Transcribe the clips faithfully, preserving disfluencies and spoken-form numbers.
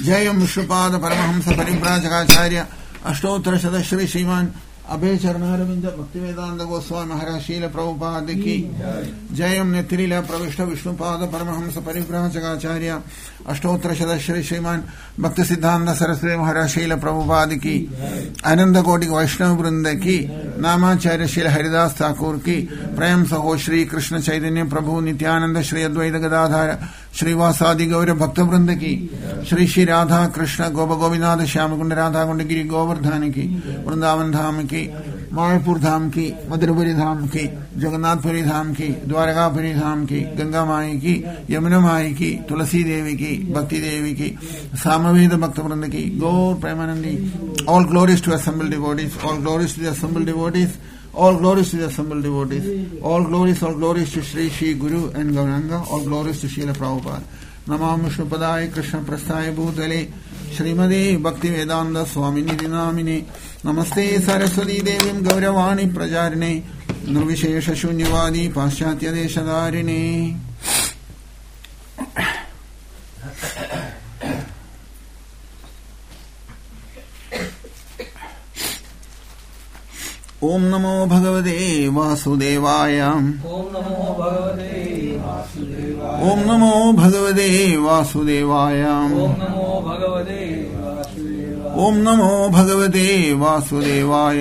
जयं विष्णुपाद परमहंस परिव्राजकाचार्य अष्टोत्तर शत श्री श्रीमान अभय चरणारविंद भक्तिवेदांत गोस्वामी महाराज शील प्रभुपाद की जयं नेत्रीला प्रविष्ट विष्णुपाद परमहंस परिव्राजकाचार्य अष्टोत्तर शत श्री श्रीमान भक्ति सिद्धांत सरस्वती महाराज शील प्रभुपाद की आनंद कोटि वैष्णव वृंद की नामाचार्य शील हरिदास ठाकुर की प्रेम सहो श्री कृष्ण चैतन्य प्रभु नित्यानंद श्री अद्वैत गदाधर श्रीवासादि गौर भक्त वृंद की श्री श्री राधा कृष्ण गोप गोविंदनाथ श्याम कुंड राधा कुंड गिरी गोवर्धन की वृंदावन धाम की मायापुर धाम की मधुरपुरी धाम की जगन्नाथपुरी धाम की द्वारकापुरी धाम की गंगा माई की यमुना माई की तुलसी देवी की भक्ति देवी की सामवेद भक्त वृंद की गौर प्रेमानंदी all glories to assemble devotees all glories to the assemble devotees all glories to the assembled devotees, all glories, all glories to Sri Sri Guru and Gauranga, all glories to Srila Prabhupada. Namam Vishnupadaya Krishna Prasthaya Bhutale Srimade Bhakti Vedanta Swamini Dinamine Namaste Saraswati Devim Gauravani Prajarine Nirvishesha Shunyavadi Paschatya Deshadarine. ओम नमो भगवते वासुदेवाय ओम नमो भगवते वासुदेवाय ओम नमो भगवते वासुदेवाय ओम नमो भगवते वासुदेवाय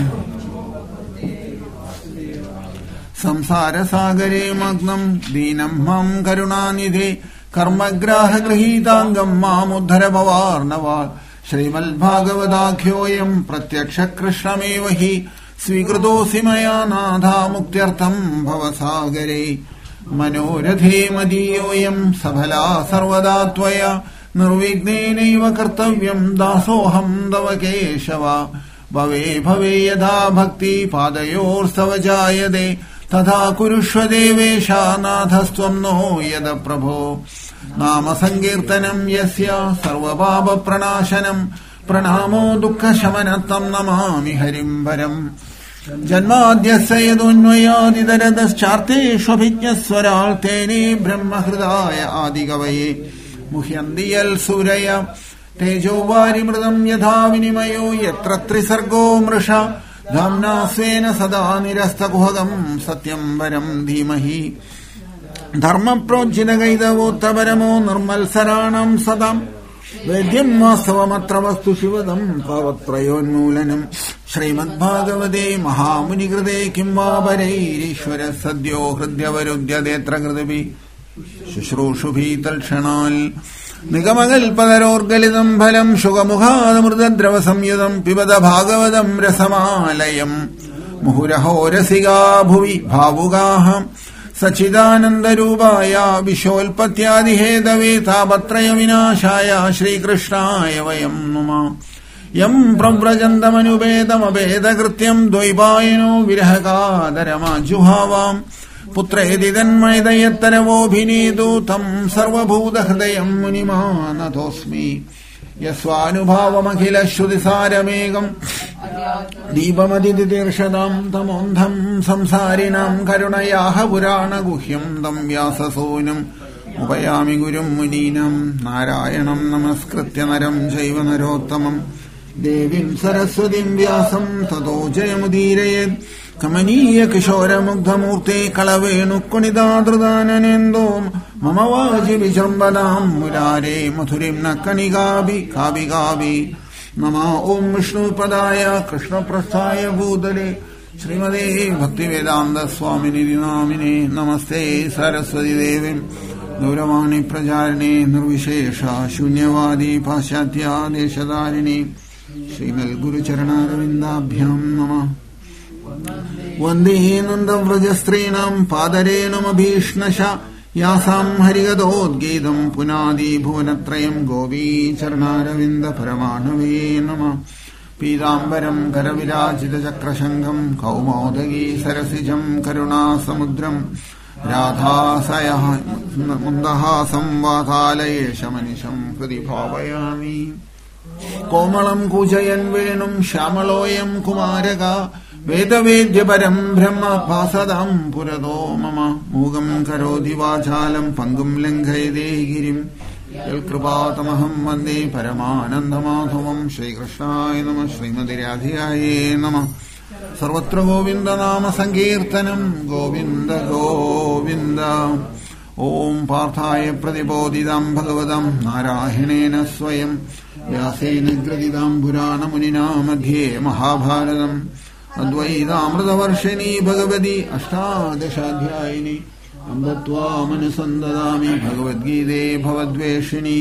संसार सागरे मग्नं दीनं मां करुणानिधे कर्मग्राह गृहीतांगं मामुद्धर भवार्णवात् श्रीमद्भागवताख्योऽयं प्रत्यक्ष कृष्णमेव हि स्वीकृतोऽसि मया नाथा मुक्त्यर्थं भवसागरे मनोरथे मदीयोऽयं सफला सर्वदा त्वया निर्विघ्नेनैव कर्तव्यं दासोऽहं तव केशव भवे भवे यथा भक्ति पादयोस्तव जायते तथा कुरुष्व देवेश नाथस्त्वं नो यद प्रभो नाम संकीर्तनं यस्य सर्वपाप प्रणाशनं प्रणामो दुःखशमनं नमामि हरिं परम् जन्माद्यस्य यदुन्वयादितरतश्चार्तेष्वभिज्ञस्वराल् तेने ब्रह्महृदाय आदिकवये मुह्यन्ति यल् सूरय तेजो वारिमृतं यथा विनिमयो यत्र त्रिसर्गो मृषा धाम्ना स्वेन सदा निरस्तकुहकं सत्यं परं धीमहि धर्म प्रोज्झितकैतवोत्तपरमो निर्मत्सराणां सदां वेद्यं वास्तवमत्र वस्तु शिवदं तावत्त्रयोन्मूलनं श्रीमद्भागवते महामुनिकृते किं वा परैरीश्वर सद्यो हृद्यवरुध्यतेऽत्र कृतपि शुश्रूषुभिः तत्क्षणाल् निगमकल्पतरोर्गलितं फलं शुकमुखादमृतद्रवसंयुतं पिबत भागवतं रसमालयम् मुहुरहो रसिका भुवि भावुकाः सच्चिदानन्दरूपाय विश्वोत्पत्त्यादिहेतवे तापत्रय विनाशाय श्रीकृष्णाय वयं नुमः यं प्रव्रजन्तमनुपेतमभेदकृत्यं द्वैपायनो विरहकादरमाजुहावाम् पुत्रेति तन्मयदयत्तरवोऽभिनेतु तं सर्वभूतहृदयं मुनिमानतोऽस्मि यस्वानुभावमखिल श्रुतिसारमेकम् दीपमतितितीर्षदां तमोन्धं संसारिणां करुणयाः पुराणगुह्यं तं व्याससूनुम् उपयामि गुरुं मुनीनां नारायणं नमस्कृत्य नरं चैव नरोत्तमं देवीं सरस्वतीं व्यासं ततो जयमुदीरयेत् कमनीय किशोरमुग्धमूर्ते कलवेणुकुणितादृदाननेन्दो मम वाचि विजृम्भणां मुरारे मधुरिं न कणिकाभि काभि काभि नमः ॐ विष्णुपदाय कृष्णप्रस्थाय भूतले श्रीमदे भक्तिवेदान्त स्वामिनि नामिने नमस्ते सरस्वती देवीं गौरवाणी प्रचारिणे निर्विशेष शून्यवादी पाश्चात्यादेशधारिणे श्रीमद्गुरुचरणारविन्दाभ्यां नमः वन्दे नन्दव्रजस्त्रीणां पादरेणुमभीष्णश यासां हरिगतोद्गीतं पुनादि भुवनत्रयं गोपीचरणारविन्द परमाणवे नमः पीताम्बरं करविराजितचक्रशङ्खं कौमोदगी सरसिजं करुणासमुद्रं राधासयः मुन्दहासं वातालयेशमनिशं हृदि भावयामि कोमलं कूजयन् वेणुं श्यामलोऽयं कुमारका वेदवेद्यपरं ब्रह्म भासदां पुरतो मम मूगं करोति वाचालं पङ्गुं लङ्घयते गिरिं Yalkripatamaham Vande Paramanandamadhavam Shri Krishnaya Namah Srimati Radhikaye Namah Sarvatra Govinda Nama Sankirtanam Govinda Govinda Om Parthaya Pratibodhidam Bhagavatam Narayanena Swayam Vyasena Gradidam Purana Munina Madhye Mahabharatam Advaita Amritavarshini Bhagavati Ashtadashadhyayini Ambatva Manasandadami Bhagavad Gita Bhavadveshini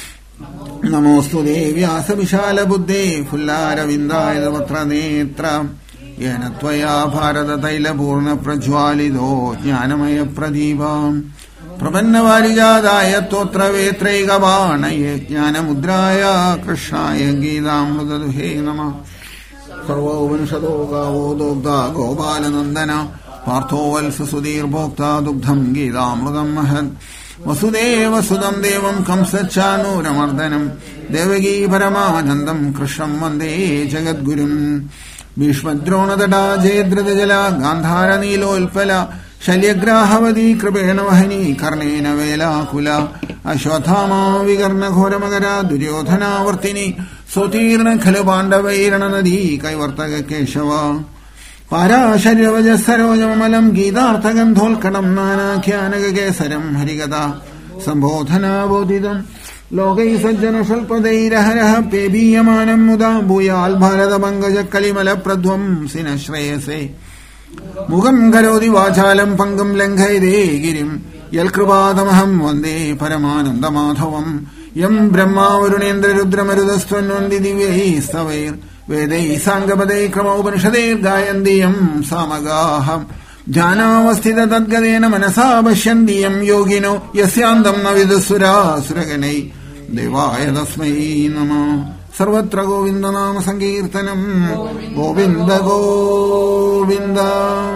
Namostu Devyasa Vishala Buddhe Fullara Vindaya Vatra Netra Yena Tvaya Bharata Taila Purna Prajwalido Jnanamaya Pradiva Prabannavarijadaya Totra Vetraigavanaye Jnanamudraya Krishnaya Gītāmృతduhe Namah Sarva Upanishado Gavo Dogda Gopalanandana Partho Valsa Sudhir Bhokta Dugdham Gītāmృతం Mahad Vasudeva Sudam Devam Kamsachanuramardanam Devagi Paramanandam Krishnam Vande Jagadgurum Bhishmadronadata Jayadradajala Gandhara Nilolpala Shalyagrahavadi Kripena Vahini Karnena Vela Kula Ashwathama Vigarna Ghoramagara Duryodhana Vartini Sotirna Khalabanda Vairana Nadi Kaivartaga Keshava Parasharya Sarvajamalam Gita Gandhol Kadam Nana Kyanaga Kesaram Harigata Sambodhana Bodhidam Lokai Sajjana Shalpadeira Haraha Pebi Yamanam Muda Buyal Bharata Bangaja Kalimala Pradhvam Sinashrayase Mugam Garodi Vachalam Pangam Langhaide Girim Yalkripatamaham Vande Paramanandamadhavam Yam Brahma Varunendra Rudramarudastvan Vandi Divyahi Stavair Vedai Sangabade Krama Upanishadir Gayandiyam Samagaham Janavastita Tadgadena Manasa Bashandiyam Yogino Yasyandam Navidasura Suraganai Devaya Dasmai Nama Sarvatra Govinda Nama Sankirtanam Govinda Govinda.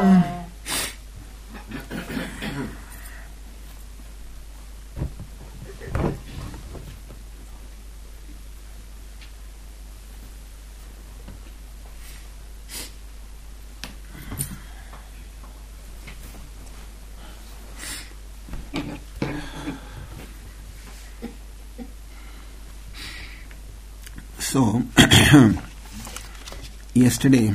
So, yesterday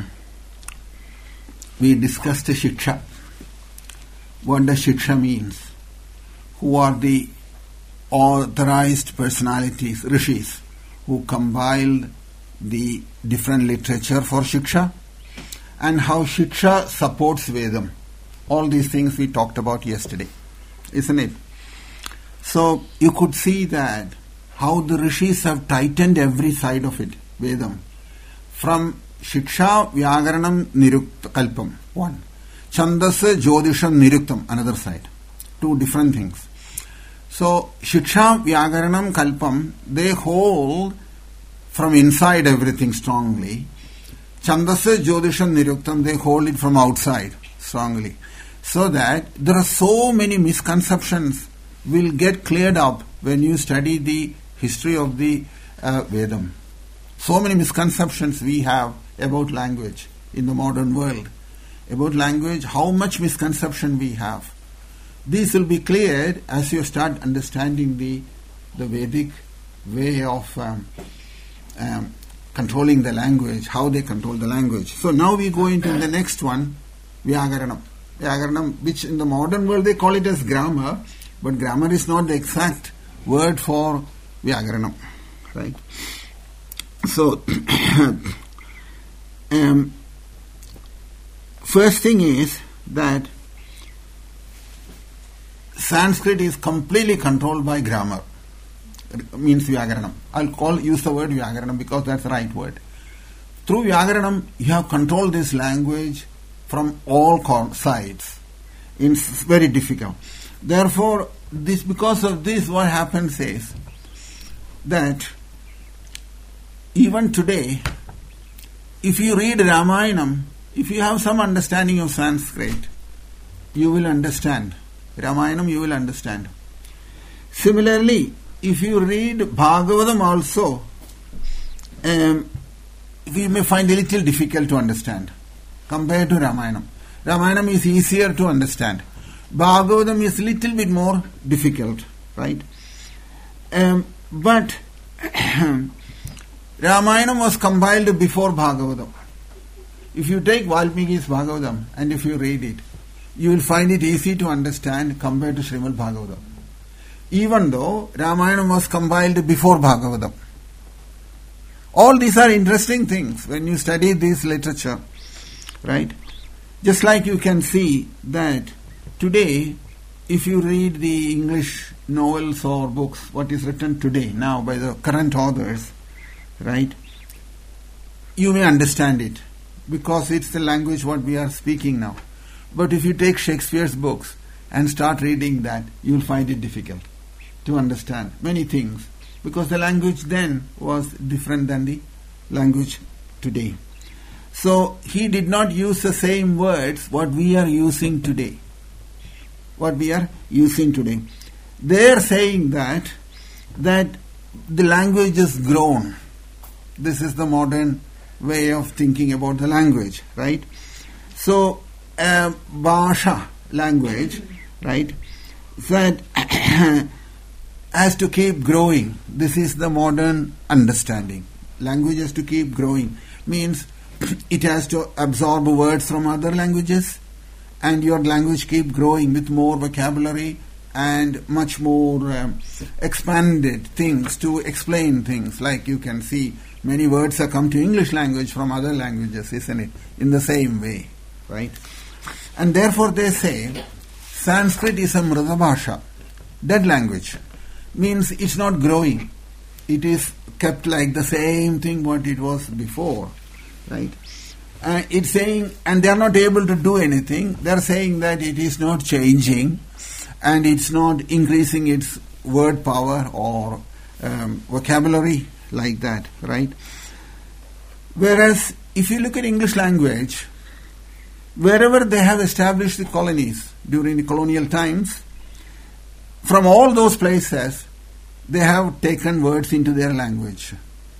we discussed Shiksha. What does Shiksha means? Who are the authorized personalities, rishis, who compiled the different literature for Shiksha, and how Shiksha supports Vedam. All these things we talked about yesterday, isn't it? So, you could see that how the rishis have tightened every side of it, Vedam. From Shiksha, Vyagaranam, Nirukta, Kalpam, one. Chandasa, Jyotisham, Niruktam, another side. Two different things. So, Shiksha, Vyagaranam, Kalpam, they hold from inside everything strongly. Chandasa, Jyotisham, Niruktam, they hold it from outside strongly. So that there are so many misconceptions will get cleared up when you study the history of the uh, Vedam. So many misconceptions we have about language in the modern world. About language, how much misconception we have. These will be cleared as you start understanding the, the Vedic way of um, um, controlling the language, how they control the language. So now we go into the next one, Vyagaranam. Vyagaranam, which in the modern world they call it as grammar, but grammar is not the exact word for Vyagaranam, right? So, um, first thing is that Sanskrit is completely controlled by grammar, it means Vyagaranam. I'll call use the word Vyagaranam because that's the right word. Through Vyagaranam, you have controlled this language from all sides. It's very difficult. Therefore, this because of this, what happens is that even today, if you read Ramayanam, if you have some understanding of Sanskrit, you will understand. Ramayanam, you will understand. Similarly, if you read Bhagavatam also, um, we may find a little difficult to understand compared to Ramayanam. Ramayanam is easier to understand. Bhagavatam is a little bit more difficult, right? Um, but Ramayana was compiled before Bhagavatam. If you take Valmiki's Bhagavatam and if you read it, you will find it easy to understand compared to Srimad Bhagavatam. Even though Ramayana was compiled before Bhagavatam. All these are interesting things when you study this literature, right? Just like you can see that today, if you read the English novels or books, what is written today, now by the current authors, right? You may understand it because it's the language what we are speaking now. But if you take Shakespeare's books and start reading that, you'll find it difficult to understand many things because the language then was different than the language today. So he did not use the same words what we are using today. What we are using today. They are saying that that the language has grown. This is the modern way of thinking about the language, right? So, uh, Bhasha, language, right, that has to keep growing. This is the modern understanding. Language has to keep growing. Means it has to absorb words from other languages and your language keep growing with more vocabulary and much more um, expanded things to explain things. Like you can see, many words have come to English language from other languages, isn't it? In the same way, right? And therefore they say, Sanskrit is a Mrida Bhasha, dead language. Means it's not growing. It is kept like the same thing what it was before, right? Uh, it's saying, and they are not able to do anything. They are saying that it is not changing and it's not increasing its word power or um, vocabulary like that, right? Whereas if you look at English language, wherever they have established the colonies during the colonial times, from all those places, they have taken words into their language.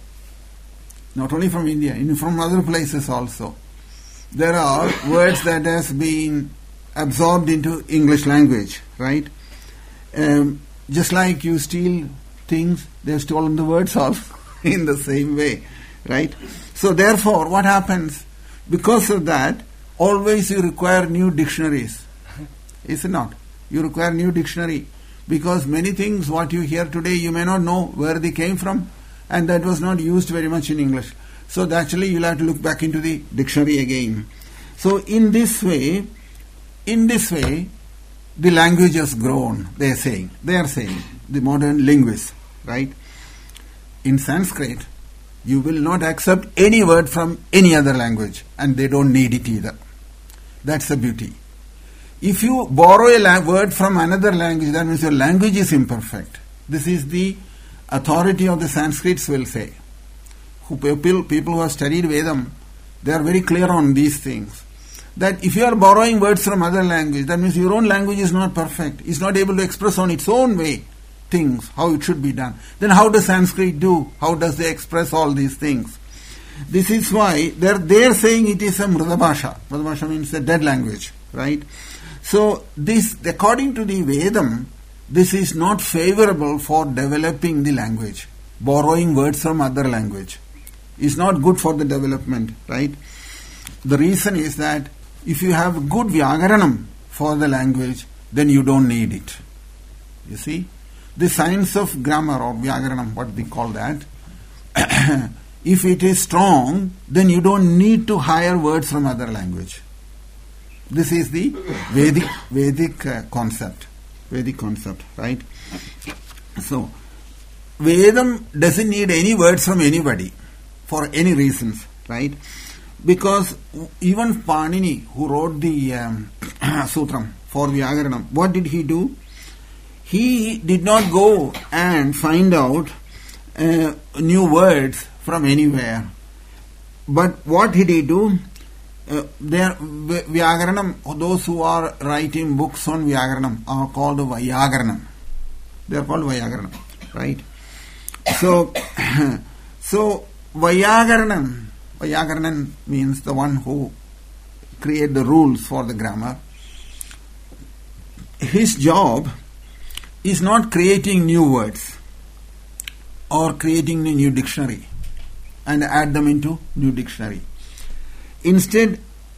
Not only from India, from other places also. There are words that has been absorbed into English language, right? Um, just like you steal things, they have stolen the words also in the same way, right? So therefore, what happens? Because of that, always you require new dictionaries. Is it not? You require new dictionary. Because many things what you hear today, you may not know where they came from, and that was not used very much in English. So actually you'll have to look back into the dictionary again. So in this way, in this way, the language has grown, they are saying. They are saying, the modern linguists, right? In Sanskrit, you will not accept any word from any other language, and they don't need it either. That's the beauty. If you borrow a la- word from another language, that means your language is imperfect. This is the authority of the Sanskrits will say. Who people, people who have studied Vedam, they are very clear on these things. That if you are borrowing words from other language, that means your own language is not perfect. It's not able to express on its own way things, how it should be done. Then how does Sanskrit do? How does they express all these things? This is why they're, they're saying it is a Mrida Bhasha. Mrida Bhasha means a dead language, right? So this, according to the Vedam, this is not favorable for developing the language. Borrowing words from other language is not good for the development, right? The reason is that if you have good Vyagaranam for the language, then you don't need it. You see? The science of grammar or Vyagaranam, what we call that, if it is strong, then you don't need to hire words from other language. This is the Vedic Vedic uh, concept, Vedic concept, right? So, Vedam doesn't need any words from anybody for any reasons, right? Because even Panini, who wrote the um, Sutram for Vyagaranam, what did he do? He did not go and find out uh, new words from anywhere. But what did he do? Uh, there, Vyagaranam, those who are writing books on Vyagaranam are called Vyagaranam. They are called Vyagaranam, right? So, so Vyagaranam, Vyagaranam means the one who create the rules for the grammar. His job is not creating new words. or creating a new dictionary and add them into new dictionary. Instead,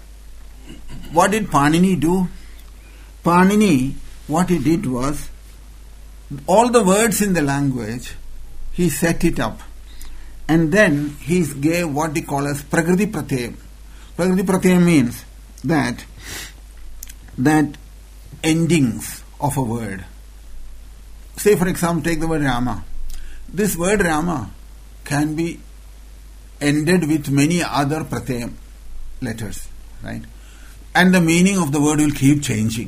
what did Panini do? Panini, what he did was, all the words in the language, he set it up. And then he gave what he call as Prakriti Pratyayam. Prakriti Pratyayam means that, that endings of a word. Say for example, take the word Rama. This word Rama can be ended with many other Pratyayam letters, right? And the meaning of the word will keep changing.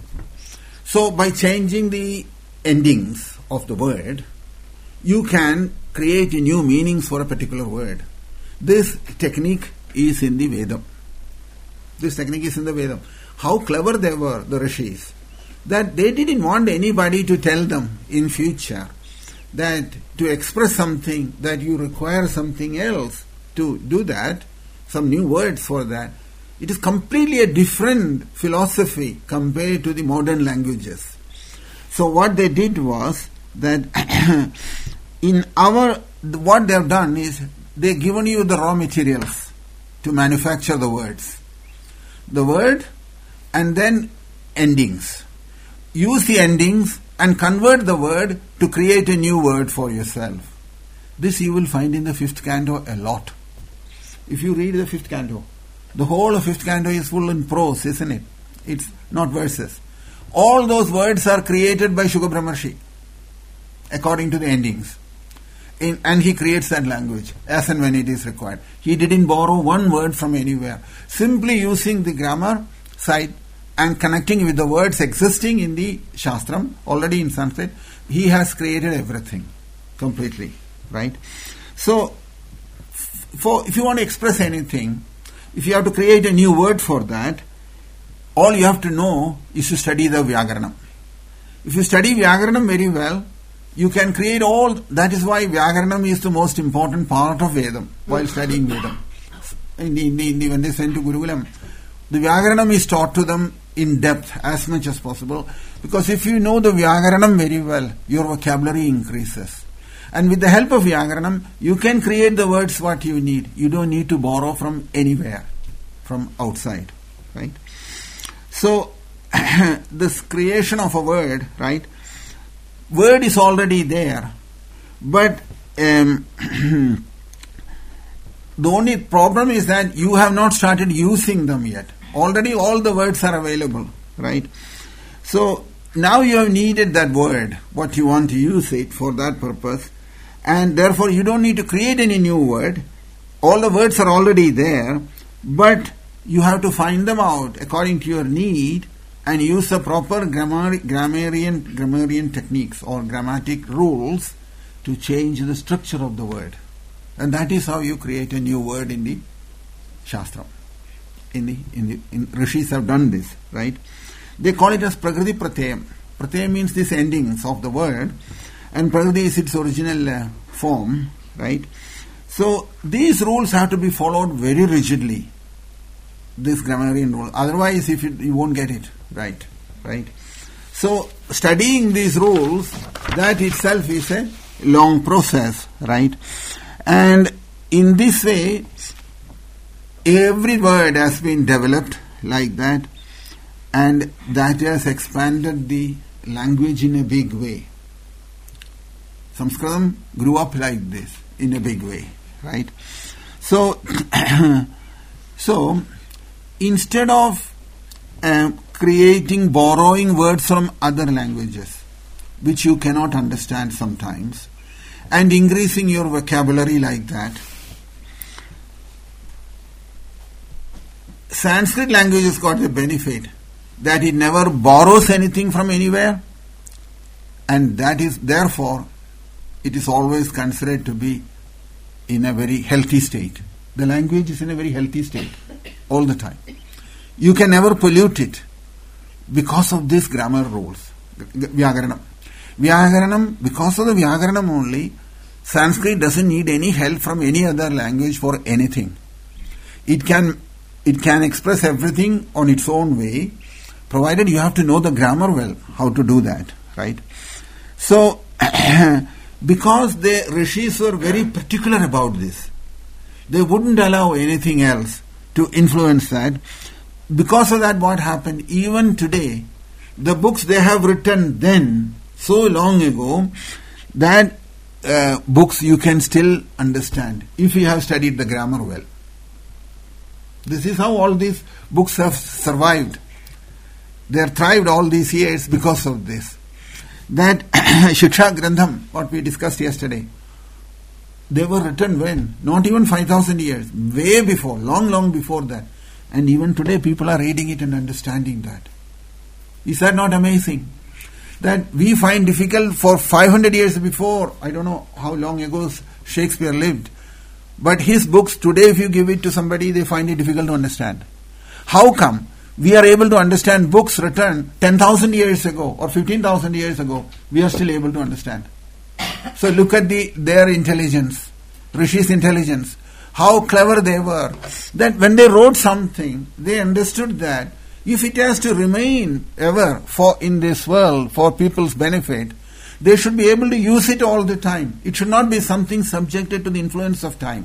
So by changing the endings of the word, you can create new meanings for a particular word. This technique is in the Vedam. This technique is in the Vedam. How clever they were, the Rishis, that they didn't want anybody to tell them in future that to express something that you require something else to do that, some new words for that. It is completely a different philosophy compared to the modern languages. So what they did was that in our, what they have done is they have given you the raw materials to manufacture the words. The word and then endings. Use the endings and convert the word to create a new word for yourself. This you will find in the fifth canto a lot. If you read the fifth canto, the whole of fifth canto is full in prose, isn't it? It's not verses. All those words are created by Shukha Brahmarshi according to the endings. In, and he creates that language as and when it is required. He didn't borrow one word from anywhere. Simply using the grammar side and connecting with the words existing in the Shastram, already in Sanskrit, he has created everything completely, right? So, for if you want to express anything, if you have to create a new word for that, all you have to know is to study the Vyakaranam. If you study Vyakaranam very well, you can create all. That is why Vyakaranam is the most important part of Vedam while studying Vedam. In the, in the, in the, when they send to Gurukulam, the Vyakaranam is taught to them in depth as much as possible, because if you know the Vyakaranam very well, your vocabulary increases. And with the help of Vyakaranam, you can create the words what you need. You don't need to borrow from anywhere, from outside, right? So, this creation of a word, right? Word is already there, but um, the only problem is that you have not started using them yet. Already all the words are available, right? So, now you have needed that word, what you want to use it for that purpose, and therefore you don't need to create any new word. All the words are already there, but you have to find them out according to your need and use the proper grammar, grammarian, grammarian techniques or grammatic rules to change the structure of the word. And that is how you create a new word in the Shastra. In the, in the, in Rishis have done this, right? They call it as Prakriti Pratyayam. Pratyayam means these endings of the word, and Prakriti is its original uh, form, right? So these rules have to be followed very rigidly. This grammarian rule. Otherwise, if it, you won't get it right, right? So studying these rules, that itself is a long process, right? And in this way, every word has been developed like that, and that has expanded the language in a big way. Sanskritam grew up like this in a big way, right? So, so instead of uh, creating, borrowing words from other languages, which you cannot understand sometimes, and increasing your vocabulary like that, Sanskrit language has got the benefit that it never borrows anything from anywhere, and that is therefore it is always considered to be in a very healthy state. The language is in a very healthy state all the time. You can never pollute it because of these grammar rules. Vyakaranam. Vyakaranam, because of the Vyakaranam only, Sanskrit doesn't need any help from any other language for anything. It can it can express everything on its own way, provided you have to know the grammar well, how to do that, right? So, because the rishis were very particular about this. They wouldn't allow anything else to influence that. Because of that, what happened? Even today, the books they have written then, so long ago, that uh, books you can still understand if you have studied the grammar well. This is how all these books have survived. They have thrived all these years because of this. That Shiksha Grantham, what we discussed yesterday, they were written when? Not even five thousand years. Way before, long, long before that. And even today people are reading it and understanding that. Is that not amazing? That we find difficult for five hundred years before, I don't know how long ago Shakespeare lived, but his books today if you give it to somebody, they find it difficult to understand. How come we are able to understand books written ten thousand years ago or fifteen thousand years ago, we are still able to understand? So look at the their intelligence, Rishi's intelligence, how clever they were, that when they wrote something, they understood that if it has to remain ever for in this world for people's benefit, they should be able to use it all the time. It should not be something subjected to the influence of time.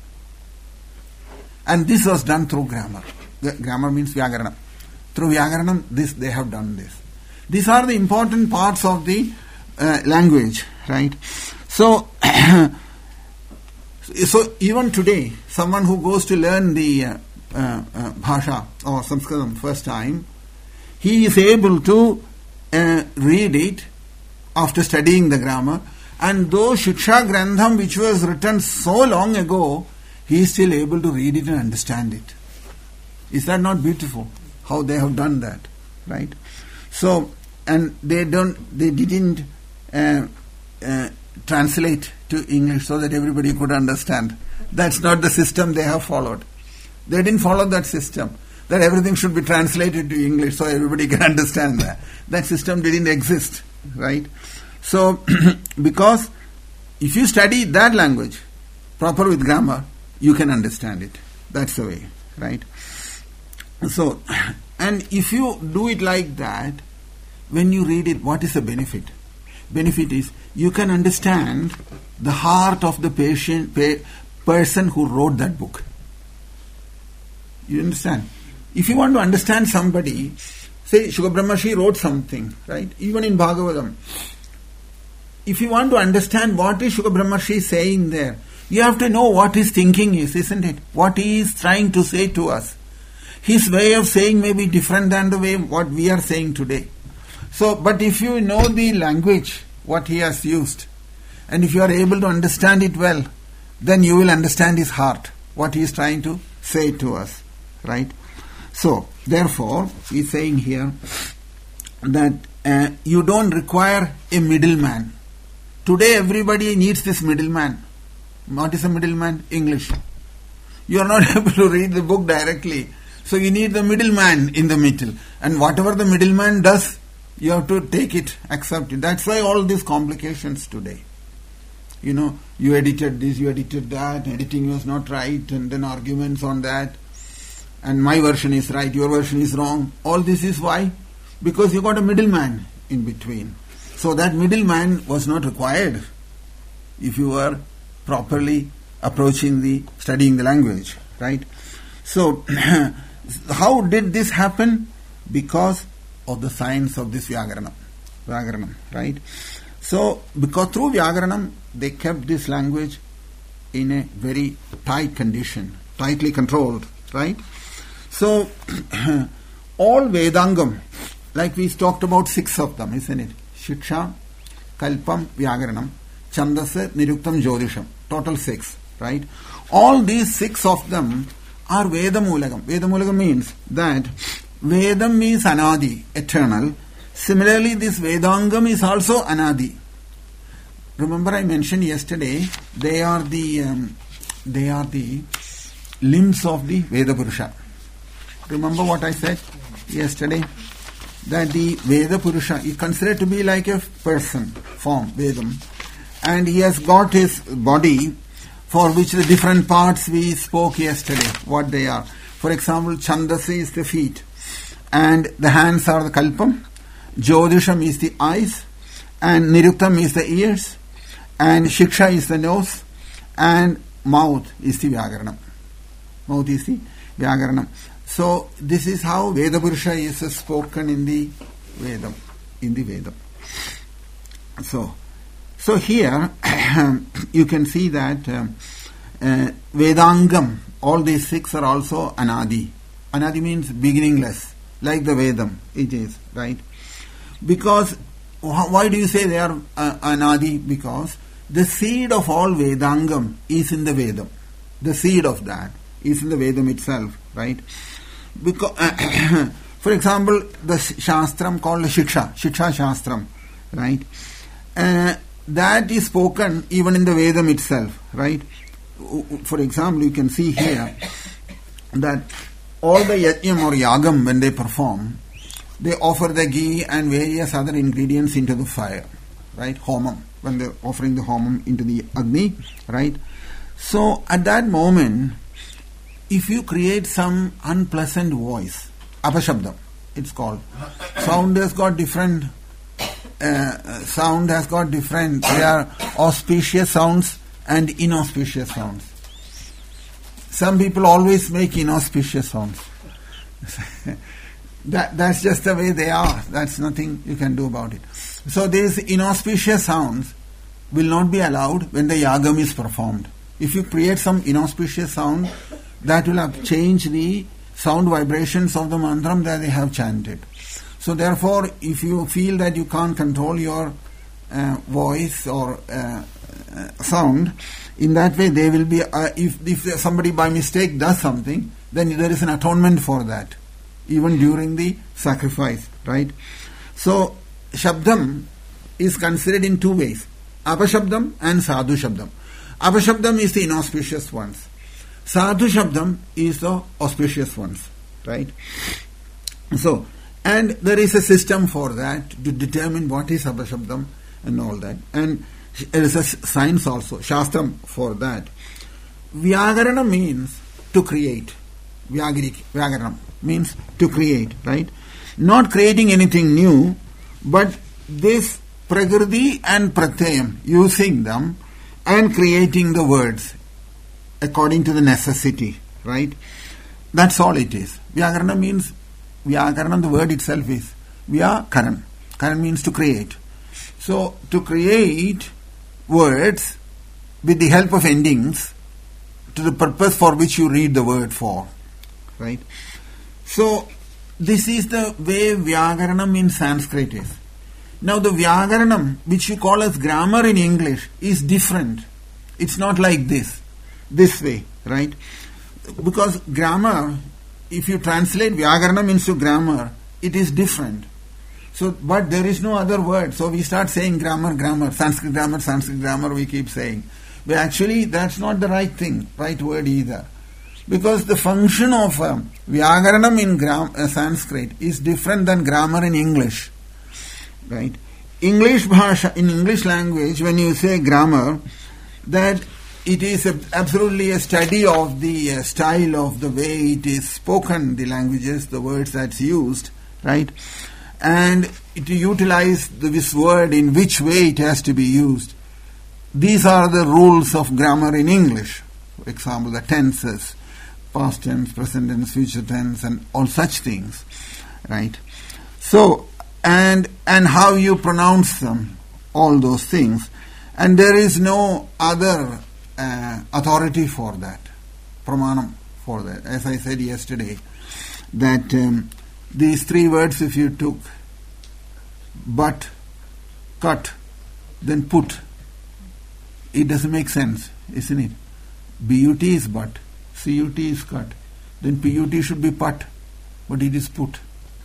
And this was done through grammar. The grammar means Vyagaranam. Through Vyagaranam, this they have done this. These are the important parts of the uh, language, right? So, so even today, someone who goes to learn the uh, uh, uh, Bhasha or Sanskritam first time, he is able to uh, read it after studying the grammar, and though Shiksha Grantham, which was written so long ago, he is still able to read it and understand it. Is that not beautiful? How they have done that, right? So, and they don't, they didn't uh, uh, translate to English so that everybody could understand. That's not the system they have followed. They didn't follow that system, that everything should be translated to English so everybody can understand that. That system didn't exist, right? So, because if you study that language proper with grammar, you can understand it. That's the way, right? So, and if you do it like that, when you read it, what is the benefit? Benefit is you can understand the heart of the patient, pa- person who wrote that book. You understand? If you want to understand somebody, say Shuka Brahmashi wrote something, right? Even in Bhagavatam. If you want to understand what is Shuka Brahmashi saying there, you have to know what his thinking is, isn't it? What he is trying to say to us. His way of saying may be different than the way what we are saying today. So, but if you know the language, what he has used, and if you are able to understand it well, then you will understand his heart, what he is trying to say to us, right? So, therefore, he is saying here that uh, you don't require a middleman. Today everybody needs this middleman. What is a middleman? English. You are not able to read the book directly. So you need the middleman in the middle. And whatever the middleman does, you have to take it, accept it. That's why all these complications today. You know, you edited this, you edited that, editing was not right, and then arguments on that. And my version is right, your version is wrong. All this is why? Because you got a middleman in between. So that middleman was not required if you were properly approaching the, studying the language, right? So, how did this happen? Because of the science of this Vyagaranam, Vyagaranam, right? So, because through Vyagaranam, they kept this language in a very tight condition, tightly controlled, right? So, all Vedangam, like we talked about six of them, isn't it? Shiksha, Kalpam, Vyagaranam, Chandasa, Niruktam, Jyotisham. Total six, right? All these six of them are Vedamulagam. Vedamulagam means that Vedam means Anadi, eternal. Similarly, this Vedangam is also Anadi. Remember, I mentioned yesterday, they are the um, they are the limbs of the Veda Purusha. Remember what I said yesterday? That the Veda Purusha is considered to be like a person, form, Vedam. And he has got his body for which the different parts we spoke yesterday, what they are. For example, Chandasi is the feet, and the hands are the Kalpam, Jyotisham is the eyes, and Niruktam is the ears, and shiksha is the nose, and mouth is the vyagaranam. Mouth is the vyagaranam. So this is how Veda Purusha is spoken in the Vedam, in the Vedam. So, so here you can see that um, uh, Vedangam, all these six are also Anadi. Anadi means beginningless, like the Vedam it is, right? Because, why do you say they are uh, Anadi? Because the seed of all Vedangam is in the Vedam. The seed of that is in the Vedam itself, right? Because, uh, for example, the Shastram called Shiksha, Shiksha Shastram, right? Uh, that is spoken even in the Vedam itself, right? For example, you can see here that all the Yajnam or Yagam, when they perform, they offer the ghee and various other ingredients into the fire, right? Homam, when they're offering the homam into the Agni, right? So, at that moment, if you create some unpleasant voice, apashabdam, it's called. Sound has got different, uh, sound has got different, there are auspicious sounds and inauspicious sounds. Some people always make inauspicious sounds. that That's just the way they are. That's nothing you can do about it. So these inauspicious sounds will not be allowed when the yagam is performed. If you create some inauspicious sound, that will have changed the sound vibrations of the mantram that they have chanted. So therefore, if you feel that you can't control your uh, voice or uh, uh, sound, in that way they will be, uh, if, if somebody by mistake does something, then there is an atonement for that, even during the sacrifice, right? So, Shabdam is considered in two ways, Apashabdam and Sadhu Shabdam. Apashabdam is the inauspicious ones. Sadhu Shabdam is the auspicious ones, right? So, and there is a system for that to determine what is Apashabdam and all that. And there is a science also, Shastram for that. Vyagarana means to create. Vyagarana means to create, right? Not creating anything new, but this Prakriti and Pratyayam, using them and creating the words according to the necessity, right? That's all it is. Vyagarana means, Vyagarana, the word itself is Vyakaran. Karan means to create. So, to create words with the help of endings to the purpose for which you read the word for, right? So, this is the way Vyagaranam in Sanskrit is. Now, the Vyagaranam, which you call as grammar in English, is different. It's not like this, this way, right? Because grammar, if you translate Vyagaranam into grammar, it is different. So, but there is no other word. So we start saying grammar, grammar, Sanskrit grammar, Sanskrit grammar, we keep saying. But actually, that's not the right thing, right word either. Because the function of uh, Vyagaranam in gram- uh, Sanskrit is different than grammar in English. Right? English bhasha, in English language, when you say grammar, that it is a, absolutely a study of the uh, style of the way it is spoken, the languages, the words that's used, right? And to utilize this word in which way it has to be used. These are the rules of grammar in English. For example, the tenses, past tense, present tense, future tense, and all such things, right? So, and and how you pronounce them, all those things. And there is no other uh, authority for that, pramanam for that. As I said yesterday, that um, these three words, if you took but, cut, then put, it doesn't make sense, isn't it? B U T is but, C U T is cut, then P U T should be put, but it is put.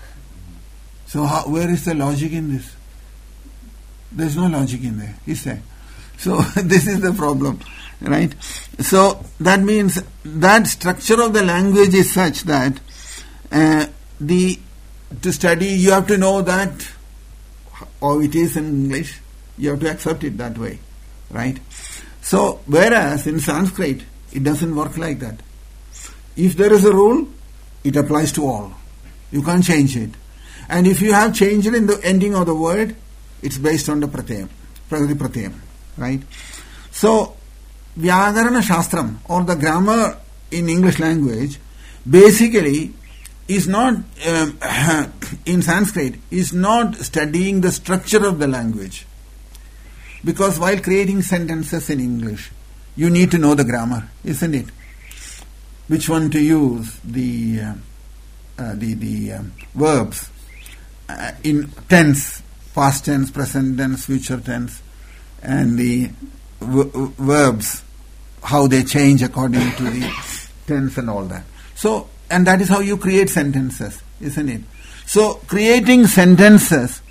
So how, where is the logic in this? There is no logic in there, is there? So this is the problem, right? So that means that structure of the language is such that uh, the to study you have to know that how it is in English. You have to accept it that way, right? So whereas in Sanskrit it doesn't work like that. If there is a rule, it applies to all. You can't change it. And if you have changed it in the ending of the word, it's based on the pratyayam, prakriti pratyayam, right? So, Vyakarana Shastram, or the grammar in English language, basically is not, um, in Sanskrit, is not studying the structure of the language. Because while creating sentences in English, you need to know the grammar, isn't it? Which one to use, the uh, uh, the the um, verbs uh, in tense, past tense, present tense, future tense, and the v- verbs, how they change according to the tense and all that. So, and that is how you create sentences, isn't it? So, creating sentences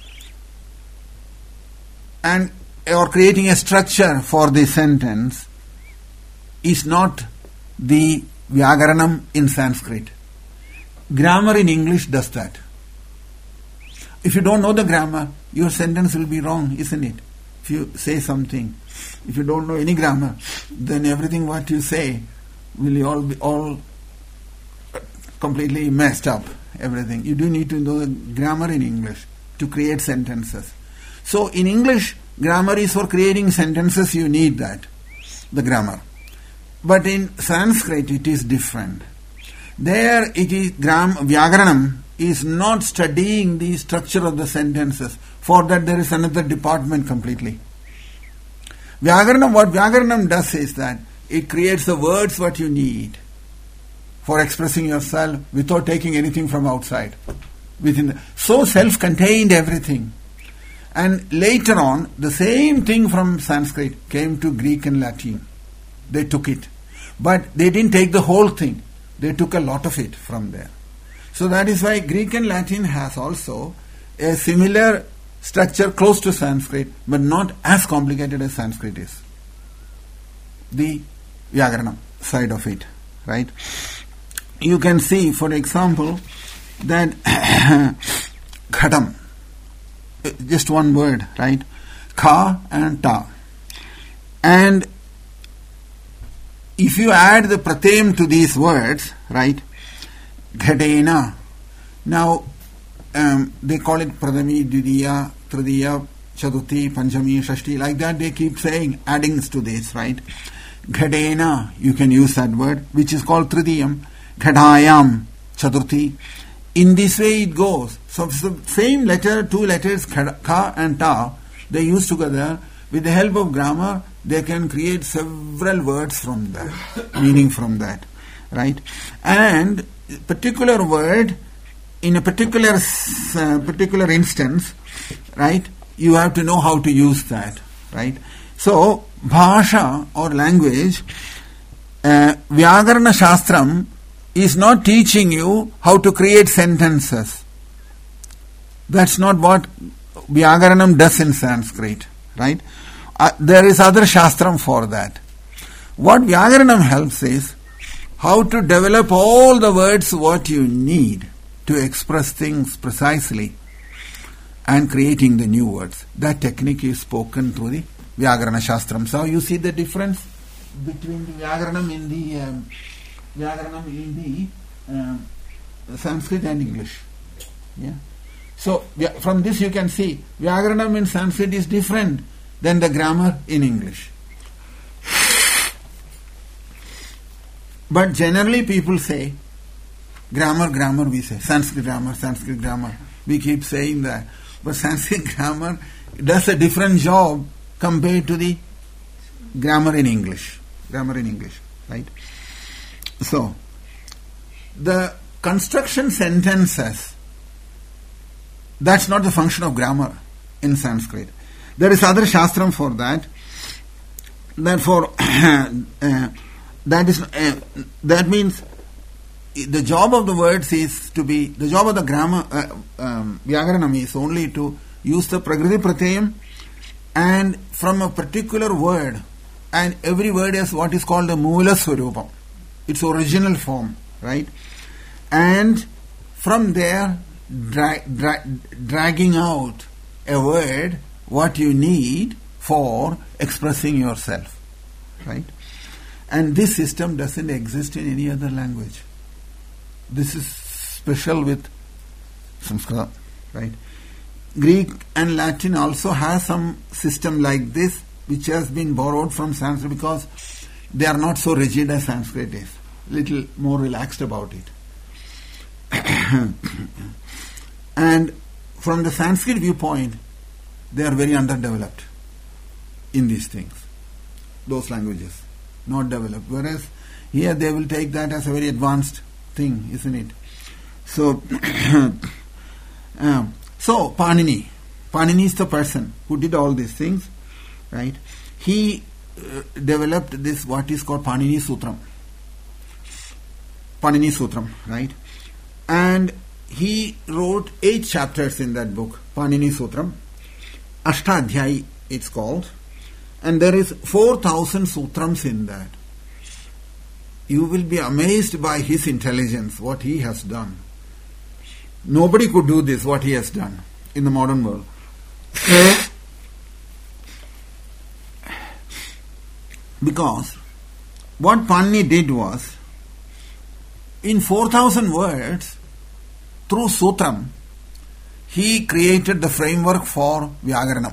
and or creating a structure for the sentence is not the Vyakaranam in Sanskrit. Grammar in English does that. If you don't know the grammar, your sentence will be wrong, isn't it? If you say something, if you don't know any grammar, then everything what you say will all be all completely messed up, everything. You do need to know the grammar in English to create sentences. So in English, grammar is for creating sentences, you need that, the grammar. But in Sanskrit, it is different. There, it is gram, Vyakaranam is not studying the structure of the sentences. For that, there is another department completely. Vyakaranam, what Vyakaranam does is that it creates the words what you need for expressing yourself without taking anything from outside. Within the, so self-contained everything. And later on, the same thing from Sanskrit came to Greek and Latin. They took it. But they didn't take the whole thing. They took a lot of it from there. So that is why Greek and Latin has also a similar structure close to Sanskrit, but not as complicated as Sanskrit is. The Vyakaranam side of it, right? You can see, for example, that Ghatam, just one word, right? Ka and Ta. And if you add the pratyam to these words, right? Ghadena. Now, um, they call it Pradami, Dvidiya, Tritiya, Chaturthi, Panchami, Shashti. Like that they keep saying, addings to this, right? Ghadena, you can use that word, which is called Tritiyam. Ghadayam, Chaturthi. In this way it goes. So the same letter, two letters, Ka and Ta, they use together. With the help of grammar, they can create several words from that, meaning from that, right? And particular word, in a particular uh, particular instance, right, you have to know how to use that, right? So, Bhasha or language, uh, Vyakarana Shastram is not teaching you how to create sentences. That's not what Vyakaranam does in Sanskrit, right? Uh, there is other Shastram for that. What Vyakaranam helps is how to develop all the words what you need to express things precisely and creating the new words. That technique is spoken through the Vyakarana Shastram. So you see the difference between the Vyakaranam in the um, Vyakaranam in the um, Sanskrit and English. Yeah. So from this you can see Vyakaranam in Sanskrit is different than the grammar in English. But generally people say, grammar, grammar we say, Sanskrit grammar, Sanskrit grammar. We keep saying that. But Sanskrit grammar does a different job compared to the grammar in English. Grammar in English, right? So, the construction sentences, that's not the function of grammar in Sanskrit. There is other Shastram for that. Therefore, uh, that is uh, that means the job of the words is to be, the job of the grammar, uh, um, Vyakaranam is only to use the Prakriti Pratyayam and from a particular word, and every word has what is called the Moola Swarupam, its original form, right? And from there, dra- dra- dragging out a word what you need for expressing yourself, right? And this system doesn't exist in any other language. This is special with Sanskrit, right? Greek and Latin also has some system like this, which has been borrowed from Sanskrit because they are not so rigid as Sanskrit is. Little more relaxed about it. And from the Sanskrit viewpoint, they are very underdeveloped in these things. Those languages, not developed. Whereas here they will take that as a very advanced thing, isn't it? So, um, so Panini. Panini is the person who did all these things, right? He uh, developed this, what is called Panini Sutram. Panini Sutram, right? And he wrote eight chapters in that book, Panini Sutram. Ashtadhyayi it's called. And there is four thousand sutrams in that. You will be amazed by his intelligence, what he has done. Nobody could do this, what he has done in the modern world. Because what Panini did was, in four thousand words, through Sutram, he created the framework for Vyagaranam.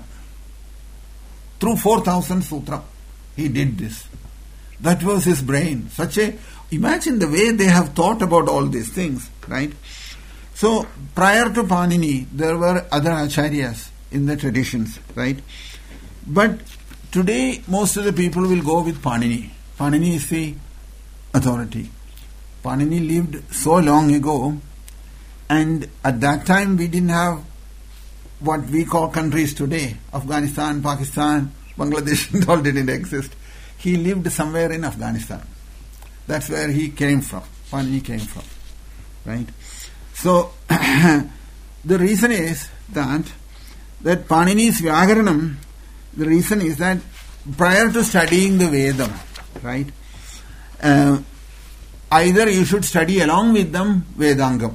Through four thousand Sutra, he did this. That was his brain. Such a, imagine the way they have thought about all these things, right? So, prior to Panini, there were other acharyas in the traditions, right? But today, most of the people will go with Panini. Panini is the authority. Panini lived so long ago, and at that time we didn't have what we call countries today. Afghanistan, Pakistan, Bangladesh, all didn't exist. He lived somewhere in Afghanistan. That's where he came from. Panini came from, right? So, the reason is that that Panini's Vyagaranam, the reason is that prior to studying the Vedam, right, uh, either you should study along with them Vedangam.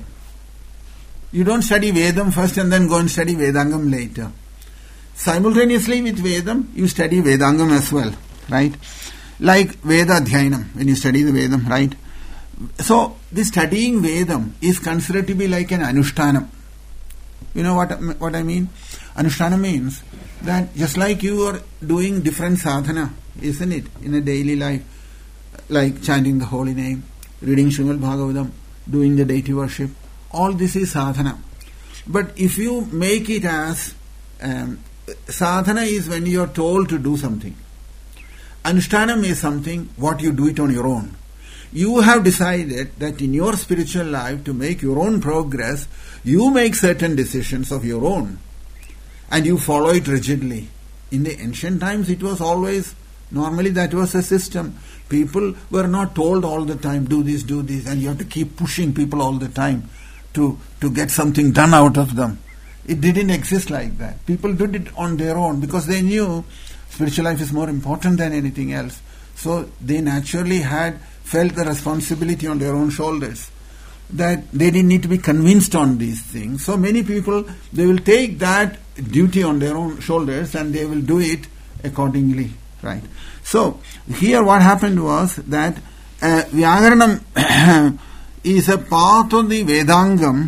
You don't study Vedam first and then go and study Vedangam later. Simultaneously with Vedam, you study Vedangam as well, right? Like Veda Dhyanam, when you study the Vedam, right? So, the studying Vedam is considered to be like an Anushtanam. You know what, what I mean? Anushtanam means that just like you are doing different sadhana, isn't it, in a daily life, like chanting the holy name, reading Srimad Bhagavatam, doing the deity worship, all this is sadhana. But if you make it as um, sadhana is when you are told to do something. Anushtanam is something what you do it on your own. You have decided that in your spiritual life, to make your own progress, you make certain decisions of your own and you follow it rigidly. In the ancient times, it was always, normally that was a system. People were not told all the time, do this, do this, and you have to keep pushing people all the time to, to get something done out of them. It didn't exist like that. People did it on their own because they knew spiritual life is more important than anything else. So they naturally had felt the responsibility on their own shoulders, that they didn't need to be convinced on these things. So many people, they will take that duty on their own shoulders and they will do it accordingly, right? So here what happened was that uh, Vyagaranam is a part of the Vedangam,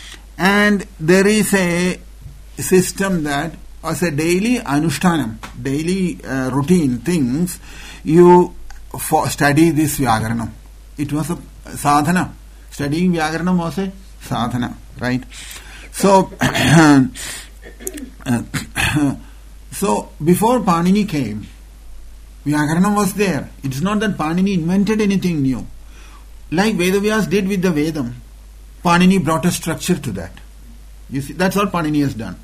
and there is a system that as a daily Anushtanam, daily uh, routine things, you for study this Vyagaranam. It was a sadhana. Studying Vyagaranam was a sadhana, right? So, uh, so before Panini came, Vyagaranam was there. It's not that Panini invented anything new. Like Vedavyas did with the Vedam, Panini brought a structure to that. You see, that's all Panini has done.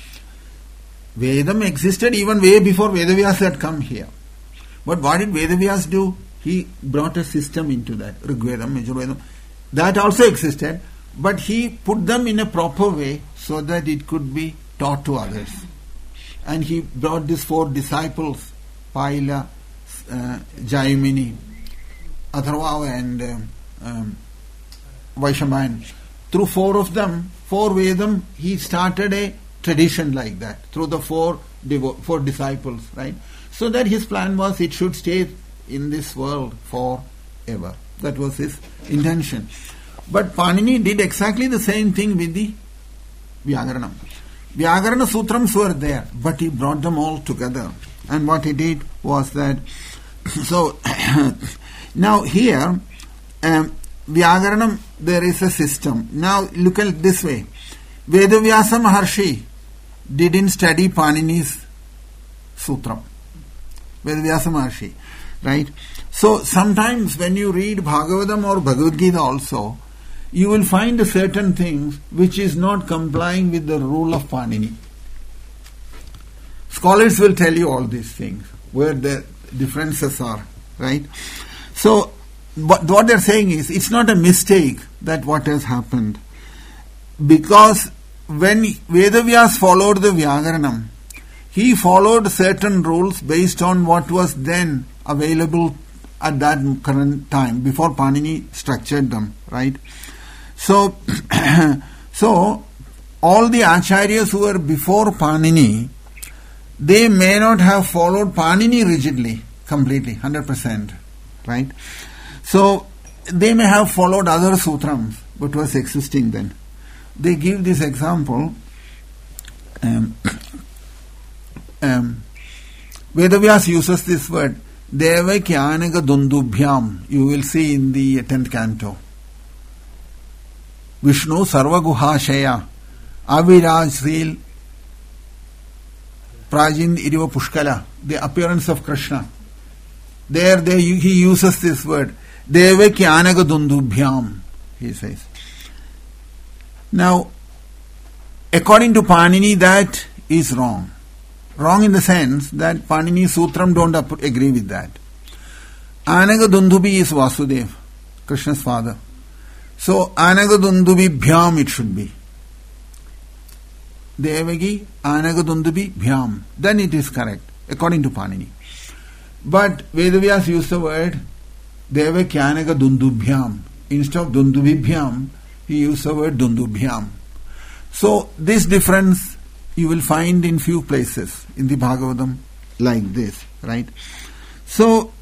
Vedam existed even way before Vedavyas had come here. But what did Vedavyas do? He brought a system into that. Rigvedam, Yajurvedam. That also existed, but he put them in a proper way so that it could be taught to others. And he brought these four disciples, Paila, uh, Jaimini, Atharva and um, um, Vaishambhayan. Through four of them, four Vedam, he started a tradition like that, through the four, devo- four disciples, right? So that his plan was it should stay in this world forever. That was his intention. But Panini did exactly the same thing with the Vyagaranam. Vyagarana Sutrams were there, but he brought them all together And what he did was that, so now here, um, Vyagaranam, there is a system. Now look at it this way. Vedavyasa Maharshi didn't study Panini's Sutram. Vedavyasa Maharshi. Right? So sometimes when you read Bhagavatam or Bhagavad Gita also, you will find certain things which is not complying with the rule of Panini. Scholars will tell you all these things, where the differences are, right? So, what, what they're saying is, it's not a mistake that what has happened. Because when Vedavyas followed the Vyagaranam, he followed certain rules based on what was then available at that current time, before Panini structured them, right? So, so all the acharyas who were before Panini, they may not have followed Panini rigidly, completely, one hundred percent, right? So, they may have followed other sutrams, but was existing then. They give this example. Um, um, Vedavyas uses this word, Deva Kyanaga Dundubhyam, you will see in the tenth canto. Vishnu Sarvaguhashaya, Aviraj Sril, Prajin Iriva Pushkala, the appearance of Krishna. There they, he uses this word, Deva Kyanaga Dundubhyam, he says. Now, according to Panini, that is wrong. Wrong in the sense that Panini Sutram don't agree with that. Anaga Dundubi is Vasudev, Krishna's father. So, Anaga Dundubi Bhyam it should be. Devagi Anaga Dundubi Bhyam. Then it is correct, according to Panini. But Vedavyas used the word Devaki Anaga Dundubhyam. Instead of Dundubibhyam, he used the word Dundubhyam. So, this difference you will find in few places in the Bhagavatam like this, right? So,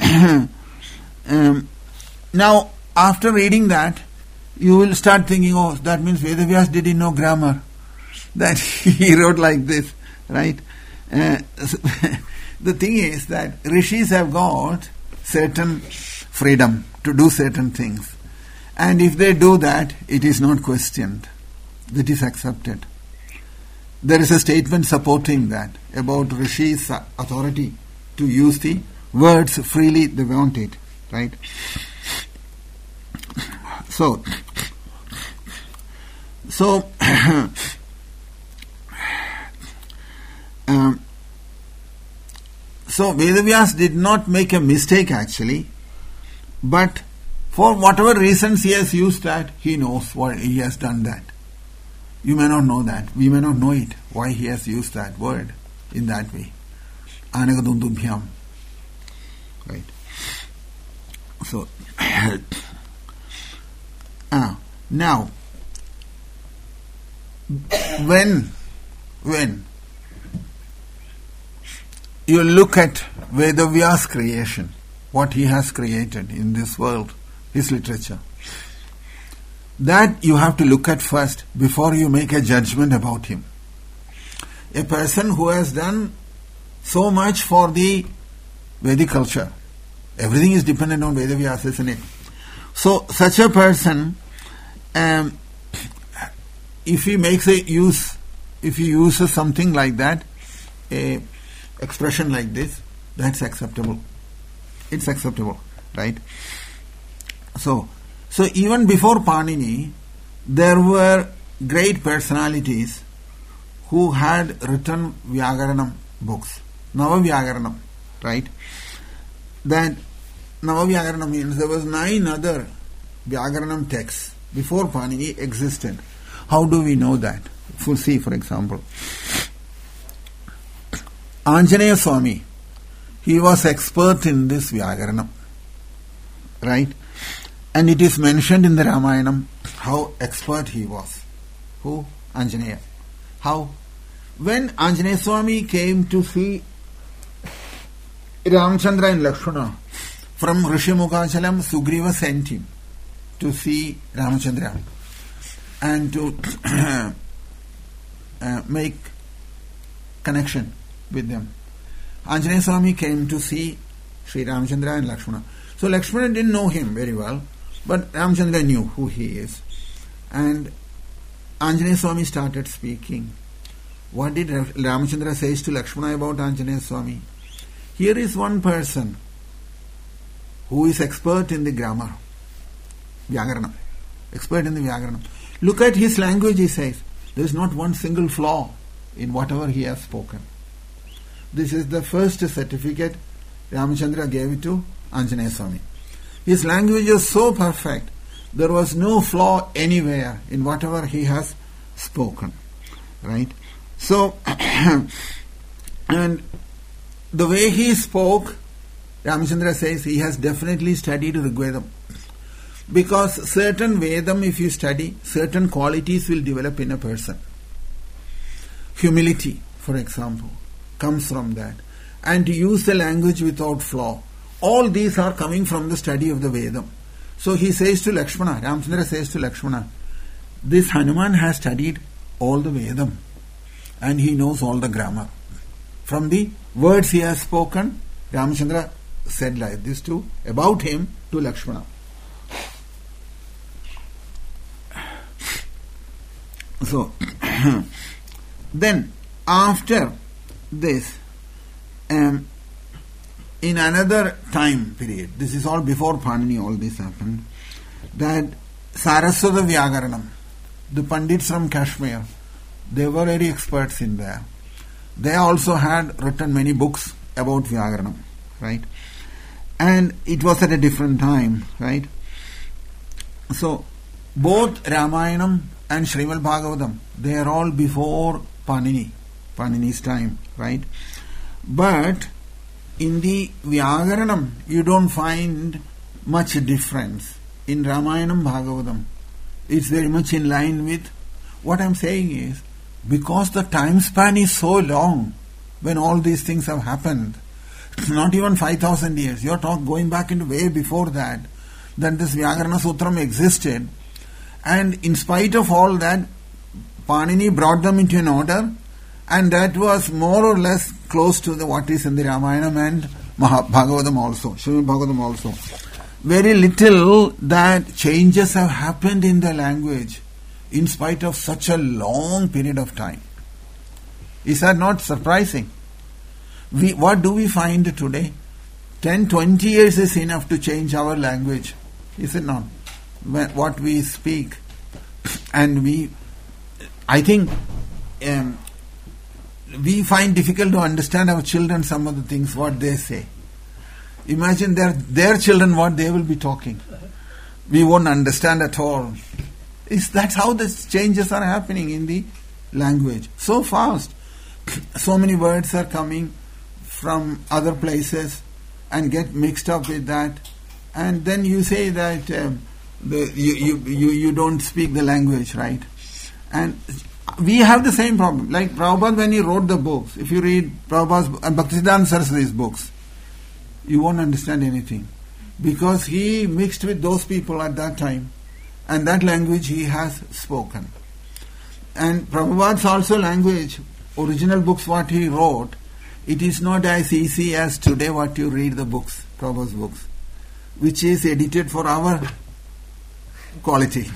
um, now after reading that, you will start thinking, oh, that means Vedavyas didn't know grammar. That he wrote like this, right? Uh, the thing is that rishis have got certain freedom to do certain things. And if they do that, it is not questioned. That is accepted. There is a statement supporting that about Rishi's authority to use the words freely they want it, right? So, so, um, so Vedavyas did not make a mistake actually, but for whatever reasons he has used that, he knows why he has done that. You may not know that. We may not know it, why he has used that word in that way. Anagadundubhyam. Right. So, uh, now, when, when you look at Vedavyas' creation, what he has created in this world, his literature, that you have to look at first before you make a judgment about him. A person who has done so much for the Vedic culture, everything is dependent on Vedavyas, isn't it? So, such a person, um, if he makes a use, if he uses something like that, a expression like this, that's acceptable. It's acceptable, right? So, So even before Panini, there were great personalities who had written Vyagaranam books, Nava Vyagaranam, right? That Nava Vyagaranam means there was nine other Vyagaranam texts before Panini existed. How do we know that? For see, for example, Anjaneya Swami, he was expert in this Vyagaranam, right? And it is mentioned in the Ramayanam how expert he was. Who? Anjaneya. How? When Anjaneya Swami came to see Ramchandra and Lakshmana, from Rishimukhachalam, Sugriva sent him to see Ramachandra and to uh, make connection with them. Anjaneya Swami came to see Sri Ramachandra and Lakshmana. So Lakshmana didn't know him very well, but Ramachandra knew who he is. And Anjaneya Swami started speaking. What did Ramachandra say to Lakshmana about Anjaneya Swami? Here is one person who is expert in the grammar, Vyagaranam, expert in the Vyagaranam. Look at his language, he says. There is not one single flaw in whatever he has spoken. This is the first certificate Ramachandra gave it to Anjaneya Swami. His language is so perfect, there was no flaw anywhere in whatever he has spoken. Right? So, and the way he spoke, Ramachandra says he has definitely studied Rigvedam. Because certain Vedam, if you study, certain qualities will develop in a person. Humility, for example, comes from that. And to use the language without flaw. All these are coming from the study of the Vedam. So he says to Lakshmana, Ramachandra says to Lakshmana, this Hanuman has studied all the Vedam. And he knows all the grammar. From the words he has spoken, Ramachandra said like this to, about him, to Lakshmana. So, then after this, um, in another time period, this is all before Panini, all this happened, that Saraswata Vyagaranam, the Pandits from Kashmir, they were very experts in there. They also had written many books about Vyagaranam, right? And it was at a different time, right? So, both Ramayanam and Srimad Bhagavatam, they are all before Panini, Panini's time, right? But in the Vyagaranam, you don't find much difference. In Ramayanam, Bhagavatam, it's very much in line with what I'm saying is, because the time span is so long when all these things have happened, not even five thousand years, you're talk going back into way before that, that this Vyagarana Sutram existed, and in spite of all that, Panini brought them into an order, and that was more or less close to the what is in the Ramayana and Maha- Bhagavatam also, Srimad Bhagavatam also. Very little that changes have happened in the language in spite of such a long period of time. Is that not surprising? We, what do we find today? ten, twenty years is enough to change our language. Is it not? When, what we speak. And we, I think, um, we find difficult to understand our children some of the things, what they say. Imagine their, their children, what they will be talking. We won't understand at all. Is that's how the changes are happening in the language. So fast. So many words are coming from other places and get mixed up with that. And then you say that um, the, you, you, you, you don't speak the language, right? And we have the same problem. Like Prabhupada, when he wrote the books, if you read Prabhupada's and Bhaktisiddhanta Saraswati's books, you won't understand anything. Because he mixed with those people at that time. And that language he has spoken. And Prabhupada's also language, original books what he wrote, it is not as easy as today what you read the books, Prabhupada's books, which is edited for our quality.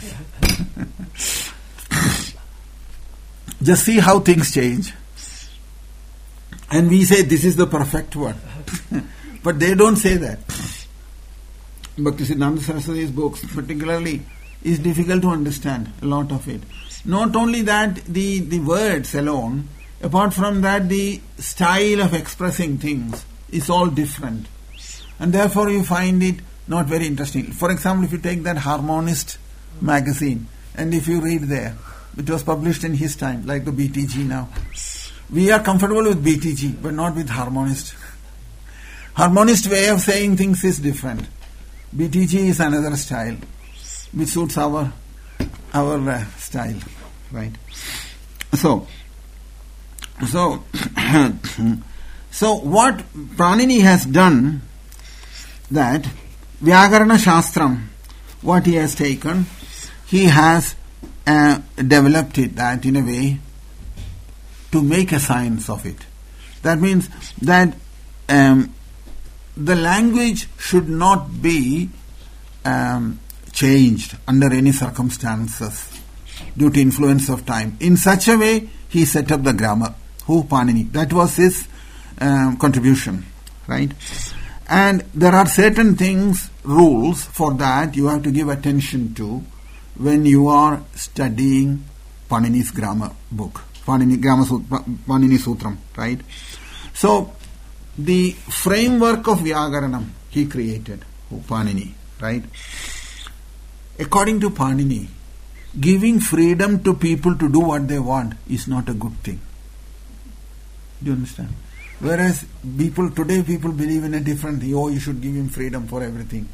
Just see how things change. And we say this is the perfect one. But they don't say that. Bhaktisiddhanta Saraswati's books particularly is difficult to understand, a lot of it. Not only that, the, the words alone, apart from that, the style of expressing things is all different. And therefore you find it not very interesting. For example, if you take that Harmonist magazine, and if you read there, it was published in his time, like the B T G now. We are comfortable with B T G, but not with Harmonist. Harmonist way of saying things is different. B T G is another style, which suits our our uh, style, right? So, so, so what Pranini has done, that Vyagarana Shastram, what he has taken, he has uh, developed it that in a way to make a science of it. That means that um, the language should not be um, changed under any circumstances due to influence of time. In such a way, he set up the grammar. Who? Panini. That was his um, contribution, right? And there are certain things, rules for that you have to give attention to when you are studying Panini's grammar book, Panini, grammar, Panini Sutram, right? So, the framework of Vyagaranam he created, Panini, right? According to Panini, giving freedom to people to do what they want is not a good thing. Do you understand? Whereas people today, people believe in a different thing. Oh, you should give him freedom for everything.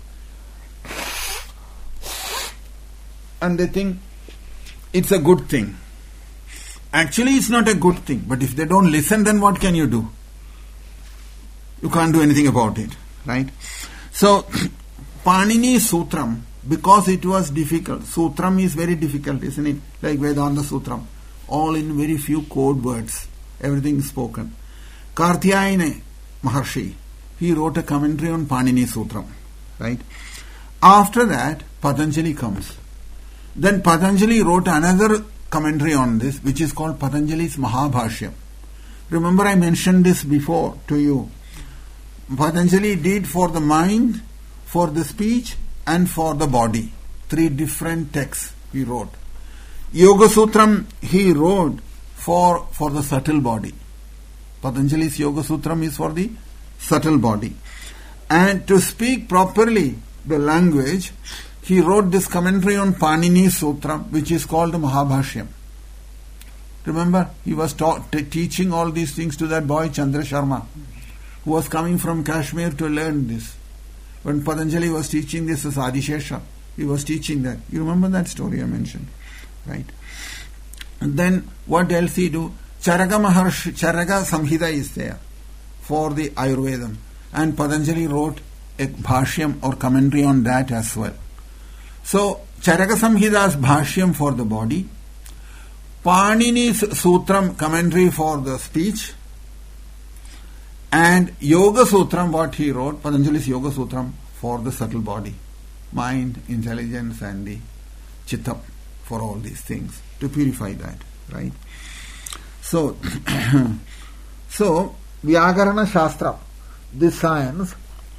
And they think it's a good thing. Actually, it's not a good thing. But if they don't listen, then what can you do? You can't do anything about it, right? So, Panini Sutram, because it was difficult. Sutram is very difficult, isn't it? Like Vedanta Sutram. All in very few code words. Everything is spoken. Kartyayana Maharshi, he wrote a commentary on Panini Sutram, right? After that, Patanjali comes. Then Patanjali wrote another commentary on this, which is called Patanjali's Mahabhashyam. Remember, I mentioned this before to you. Patanjali did for the mind, for the speech, and for the body. Three different texts he wrote. Yoga Sutram he wrote for, for the subtle body. Patanjali's Yoga Sutram is for the subtle body. And to speak properly the language, he wrote this commentary on Panini Sutram, which is called the Mahabhashyam. Remember, he was taught, t- teaching all these things to that boy Chandra Sharma, who was coming from Kashmir to learn this. When Patanjali was teaching this as Adishesha, he was teaching that. You remember that story I mentioned, right? And then what else he do? Charaka Maharshi, Charaka Samhita is there for the Ayurvedam, and Patanjali wrote a bhashyam or commentary on that as well. So, Charaka Samhita's bhashyam for the body, Panini's Sutram commentary for the speech, and Yoga Sutram, what he wrote, Patanjali's Yoga Sutram for the subtle body, mind, intelligence, and the chittam, for all these things, to purify that, right? So, so Vyakarana Shastra, this science,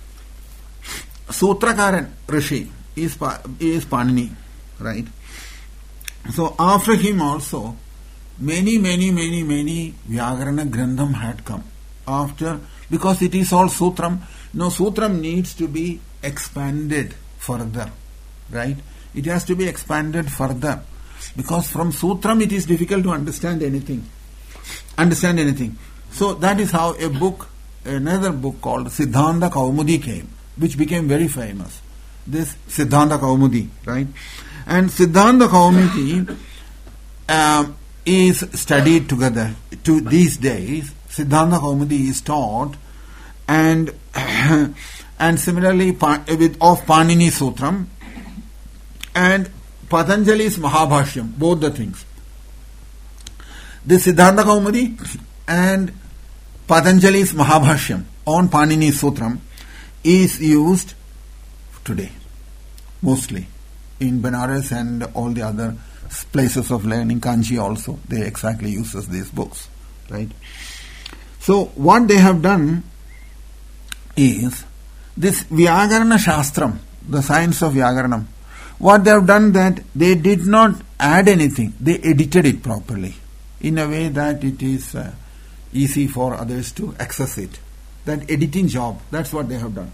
Sutrakaran Rishi is, is Panini, right? So after him also, many, many, many, many Vyakarana Grandham had come. After, because it is all Sutram, no, Sutram needs to be expanded further, right? It has to be expanded further. Because from Sutram it is difficult to understand anything. Understand anything. So that is how a book, another book called Siddhanta Kaumudi came, which became very famous. This Siddhanta Kaumudi, right? And Siddhanta Kaumudi uh, is studied together. To these days, Siddhanta Kaumudi is taught, and and similarly with of Panini Sutram and Patanjali's Mahabhashyam, both the things. The Siddhanta Kaumudi and Patanjali's Mahabhashyam on Panini Sutram is used today, mostly in Benares and all the other places of learning. Kanchi also, they exactly uses these books, right? So what they have done is this Vyakarana Shastram, the science of Vyakaranam. What they have done that they did not add anything, they edited it properly in a way that it is uh, easy for others to access it. That editing job, that's what they have done.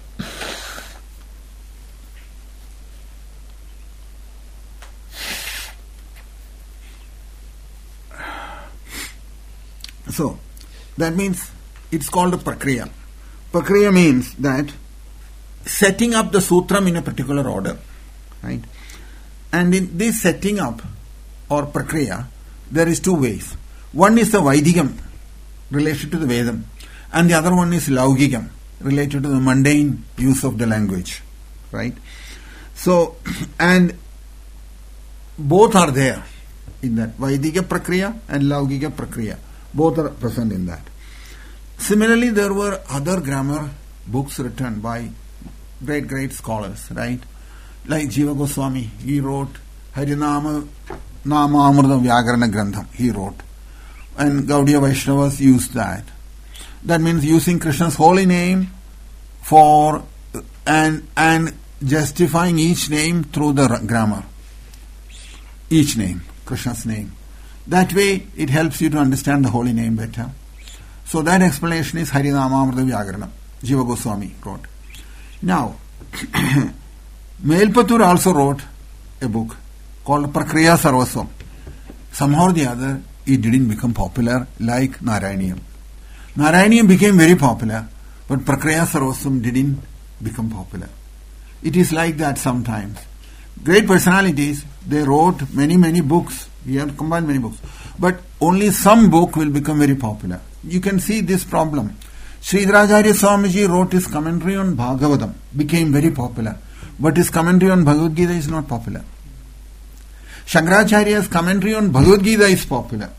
So, that means it's called a prakriya. Prakriya means that setting up the sutram in a particular order, right? And in this setting up or prakriya, there is two ways. One is the Vaidikam, related to the Vedam, and the other one is Laugikam, related to the mundane use of the language, right? So, and both are there in that Vaidika prakriya and Laugika prakriya. Both are present in that. Similarly, there were other grammar books written by great, great scholars, right? Like Jiva Goswami, he wrote Harinama Namamrita Vyakarana Grantham, he wrote. And Gaudiya Vaishnavas used that. That means using Krishna's holy name for and and justifying each name through the grammar. Each name, Krishna's name. That way, it helps you to understand the holy name better. So that explanation is Harinamamrita Vyakarana. Jiva Goswami wrote. Now, Melpatur also wrote a book called Prakriya Sarvaswam. Somehow or the other, it didn't become popular like Narayaniam. Narayaniam became very popular, but Prakriya Sarvaswam didn't become popular. It is like that sometimes. Great personalities, they wrote many, many books. We have combined many books. But only some book will become very popular. You can see this problem. Sridharacharya Swamiji wrote his commentary on Bhagavatam, became very popular. But his commentary on Bhagavad Gita is not popular. Shankaracharya's commentary on Bhagavad Gita is popular.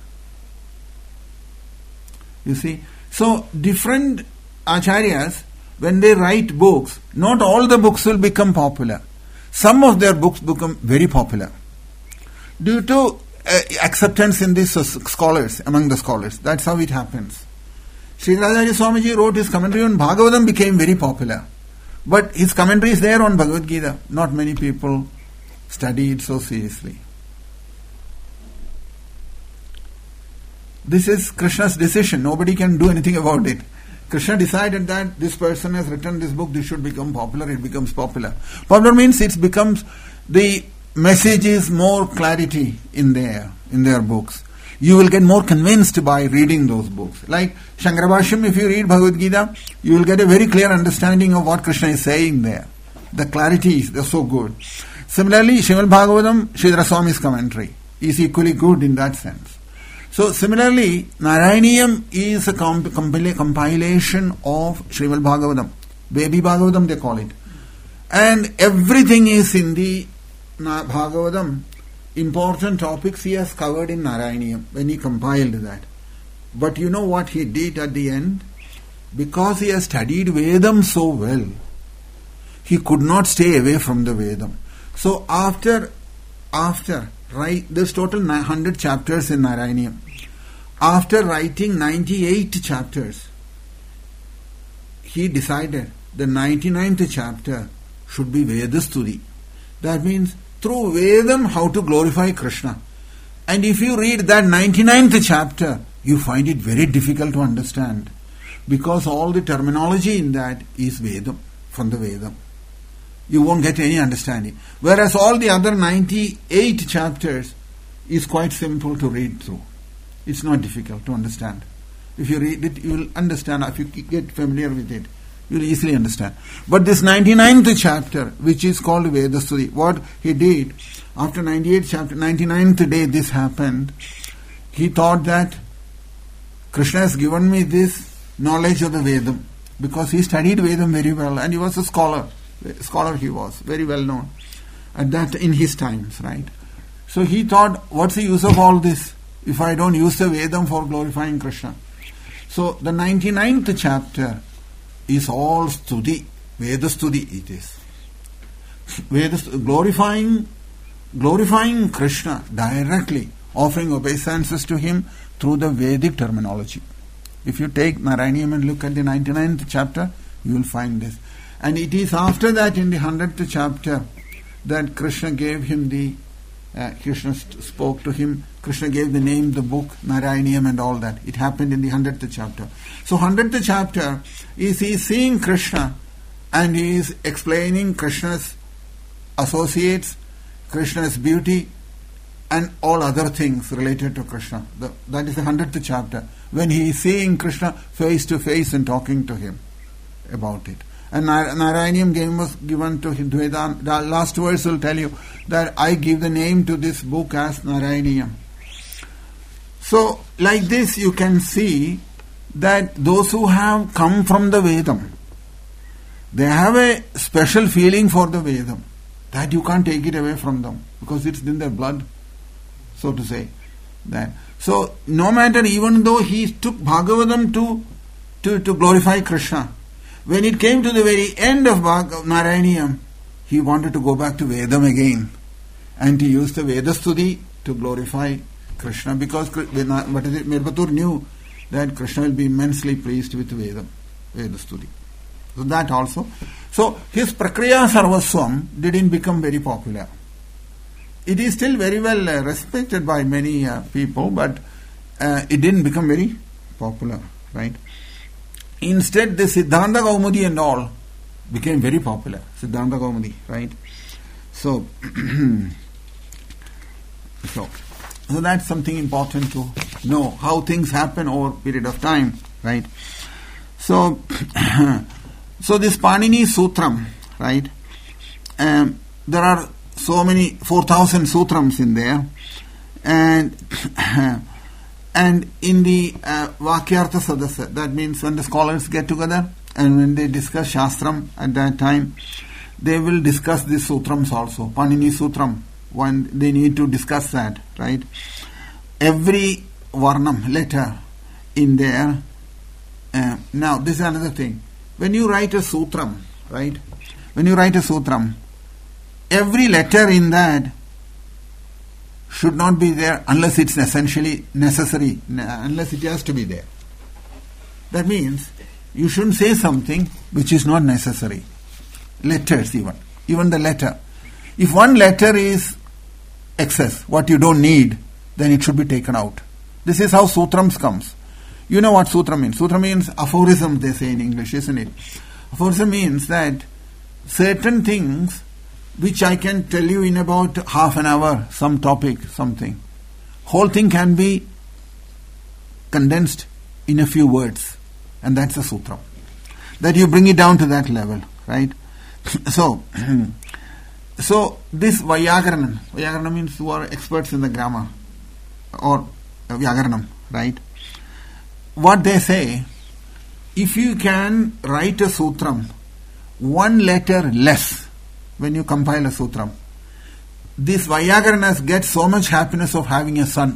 You see? So, different acharyas, when they write books, not all the books will become popular. Some of their books become very popular due to uh, acceptance in these uh, scholars, among the scholars. That's how it happens. Sridharacharya Swamiji wrote his commentary on Bhagavatam, became very popular. But his commentary is there on Bhagavad Gita. Not many people study it so seriously. This is Krishna's decision. Nobody can do anything about it. Krishna decided that this person has written this book, this should become popular, it becomes popular. Popular means it becomes, the message is more clarity in there, in their books. You will get more convinced by reading those books. Like Shankara Bhashyam, if you read Bhagavad Gita, you will get a very clear understanding of what Krishna is saying there. The clarity is so good. Similarly, Srimad Bhagavatam, Sridhara Swami's commentary is equally good in that sense. So similarly, Narayaniam is a comp- compil- compilation of Srimad Bhagavatam. Baby Bhagavatam they call it. And everything is in the Na- Bhagavatam. Important topics he has covered in Narayaniam when he compiled that. But you know what he did at the end? Because he has studied Vedam so well, he could not stay away from the Vedam. So after, after, right, there's total one hundred chapters in Narayaniam. After writing ninety-eight chapters, he decided the ninety-ninth chapter should be Vedastuti. That means through Vedam how to glorify Krishna. And if you read that ninety-ninth chapter, you find it very difficult to understand. Because all the terminology in that is Vedam, from the Vedam. You won't get any understanding. Whereas all the other ninety-eight chapters is quite simple to read through. It's not difficult to understand. If you read it, you will understand. If you get familiar with it, you will easily understand. But this ninety-ninth chapter, which is called Vedastuti, what he did, after ninety-eighth chapter, ninety-ninth day this happened, he thought that Krishna has given me this knowledge of the Vedam, because he studied Vedam very well, and he was a scholar. A scholar he was, very well known at that in his times, right? So he thought, what's the use of all this if I don't use the Vedam for glorifying Krishna? So the ninety-ninth chapter is all Stuti, Vedastuti it is. Vedastuti, glorifying, glorifying Krishna directly, offering obeisances to him through the Vedic terminology. If you take Narayaniam and look at the ninety-ninth chapter, you will find this. And it is after that, in the hundredth chapter, that Krishna gave him the, uh, Krishna st- spoke to him, Krishna gave the name, the book, Narayaniam and all that. It happened in the hundredth chapter. So hundredth chapter is he is seeing Krishna and he is explaining Krishna's associates, Krishna's beauty and all other things related to Krishna. The, that is the hundredth chapter, when he is seeing Krishna face to face and talking to him about it. And Narayaniam game was given to him. The last verse will tell you that I give the name to this book as Narayaniam. So, like this you can see that those who have come from the Vedam, they have a special feeling for the Vedam, that you can't take it away from them, because it's in their blood, so to say. That. So, no matter, even though he took Bhagavatam to to, to glorify Krishna. When it came to the very end of Narayaniyam, he wanted to go back to Vedam again and to use the Vedastuti to glorify Krishna, because what is it? Mirbatur knew that Krishna will be immensely pleased with Vedam, Vedastuti. So that also. So his Prakriya Sarvaswam didn't become very popular. It is still very well uh, respected by many uh, people, but uh, it didn't become very popular, right? Instead, the Siddhanta Kaumudi and all became very popular. Siddhanta Kaumudi, right? So, so, so that's something important to know, how things happen over a period of time, right? So, so this Panini Sutram, right? Um, there are so many, four thousand sutrams in there, and and in the uh, Vakyartha Sadasya, that means when the scholars get together and when they discuss Shastram at that time, they will discuss these sutrams also, Panini Sutram, when they need to discuss that, right? Every Varnam, letter in there. Uh, now, this is another thing. When you write a sutram, right? When you write a sutram, every letter in that should not be there unless it's essentially necessary, unless it has to be there. That means you shouldn't say something which is not necessary. Letters even. Even the letter. If one letter is excess, what you don't need, then it should be taken out. This is how sutrams comes. You know what sutra means. Sutra means aphorism, they say in English, isn't it? Aphorism means that certain things which I can tell you in about half an hour, some topic, something. Whole thing can be condensed in a few words. And that's a sutra. That you bring it down to that level, right? So, so this Vyagaranam, Vyagaranam means who are experts in the grammar, or Vyagaranam, right? What they say, if you can write a sutram, one letter less, when you compile a sutram, this Vyagaranas get so much happiness of having a son.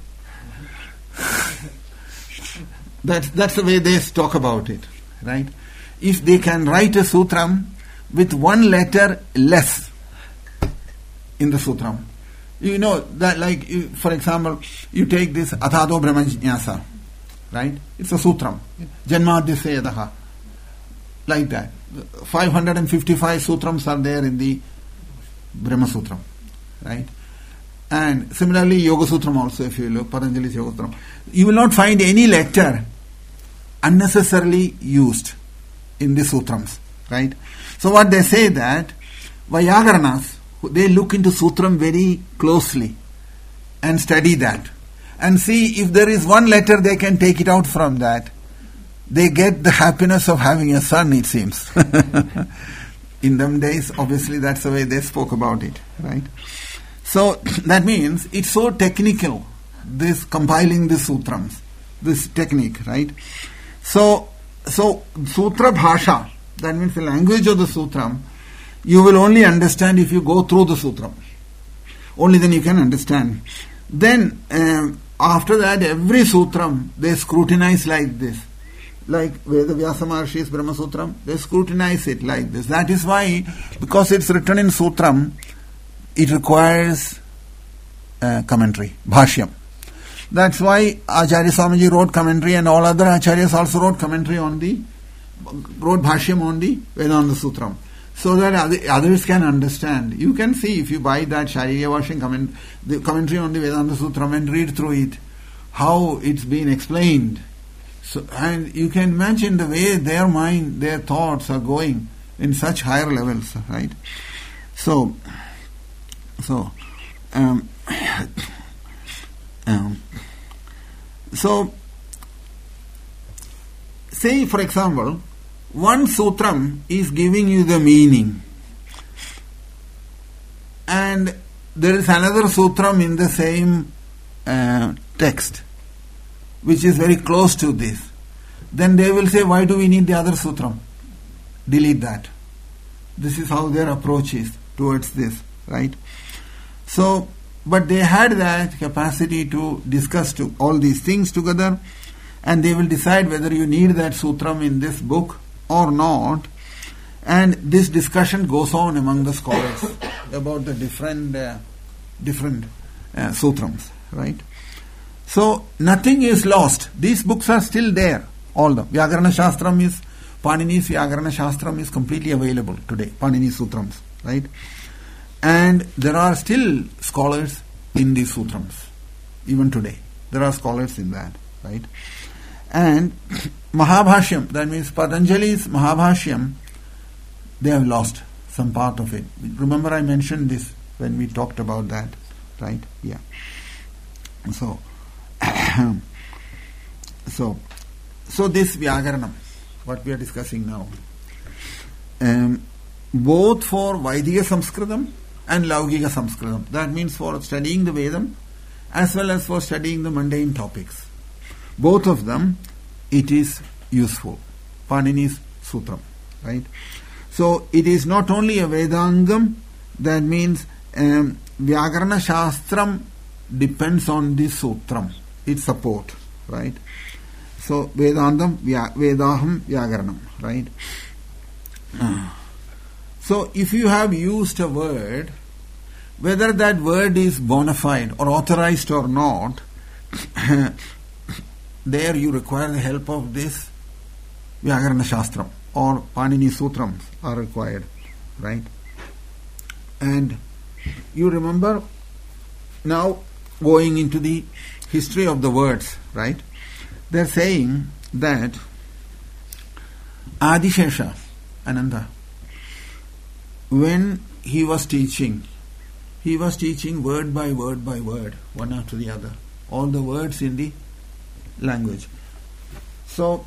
That's, that's the way they talk about it, right? If they can write a sutram with one letter less in the sutram, you know, that like, for example, you take this Athado Brahmajnasa, right? It's a sutram. Janmadhyaseyadaha. Like that. five hundred fifty-five sutrams are there in the Brahma Sutram, right? And similarly, Yoga Sutram also, if you look, Patanjali's Yoga Sutram, you will not find any letter unnecessarily used in the sutrams, right? So what they say that Vyagaranas, they look into sutram very closely and study that and see if there is one letter they can take it out from that. They get the happiness of having a son, it seems. In them days, obviously, that's the way they spoke about it, right? So, that means it's so technical, this compiling the sutrams, this technique, right? So, so sutra bhasha, that means the language of the sutram, you will only understand if you go through the sutram. Only then you can understand. Then, um, after that, every sutram, they scrutinize like this. Like Veda Vyasa Maharshi's Brahma Sutram, they scrutinize it like this. That is why, because it's written in Sutram, it requires uh, commentary, Bhashyam. That's why Acharya Swamiji wrote commentary, and all other Acharyas also wrote commentary on the, wrote Bhashyam on the Vedanta Sutram, so that others can understand. You can see if you buy that Sharya Vashing comment, the commentary on the Vedanta Sutram and read through it, how it's been explained. So, and you can imagine the way their mind, their thoughts are going in such higher levels, right? So, so, um, um, so, say for example, one sutram is giving you the meaning, and there is another sutram in the same uh, text, which is very close to this. Then they will say, why do we need the other sutram? Delete that. This is how their approach is towards this, right? So, but they had that capacity to discuss to all these things together, and they will decide whether you need that sutram in this book or not. And this discussion goes on among the scholars about the different uh, different uh, sutrams, right? So nothing is lost. These books are still there. All the Vyakarana Shastram is, Panini's Vyakarana Shastram is completely available today. Panini Sutrams, right? And there are still scholars in these sutrams, even today. There are scholars in that, right? And Mahabhashyam, that means Patanjali's Mahabhashyam, they have lost some part of it. Remember I mentioned this when we talked about that, right? Yeah. So, so, so this Vyakaranam, what we are discussing now, um, both for Vaidika Samskritam and Laukika Samskritam, that means for studying the Vedam as well as for studying the mundane topics. Both of them, it is useful. Panini's Sutram, right? So, it is not only a Vedangam, that means um, Vyakarana Shastram depends on this Sutram, its support, right? So, Vedandam, vya, Vedaham, Vyakaranam, right? Uh. So, if you have used a word, whether that word is bona fide or authorized or not, there you require the help of this Vyakarana Shastram or Panini Sutrams are required, right? And you remember now going into the history of the words, right? They're saying that Adishesha, Ananda, when he was teaching, he was teaching word by word by word, one after the other, all the words in the language. So,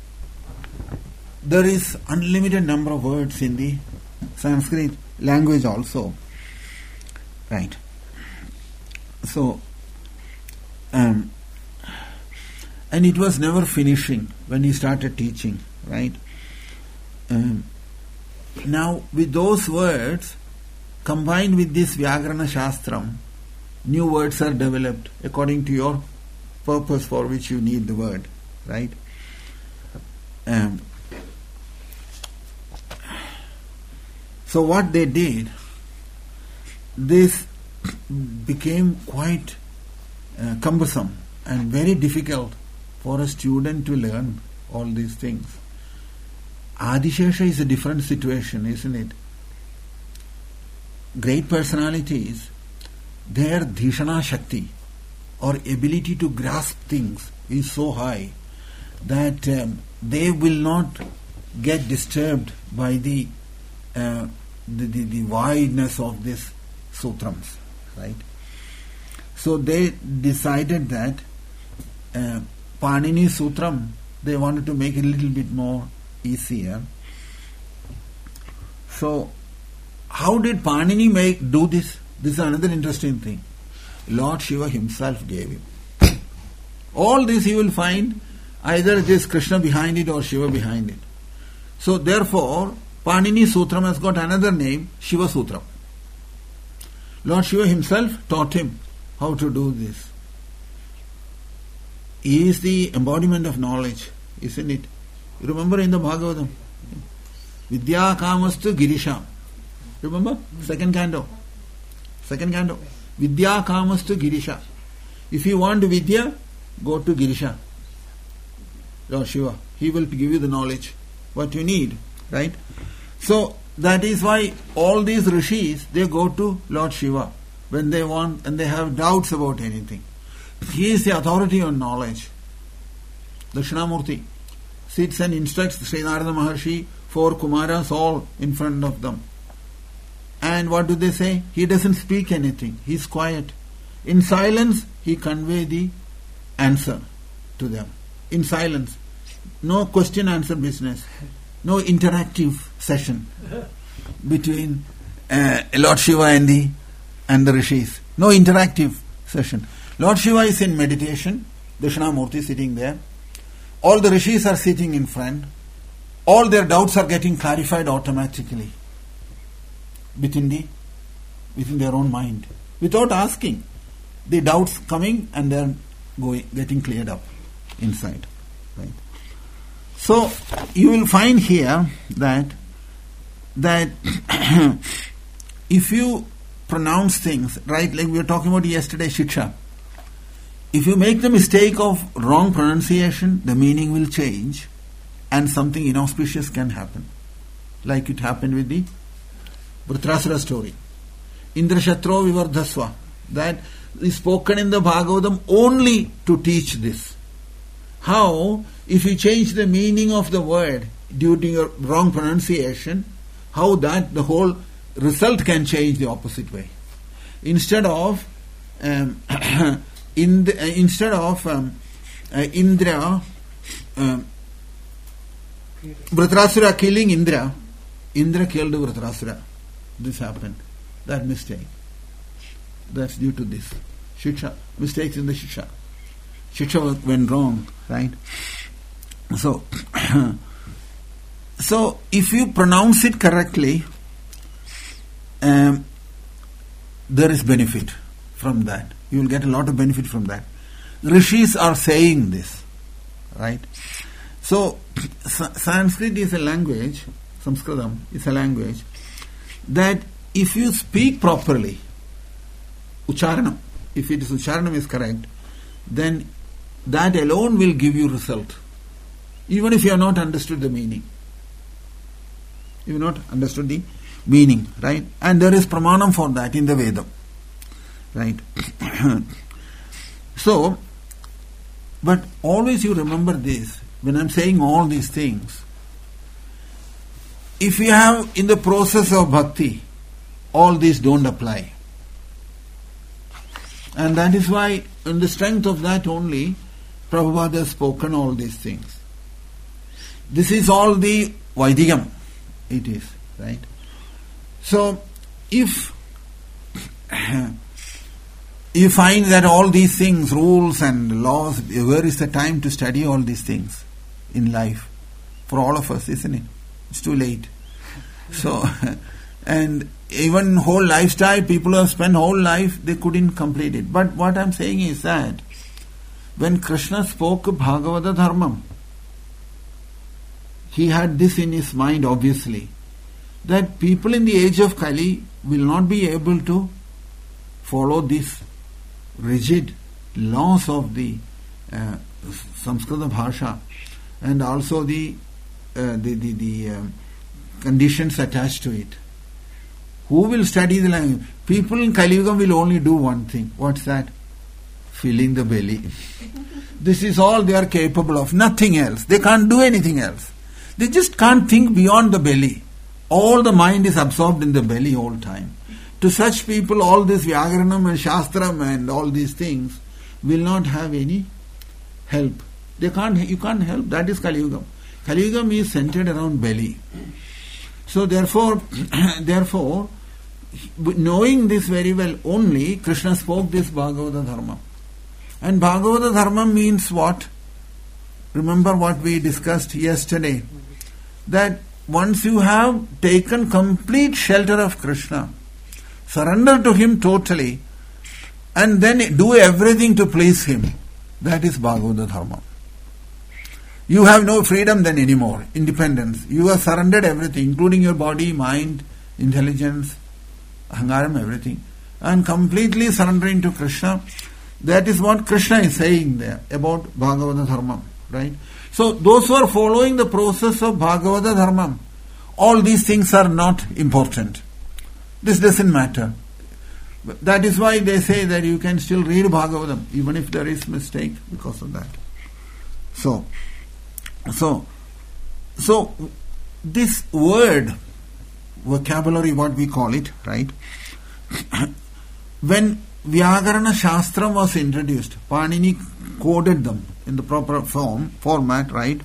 there is unlimited number of words in the Sanskrit language also, right? So, um, and it was never finishing when he started teaching, right? Um, now, with those words, combined with this Vyakarana Shastram, new words are developed according to your purpose for which you need the word, right? Um, so what they did, this became quite uh, cumbersome and very difficult for a student to learn all these things. Adishesha is a different situation, isn't it? Great personalities, their Dhishana Shakti or ability to grasp things is so high that um, they will not get disturbed by the, uh, the, the the wideness of these sutrams, right? So they decided that uh, Panini Sutram, they wanted to make it a little bit more easier. So, how did Panini make do this? This is another interesting thing. Lord Shiva himself gave him. All this you will find either it is Krishna behind it or Shiva behind it. So therefore, Panini Sutram has got another name, Shiva Sutram. Lord Shiva himself taught him how to do this. He is the embodiment of knowledge, isn't it? You remember in the Bhagavatam, Vidya Kamastu Girisha. Remember? Second canto. Second canto. Vidya Kamastu Girisha. If you want Vidya, go to Girisha. Lord Shiva. He will give you the knowledge, what you need. Right? So, that is why all these rishis, they go to Lord Shiva when they want and they have doubts about anything. He is the authority on knowledge. Dakshinamurti sits and instructs Sri Narada Maharshi, four Kumaras, all in front of them. And what do they say? He doesn't speak anything. He is quiet. In silence, he conveys the answer to them. In silence. No question-answer business. No interactive session between uh, Lord Shiva and the, and the rishis. No interactive session. Lord Shiva is in meditation. Dakshinamurti sitting there. All the rishis are sitting in front. All their doubts are getting clarified automatically within the within their own mind, without asking. The doubts coming and then going getting cleared up inside. Right? So you will find here that that if you pronounce things, right, like we were talking about yesterday, shiksha. If you make the mistake of wrong pronunciation, the meaning will change and something inauspicious can happen. Like it happened with the Vritrasura story. Indra Shatro Vivardhasva. That is spoken in the Bhagavatam only to teach this. How, if you change the meaning of the word due to your wrong pronunciation, how that the whole result can change the opposite way. Instead of um, in the, uh, instead of um, uh, Indra, um, Vritrasura killing Indra, Indra killed Vritrasura. This happened. That mistake. That's due to this. Shiksha. Mistakes in the Shiksha. Shiksha went wrong, right? So, so if you pronounce it correctly, um, there is benefit from that. You will get a lot of benefit from that. Rishis are saying this, right? So, Sanskrit is a language, Sanskritam is a language, that if you speak properly, Ucharanam, if it is Ucharanam is correct, then that alone will give you result. Even if you have not understood the meaning. You have not understood the meaning, right? And there is pramanam for that in the Veda. Right? So, but always you remember this, when I am saying all these things, if you have in the process of bhakti, all these don't apply. And that is why, on the strength of that only, Prabhupada has spoken all these things. This is all the Vaidikam, it is, right? So, if you find that all these things, rules and laws, where is the time to study all these things in life? For all of us, isn't it? It's too late. So, and even whole lifestyle, people who have spent whole life, they couldn't complete it. But what I'm saying is that when Krishna spoke Bhagavata Dharmam, he had this in his mind, obviously, that people in the age of Kali will not be able to follow these rigid laws of the uh, Samskrita Bhasha and also the uh, the the, the uh, conditions attached to it. Who will study the language? People in Kali Yuga will only do one thing. What's that? Filling the belly. This is all they are capable of. Nothing else. They can't do anything else. They just can't think beyond the belly. All the mind is absorbed in the belly all the time. To such people, all this Vyagaranam and Shastram and all these things will not have any help. They can't. You can't help. That is Kali Yuga. Kali Yuga is centered around belly. So therefore, therefore, knowing this very well, only Krishna spoke this Bhagavata Dharma. And Bhagavata Dharma means what? Remember what we discussed yesterday. That once you have taken complete shelter of Krishna, surrender to Him totally, and then do everything to please Him, that is Bhagavata Dharma. You have no freedom then anymore, independence. You have surrendered everything, including your body, mind, intelligence, ahangaram, everything. And completely surrendering to Krishna. That is what Krishna is saying there about Bhagavata Dharma, right? So those who are following the process of Bhagavata Dharma, all these things are not important. This doesn't matter. That is why they say that you can still read Bhagavatam, even if there is mistake because of that. So, so, so this word, vocabulary, what we call it, right? When Vyakarana Shastram was introduced, Panini coded them in the proper form, format, right?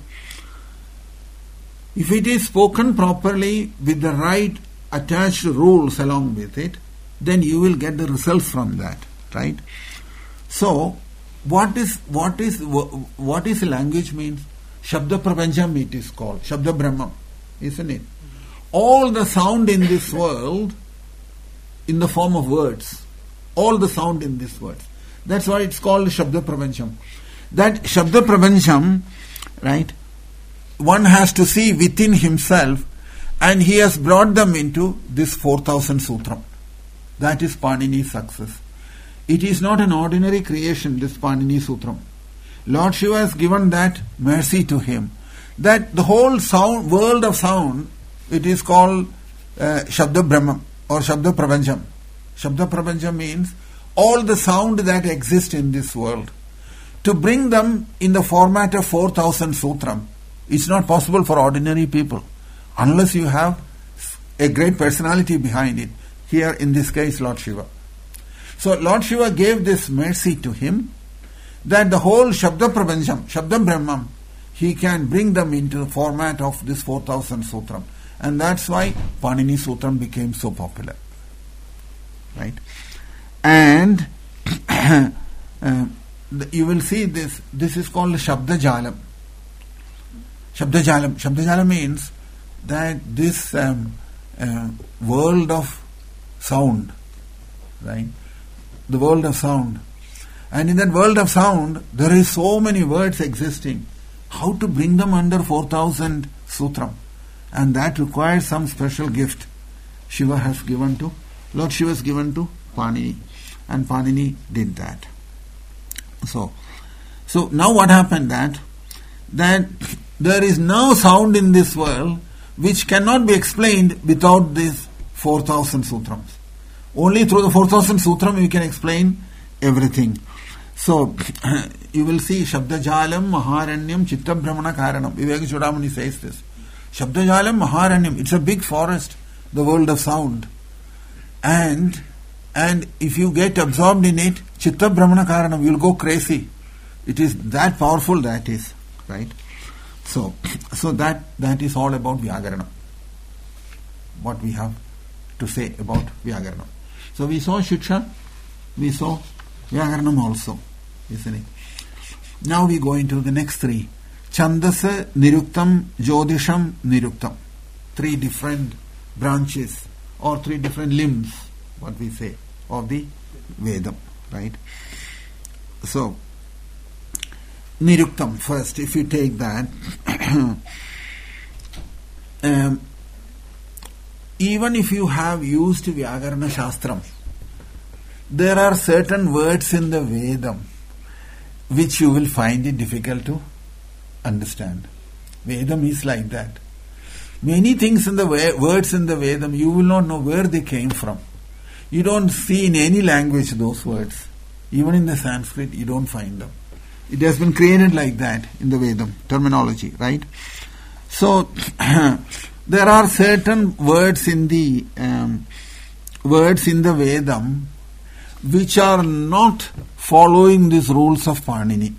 If it is spoken properly with the right attached rules along with it, then you will get the results from that, right? So, what is what is what is language means? Shabda Prapancham it is called, Shabda Brahma, isn't it? All the sound in this world, in the form of words, all the sound in this world. That's why it's called Shabda Prapancham. That Shabda Prapancham right? One has to see within himself, and he has brought them into this four thousand Sutram. That is Panini's success. It is not an ordinary creation, this Panini Sutram. Lord Shiva has given that mercy to him, that the whole sound, world of sound, it is called uh, Shabda Brahman or Shabda Prapancham. Shabda Prapancham means all the sound that exists in this world. To bring them in the format of four thousand Sutram, it's not possible for ordinary people, unless you have a great personality behind it. Here in this case, Lord Shiva. So Lord Shiva gave this mercy to him, that the whole Shabda Prapancham, Shabda Brahman, he can bring them into the format of this four thousand Sutram. And that's why Panini Sutram became so popular. Right? And uh, you will see this, this is called Shabda Jalam. Shabda Jalam. Shabda Jalam means that this um, uh, world of sound, right? The world of sound. And in that world of sound, there is so many words existing. How to bring them under four thousand Sutram? And that requires some special gift. Shiva has given to, Lord Shiva has given to Panini. And Panini did that. So, so now what happened that, that there is no sound in this world which cannot be explained without these four thousand Sutrams. Only through the four thousand Sutram we can explain everything. So, you will see Shabdajalam Maharanyam Chitta Brahmana Karanam. Viveka Chudamani says this. Shabdajalam Maharanyam, it's a big forest, the world of sound. And and if you get absorbed in it, Chitta Brahmana Karanam, you'll go crazy. It is that powerful that is. Right? So, so that that is all about Vyagaranam. What we have to say about Vyagaranam. So we saw Shiksha, we saw Vyagaranam also, isn't it? Now we go into the next three. Chandasa, Niruktam, Jyotisham, Niruktam. Three different branches or three different limbs, what we say, of the Vedam, right? So, Niruktam first, if you take that, um, even if you have used Vyagarana Shastram, there are certain words in the Vedam which you will find it difficult to understand. Vedam is like that. Many things in the way, words in the Vedam, you will not know where they came from. You don't see in any language those words. Even in the Sanskrit, you don't find them. It has been created like that in the Vedam terminology, right? So, there are certain words in the um, words in the Vedam which are not following these rules of Panini.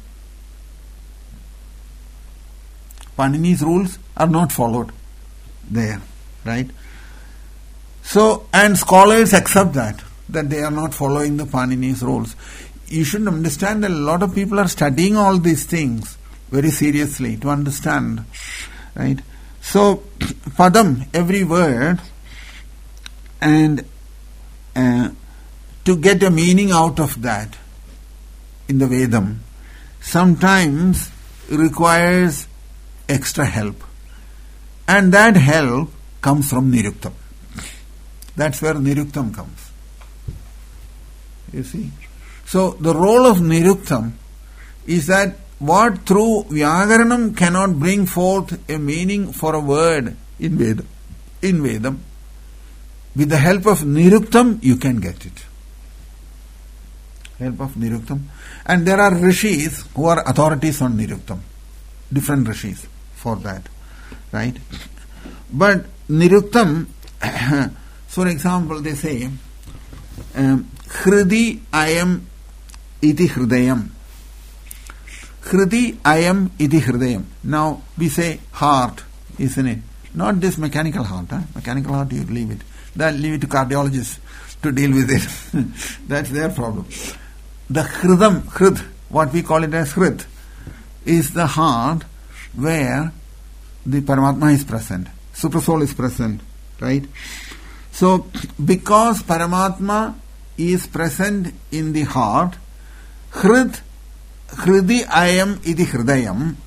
Panini's rules are not followed there, right? So, and scholars accept that, that they are not following the Panini's rules. You should understand that a lot of people are studying all these things very seriously to understand, right? So, Padam, every word, and uh, to get a meaning out of that in the Vedam, sometimes requires extra help. And that help comes from Niruktam. That's where Niruktam comes. You see? So, the role of Niruktam is that what through Vyagaranam cannot bring forth a meaning for a word in Vedam, in Vedam, with the help of Niruktam, you can get it. Help of Niruktam. And there are rishis who are authorities on Niruktam. Different rishis for that. Right? But Niruktam, for example, they say, um, Hridi ayam iti hridayam. Hridi ayam iti hridayam. Now, we say heart, isn't it? Not this mechanical heart. Huh? Mechanical heart, you leave it. That leave it to cardiologists to deal with it. That's their problem. The hridam, hrid, what we call it as hrid, is the heart where the Paramatma is present. Supersoul is present, right? So, because Paramatma is present in the heart, hrid, hridi ayam iti hridayam,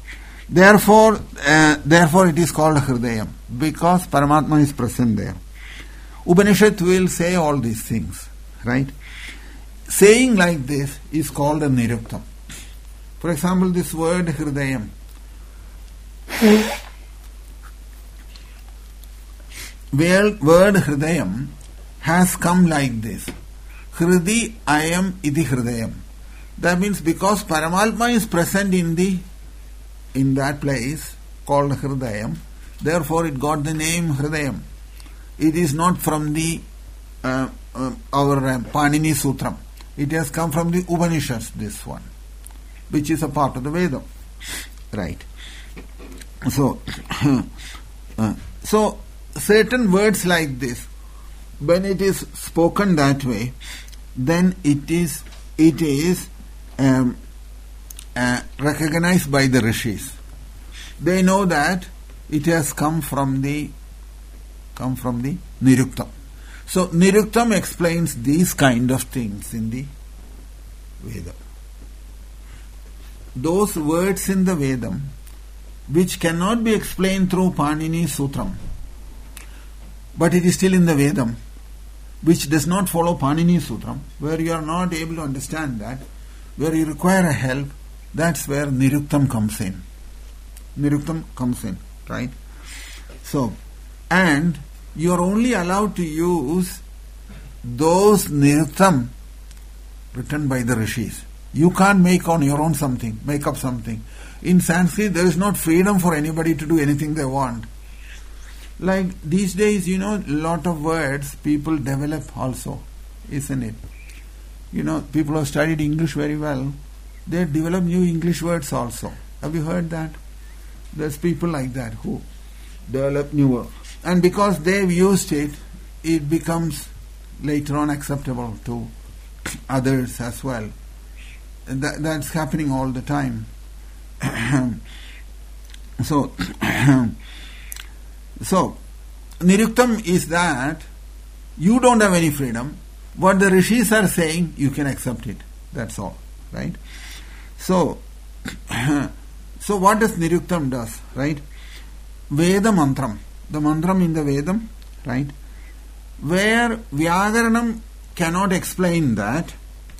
Therefore, uh, therefore it is called Hridayam, because Paramatma is present there. Upanishad will say all these things, right? Saying like this is called a Niruktam. For example, this word Hridayam. Word Hridayam has come like this. Hridi ayam iti Hridayam. That means because Paramatma is present in the in that place called Hridayam, therefore it got the name Hridayam. It is not from the uh, uh, our uh, Panini Sutram. It has come from the Upanishads, this one, which is a part of the Veda. Right. So, uh, so certain words like this, when it is spoken that way, then it is it is um, uh, recognized by the rishis. They know that it has come from the come from the Niruktam. So Niruktam explains these kind of things in the Veda. Those words in the Vedam which cannot be explained through Panini Sutram, but it is still in the Vedam, which does not follow Panini Sutram, where you are not able to understand that, where you require a help, that's where Niruktam comes in. Niruktam comes in, right? So, and you are only allowed to use those Niruktam written by the rishis. You can't make on your own something, make up something. In Sanskrit, there is not freedom for anybody to do anything they want. Like these days, you know, a lot of words people develop also, isn't it? You know, people who have studied English very well, they develop new English words also. Have you heard that? There's people like that who develop new words. And because they've used it, it becomes later on acceptable to others as well. That, that's happening all the time. so, so, Niruktam is that you don't have any freedom. What the rishis are saying, you can accept it. That's all, right? So, so what does Niruktam does, right? Veda mantram, the mantram in the Vedam, right? Where Vyagaranam cannot explain that,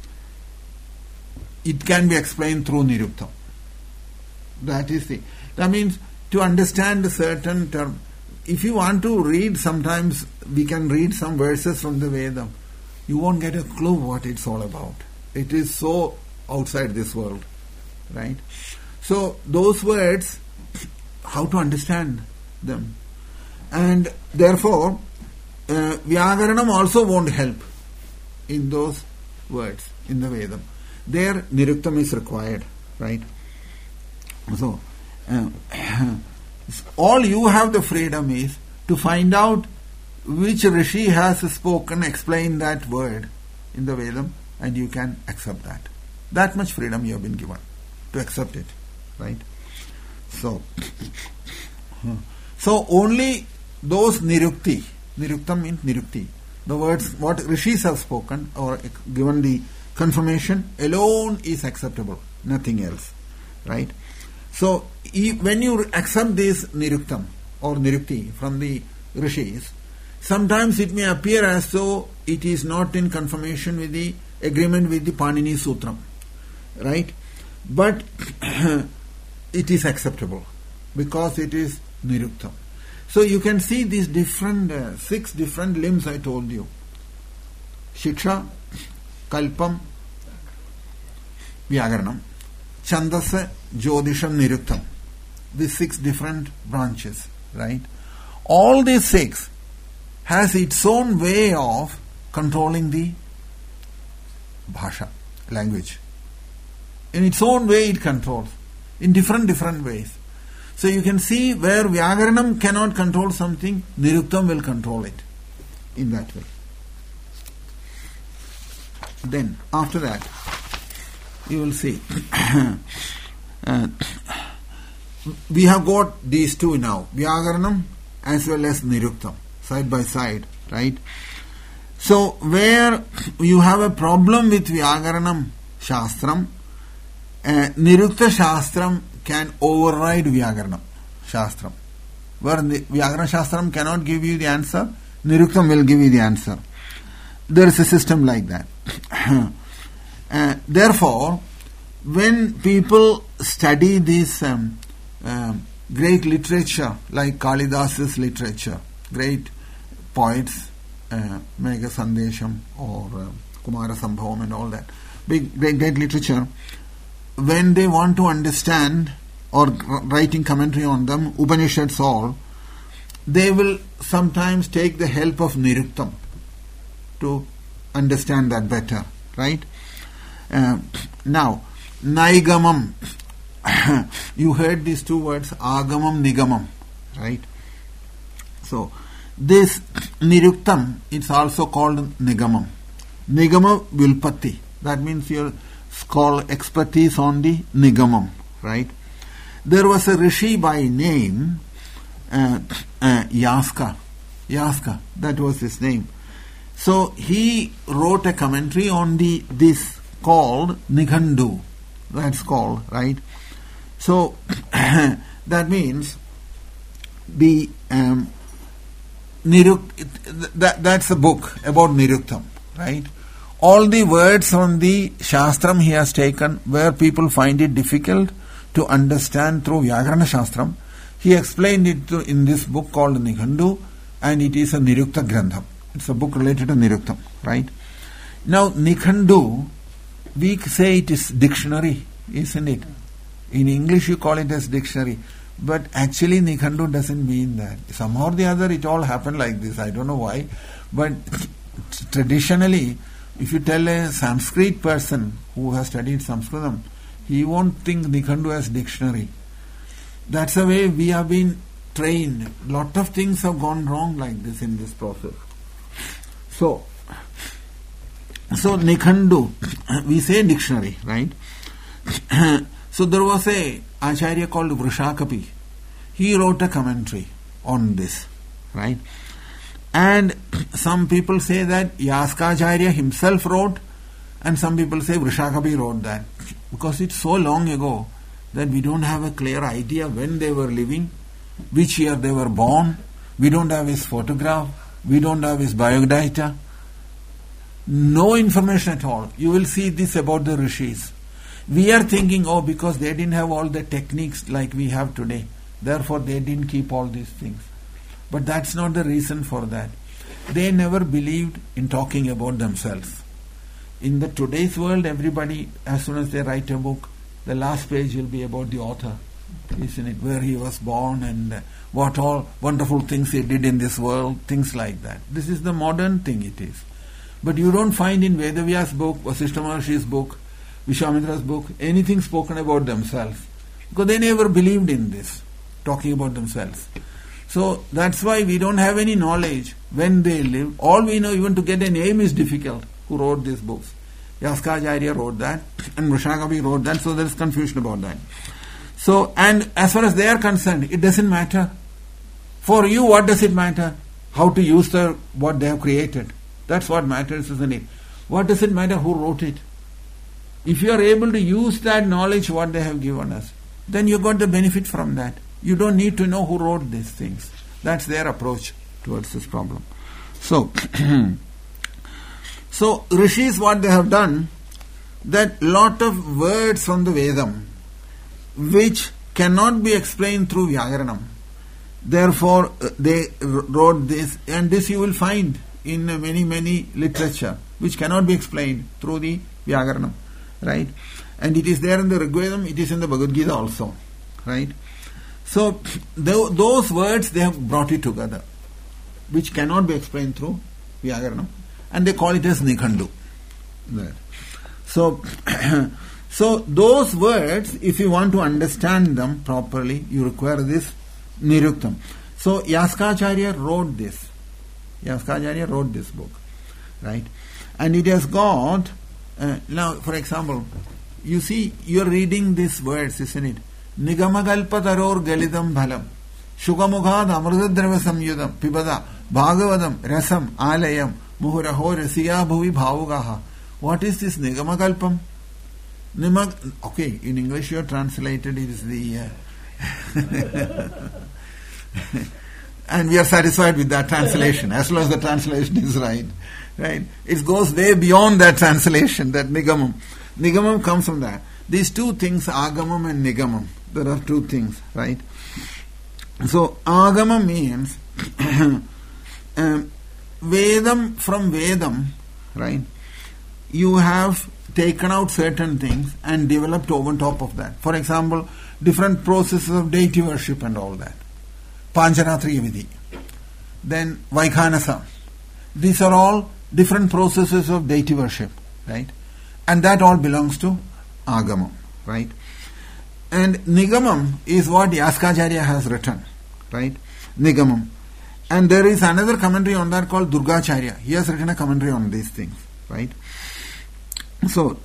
it can be explained through Niruktam. That is the, that means to understand a certain term. If you want to read, sometimes we can read some verses from the Vedam. You won't get a clue what it's all about. It is so outside this world, right? So those words, how to understand them, and therefore uh, Vyagaranam also won't help in those words in the Vedam. There Niruktam is required, right? So uh, all you have the freedom is to find out which rishi has spoken, explained that word in the Vedam, and you can accept that. That much freedom you have been given to accept it, right? So, so only those nirukti, niruktam means nirukti, the words what rishis have spoken or given the confirmation alone is acceptable, nothing else, right? So, when you accept this niruktam or nirukti from the rishis, sometimes it may appear as though it is not in confirmation with the agreement with the Panini Sutram, right? But it is acceptable because it is niruktam. So you can see these different, uh, six different limbs I told you. Shiksha, Kalpam, Vyagaranam, Chandasa, Jyotisham, Niruktam. These six different branches, right? All these six has its own way of controlling the bhasha, language. In its own way it controls, in different, different ways. So you can see where Vyagaranam cannot control something, Niruktam will control it in that way. Then, after that, you will see, uh, we have got these two now, Vyagaranam as well as Niruktam, side by side, right? So, where you have a problem with Vyagaranam Shastram, uh, Nirukta Shastram can override Vyakarana Shastram. Where the Vyakarana Shastram cannot give you the answer, Niruktam will give you the answer. There is a system like that. uh, therefore, when people study this um, um, great literature, like Kalidasa's literature, great poets, uh, Megha Sandesham or uh, Kumara Sambhavam and all that, big great, great literature, when they want to understand or writing commentary on them, Upanishads all, they will sometimes take the help of Niruktam to understand that better, right? Uh, now, Naigamam, you heard these two words, Agamam, Nigamam, right? So, this Niruktam, it's also called Nigamam. Nigama Vilpatti, that means your scholar expertise on the Nigamam, right? There was a rishi by name, uh, uh, Yaska. Yaska, that was his name. So he wrote a commentary on the this called Nikhandu. That's called, right? So that means the um, Niruk. That that's a book about Niruktam, right? All the words on the Shastram he has taken, where people find it difficult to understand through Vyakarana Shastram, he explained it to, in this book called Nikhandu, and it is a Nirukta Grantham. It's a book related to Niruktam, right? Now, Nikhandu, we say it is dictionary, isn't it? In English you call it as dictionary, but actually Nikhandu doesn't mean that. Somehow or the other it all happened like this, I don't know why, but traditionally, if you tell a Sanskrit person who has studied Sanskritam, he won't think Nikhandu as dictionary. That's the way we have been trained. Lot of things have gone wrong like this in this process. So, so Nikhandu, we say dictionary, right? So there was a Acharya called Vrishakapi. He wrote a commentary on this, right? And some people say that Yaskacharya himself wrote, and some people say Vrishakapi wrote that. Because it's so long ago that we don't have a clear idea when they were living, which year they were born. We don't have his photograph. We don't have his biodata. No information at all. You will see this about the rishis. We are thinking, oh, because they didn't have all the techniques like we have today, therefore they didn't keep all these things. But that's not the reason for that. They never believed in talking about themselves. In the today's world, everybody, as soon as they write a book, the last page will be about the author, isn't it? Where he was born and uh, what all wonderful things he did in this world, things like that. This is the modern thing it is. But you don't find in Vedavyas book, Vasishtha Maharshi's book, Vishwamitra's book, anything spoken about themselves. Because they never believed in this, talking about themselves. So that's why we don't have any knowledge when they lived. All we know, even to get a name is difficult, who wrote these books. Yaskacharya wrote that, and Vrishakapi wrote that, so there is confusion about that. So, and as far as they are concerned, it doesn't matter. For you, what does it matter? How to use the what they have created. That's what matters, isn't it? What does it matter who wrote it? If you are able to use that knowledge, what they have given us, then you got the benefit from that. You don't need to know who wrote these things. That's their approach towards this problem. So, so rishis, what they have done, that lot of words from the Vedam, which cannot be explained through Vyakaranam. Therefore, they wrote this, and this you will find in many, many literature, which cannot be explained through the Vyakaranam, right? And it is there in the Rigvedam, it is in the Bhagavad Gita also, right? So, th- those words, they have brought it together, which cannot be explained through Vyakaranam, and they call it as Nikhandu. There. So, so those words, if you want to understand them properly, you require this Niruktam. So, Yaskacharya wrote this. Yaskacharya wrote this book, right? And it has got, uh, now, for example, you see, you are reading these words, isn't it? Nigamagalpataror galidam bhalam, Shugamugad amrudadrava samyudam, Pibada, Bhagavadam, Rasam, Alayam, Muhuraho, Rasiya Bhuvi Bhavugaha. What is this Nigamagalpam? Nimag, okay, in English you are translated is the... Uh, and we are satisfied with that translation, as long as the translation is right. Right? It goes way beyond that translation, that nigamam. Nigamam comes from that. These two things, agamam and nigamam, there are two things, right? So, agama means um, Vedam, from Vedam, right? You have taken out certain things and developed over top of that. For example, different processes of deity worship and all that. Pancharatriya Vidhi. Then Vaikhanasa. These are all different processes of deity worship, right? And that all belongs to Agamam, right? And Nigamam is what Yaskacharya has written, right? Nigamam. And there is another commentary on that called Durgacharya. He has written a commentary on these things, right? So,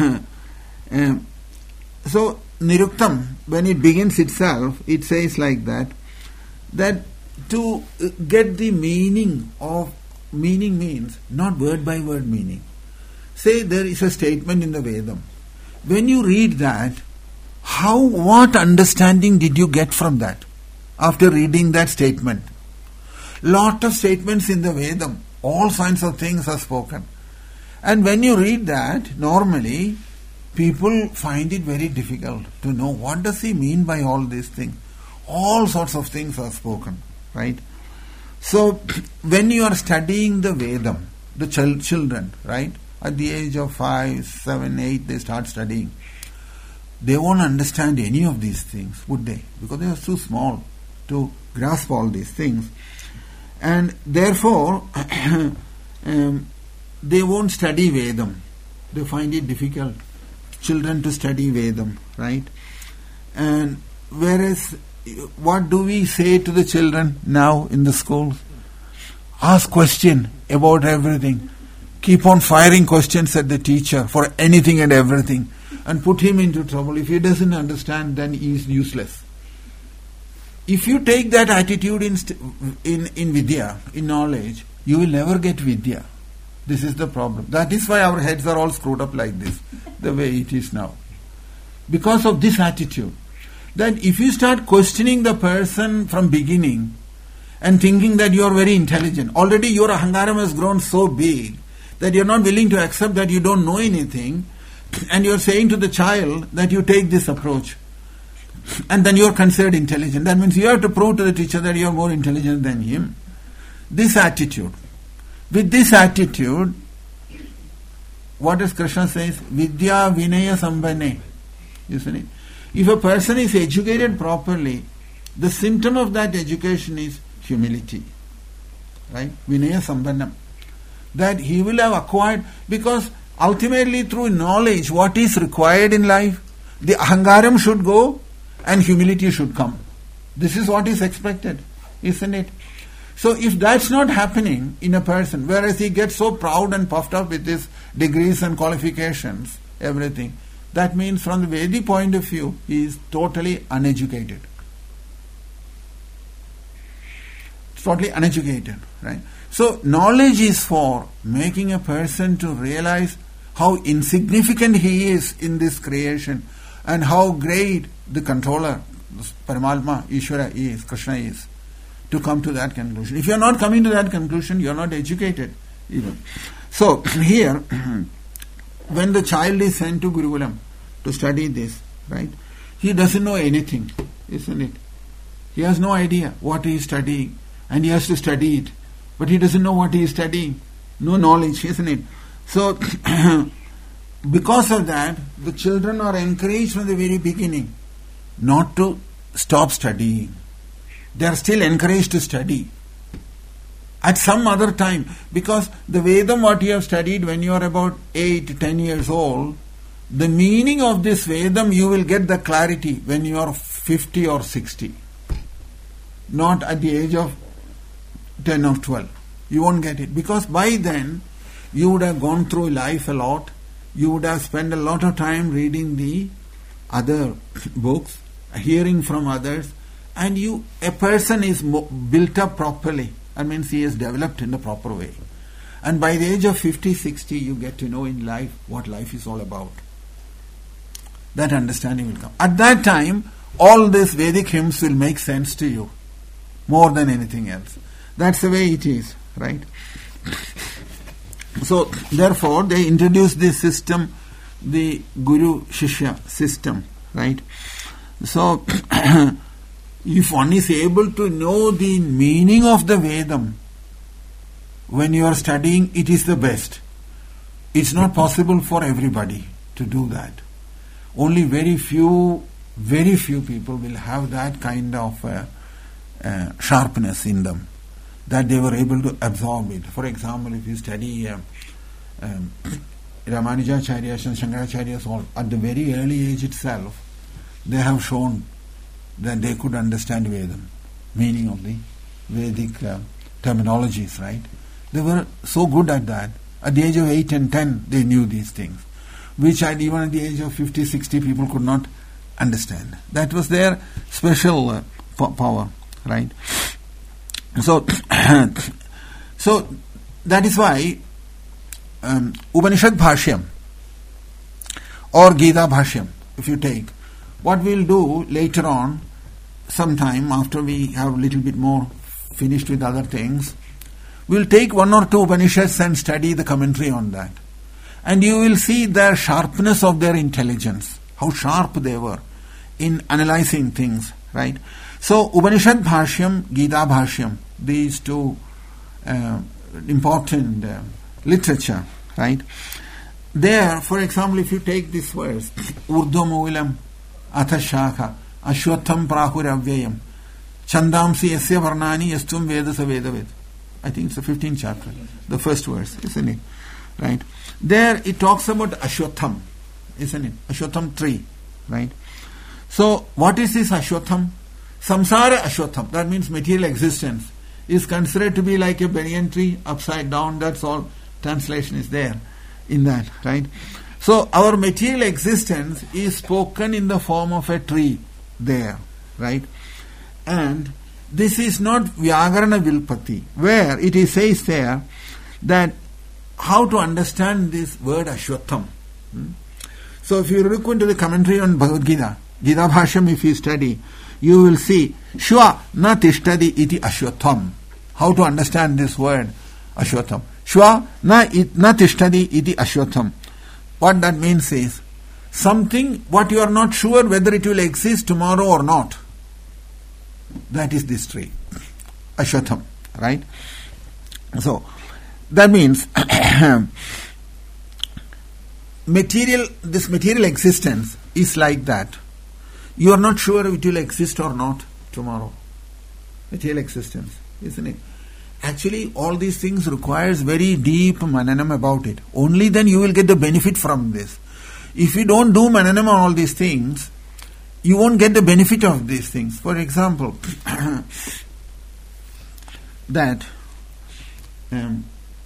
um, so Niruktam, when it begins itself, it says like that, that to get the meaning of, meaning means not word by word meaning. Say there is a statement in the Vedam. When you read that, how, what understanding did you get from that after reading that statement? Lot of statements in the Vedam, all kinds of things are spoken. And when you read that, normally people find it very difficult to know what does he mean by all these things. All sorts of things are spoken, right? So, when you are studying the Vedam, the ch- children, right? At the age of five, seven, eight, they start studying. They won't understand any of these things, would they? Because they are too small to grasp all these things. And therefore, um, they won't study Vedam. They find it difficult, children to study Vedam, right? And whereas, what do we say to the children now in the schools? Ask question about everything. Keep on firing questions at the teacher for anything and everything, and put him into trouble. If he doesn't understand, then he is useless. If you take that attitude in, st- in in Vidya, in knowledge, you will never get Vidya. This is the problem. That is why our heads are all screwed up like this, the way it is now. Because of this attitude. That if you start questioning the person from beginning and thinking that you are very intelligent, already your ahangaram has grown so big that you are not willing to accept that you don't know anything, and you are saying to the child that you take this approach. And then you are considered intelligent. That means you have to prove to the teacher that you are more intelligent than him. This attitude. With this attitude, what does Krishna says? Vidya Vinaya Sambhane. Isn't it? If a person is educated properly, the symptom of that education is humility. Right? Vinaya Sambhanam. That he will have acquired, because ultimately through knowledge, what is required in life? The ahangaram should go and humility should come. This is what is expected, isn't it? So if that's not happening in a person, whereas he gets so proud and puffed up with his degrees and qualifications, everything, that means from the Vedic point of view, he is totally uneducated. Totally uneducated, right? So knowledge is for making a person to realize how insignificant he is in this creation and how great the controller, Paramatma, Ishvara is, Krishna is, to come to that conclusion. If you are not coming to that conclusion, you are not educated even. So here, when the child is sent to Gurukulam to study this, right, he doesn't know anything, isn't it? He has no idea what he is studying, and he has to study it. But he doesn't know what he is studying. No knowledge, isn't it? So, because of that, the children are encouraged from the very beginning not to stop studying. They are still encouraged to study. At some other time, because the Vedam what you have studied when you are about eight, ten years old, the meaning of this Vedam you will get the clarity when you are fifty or sixty. Not at the age of ten or twelve. You won't get it. Because by then, you would have gone through life a lot. You would have spent a lot of time reading the other books, hearing from others, and you, a person is mo- built up properly. That means he is developed in the proper way. And by the age of fifty, sixty, you get to know in life what life is all about. that understanding will come. At that time, all these Vedic hymns will make sense to you more than anything else. That's the way it is, right? So, therefore, they introduced this system, the Guru Shishya system, right? So, if one is able to know the meaning of the Vedam when you are studying, it is the best. It's not possible for everybody to do that. Only very few, very few people will have that kind of uh, uh, sharpness in them, that they were able to absorb it. For example, if you study uh, um, Ramanujacharya and Shankaracharya, all at the very early age itself, they have shown that they could understand Vedam, meaning of the Vedic uh, terminologies, right? They were so good at that. At the age of eight and ten, they knew these things, which at even at the age of fifty, sixty, people could not understand. That was their special uh, power, right? So, so that is why um, Upanishad Bhashyam or Gita Bhashyam, if you take, what we'll do later on, sometime after we have a little bit more finished with other things, we'll take one or two Upanishads and study the commentary on that. And you will see their sharpness of their intelligence, how sharp they were in analyzing things, right? So, Upanishad Bhashyam, Gita Bhashyam, these two uh, important uh, literature, right? There, for example, if you take this verse, Urdhvamulam Athashakha Ashwatham Prahuravyayam Chandamsi Yasya Varnani Yastum Vedasa Vedavid. I think it's the fifteenth chapter, the first verse, isn't it? Right? There it talks about Ashwatham, isn't it? Ashwatham tree, right? So, what is this Ashwatham? Samsara Ashwatham, that means material existence, is considered to be like a banyan tree, upside down. That's all translation is there in that, right? So, our material existence is spoken in the form of a tree there, right? And this is not Vyakarana Vilpati, where it is says there that how to understand this word Ashwatham. Hmm? So, if you look into the commentary on Bhagavad Gita, Gita Bhashyam, if you study, you will see Shva na tishtadi iti Ashwatham. How to understand this word Ashwatham. Shva na, na tishtadi iti Ashwatham. What that means is something what you are not sure whether it will exist tomorrow or not. That is this tree, Ashwatham, right? So, that means material, this material existence is like that. You are not sure it will exist or not tomorrow. Material existence, isn't it? Actually, all these things requires very deep mananam about it. Only then you will get the benefit from this. If you don't do mananam on all these things, you won't get the benefit of these things. For example, that um,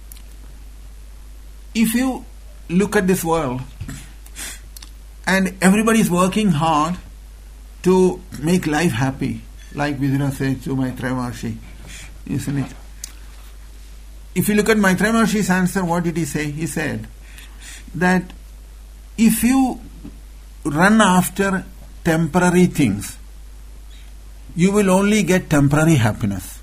if you look at this world and everybody is working hard to make life happy, like Vidura said to Maitreya Maharshi, isn't it? If you look at Maitreya Maharshi's answer, what did he say? He said that if you run after temporary things, you will only get temporary happiness.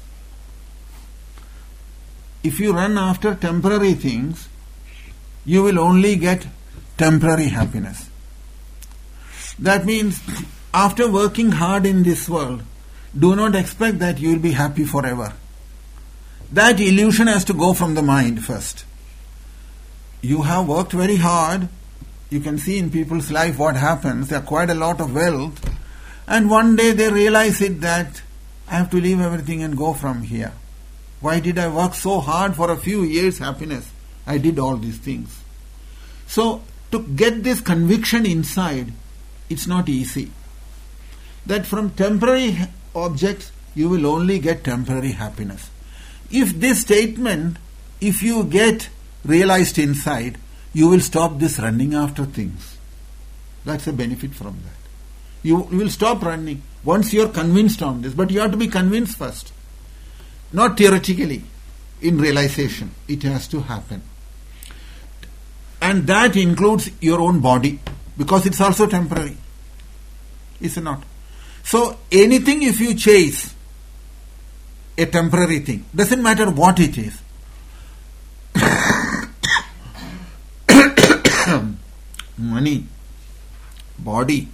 If you run after temporary things, you will only get temporary happiness. That means, after working hard in this world, do not expect that you will be happy forever. That illusion has to go from the mind first. You have worked very hard. You can see in people's life what happens. They acquired a lot of wealth, and one day they realize it that I have to leave everything and go from here. Why did I work so hard for a few years' happiness? I did all these things. So, to get this conviction inside, it's not easy. That from temporary objects, you will only get temporary happiness. If this statement, if you get realized inside, you will stop this running after things. That's a benefit from that. You will stop running once you are convinced on this, but you have to be convinced first. Not theoretically, in realization. It has to happen. And that includes your own body. because it's also temporary. Is it not? So anything if you chase a temporary thing, doesn't matter what it is. Money, body,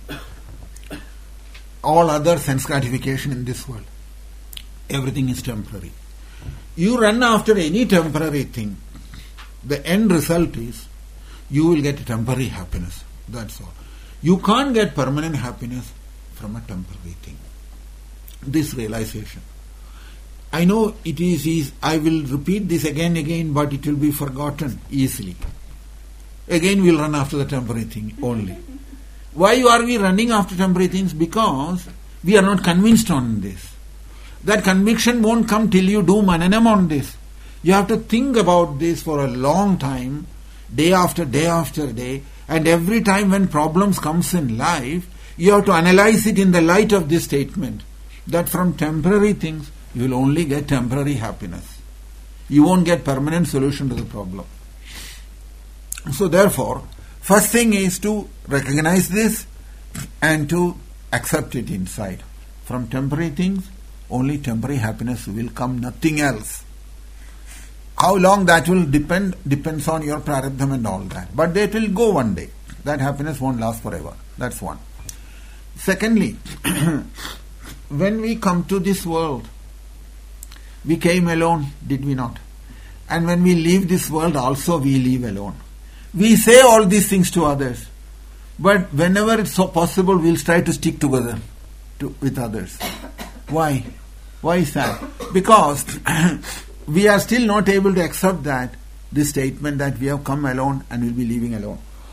all other sense gratification in this world, everything is temporary. You run after any temporary thing, the end result is you will get temporary happiness. That's all. You can't get permanent happiness from a temporary thing. This realization. I know it is easy. I will repeat this again and again, but it will be forgotten easily. Again we will run after the temporary thing only. Why are we running after temporary things? Because we are not convinced on this. That conviction won't come till you do mananam on this. You have to think about this for a long time, day after day after day, and every time when problems comes in life, you have to analyze it in the light of this statement, that from temporary things, you will only get temporary happiness. You won't get permanent solution to the problem. So therefore, first thing is to recognize this and to accept it inside. From temporary things, only temporary happiness will come, nothing else. How long that will depend, depends on your prarabdham and all that. But it will go one day. That happiness won't last forever. That's one. Secondly, when we come to this world, we came alone, did we not? And when we leave this world also we leave alone. We say all these things to others, but whenever it's so possible, we'll try to stick together to, with others. Why? Why is that? Because we are still not able to accept that, this statement that we have come alone and will be leaving alone.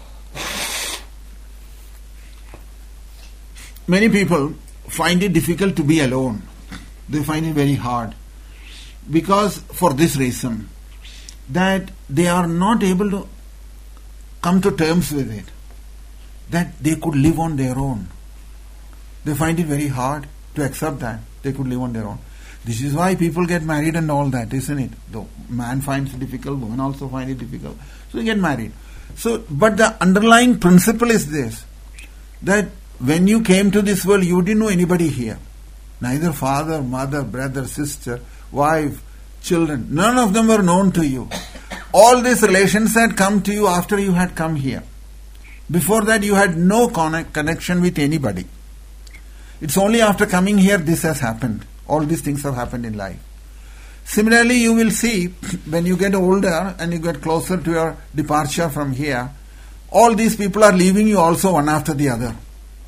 Many people find it difficult to be alone. They find it very hard. Because for this reason, that they are not able to come to terms with it, that they could live on their own. They find it very hard to accept that they could live on their own. This is why people get married and all that, isn't it? Though man finds it difficult, women also find it difficult. So they get married. So, but the underlying principle is this, that when you came to this world, you didn't know anybody here. Neither father, mother, brother, sister, wife, children. None of them were known to you. All these relations had come to you after you had come here. Before that, you had no connect, connection with anybody. It's only after coming here this has happened. All these things have happened in life. Similarly, you will see when you get older and you get closer to your departure from here, all these people are leaving you also one after the other.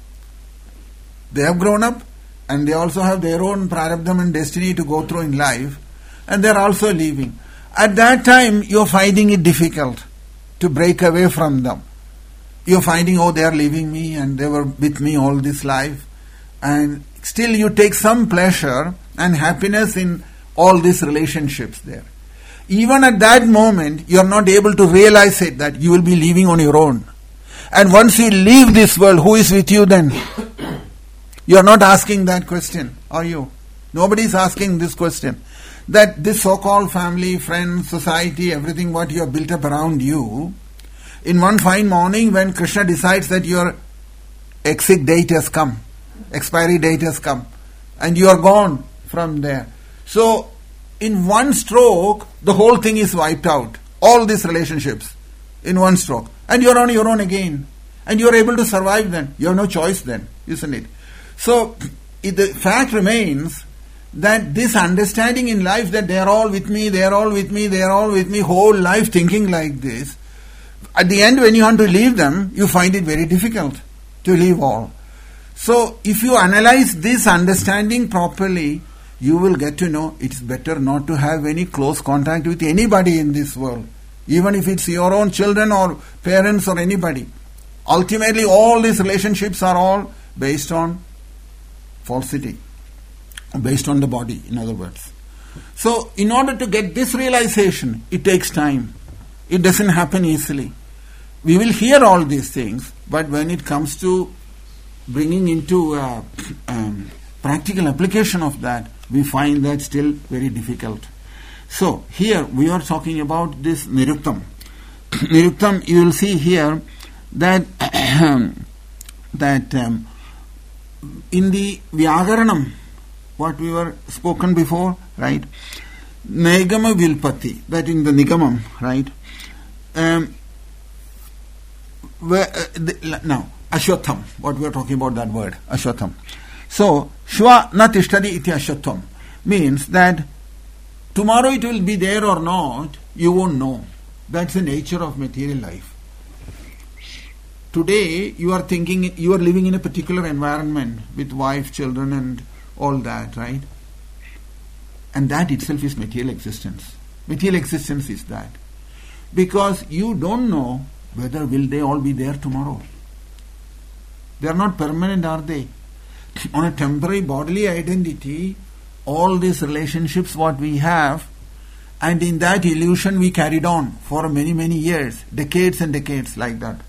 They have grown up and they also have their own prarabdham and destiny to go through in life, and they are also leaving. At that time, you are finding it difficult to break away from them. You are finding, oh, they are leaving me and they were with me all this life. And still you take some pleasure and happiness in all these relationships there. Even at that moment, you are not able to realize it, that you will be leaving on your own. And once you leave this world, who is with you then? You are not asking that question, are you? Nobody is asking this question. That this so-called family, friends, society, everything what you have built up around you, in one fine morning when Krishna decides that your exit date has come, expiry date has come, and you are gone from there. So, in one stroke, the whole thing is wiped out. All these relationships, in one stroke. And you are on your own again. And you are able to survive then. You have no choice then, isn't it? So, it, the fact remains that this understanding in life that they are all with me, they are all with me, they are all with me, whole life thinking like this, at the end when you want to leave them, you find it very difficult to leave all. So, if you analyze this understanding properly, you will get to know it's better not to have any close contact with anybody in this world. Even if it's your own children or parents or anybody. Ultimately, all these relationships are all based on falsity. Based on the body, in other words. So, in order to get this realization, it takes time. It doesn't happen easily. We will hear all these things, but when it comes to bringing into uh, um, practical application of that, we find that still very difficult. So, here we are talking about this niruktam. Niruktam, you will see here that that um, in the Vyagaranam, what we were spoken before, right? Nigama Vilpati, that in the Nigamam, right? Um, where, uh, the, now, Ashwatham, what we are talking about, that word, Ashwatham. So, Shva na tishtadi iti Ashwatham means that tomorrow it will be there or not, you won't know. That's the nature of material life. Today, you are thinking, you are living in a particular environment with wife, children and all that, right? And that itself is material existence. Material existence is that. Because you don't know whether will they all be there tomorrow. They are not permanent, are they? On a temporary bodily identity, all these relationships what we have, and in that illusion we carried on for many, many years, decades and decades like that.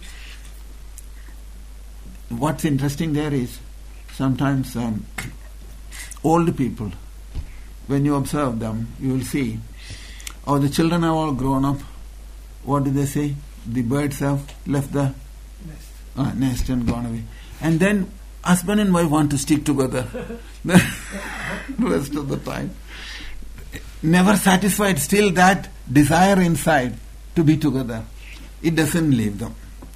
What's interesting there is, sometimes um, old people, when you observe them, you will see, oh, the children have all grown up. What do they say? The birds have left the nest, uh, nest and gone away. And then husband and wife want to stick together the rest of the time. Never satisfied, still that desire inside to be together. It doesn't leave them.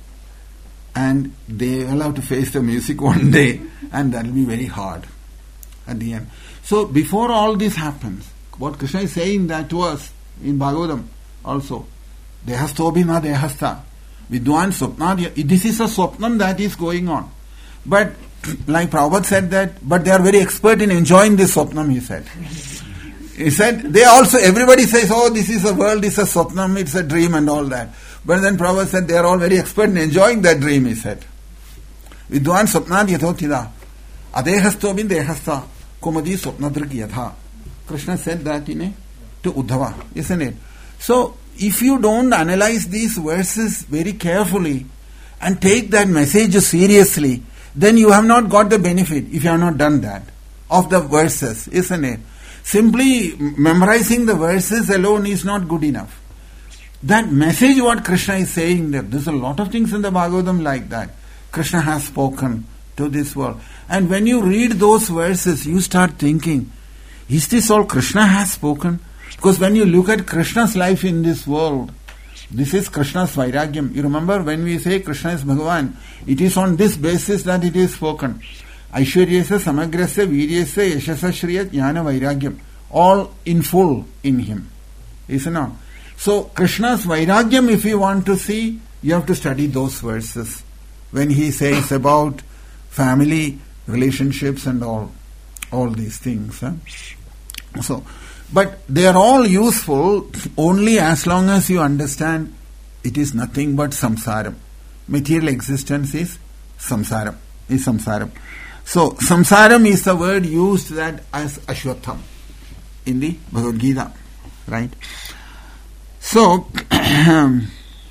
And they will have to face the music one day, and that will be very hard at the end. So before all this happens, what Krishna is saying that to us in Bhagavatam also, Dehastobhima Dehasta, Vidwan Swapna, this is a Swapnam that is going on. But like Prabhupada said that, but they are very expert in enjoying this Swapnam, he said. He said, they also, everybody says, oh, this is a world, this is a Swapnam, it's a dream and all that. But then Prabhupada said, they are all very expert in enjoying that dream, he said. Vidwan Swapnad Yathotida, Adehastobhin Dehasta, Kumadi Swapnadrik Yatha. Krishna said that in a, to Uddhava, isn't it? So, if you don't analyze these verses very carefully and take that message seriously, then you have not got the benefit, if you have not done that, of the verses, isn't it? Simply memorizing the verses alone is not good enough. That message what Krishna is saying there, there's a lot of things in the Bhagavatam like that. Krishna has spoken to this world. And when you read those verses, you start thinking, is this all Krishna has spoken? Because when you look at Krishna's life in this world, this is Krishna's Vairagyam. You remember when we say Krishna is Bhagavan, it is on this basis that it is spoken. Aishwaryasya, Samagrasya, Viryasya, Yashasa, Shriyat, Jnana, Vairagyam. All in full in him. Isn't it? So, Krishna's Vairagyam, if you want to see, you have to study those verses. When he says about family, relationships and all, all these things. Huh? So, but they are all useful only as long as you understand it is nothing but samsaram. Material existence is samsaram. Is samsaram. So, samsaram is the word used that as Ashwatham in the Bhagavad Gita. Right? So, um,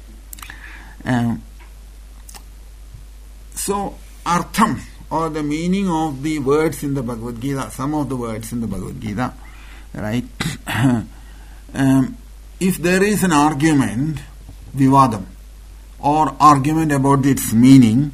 so Artham, or the meaning of the words in the Bhagavad Gita, some of the words in the Bhagavad Gita, right? um, if there is an argument, vivadam, or argument about its meaning,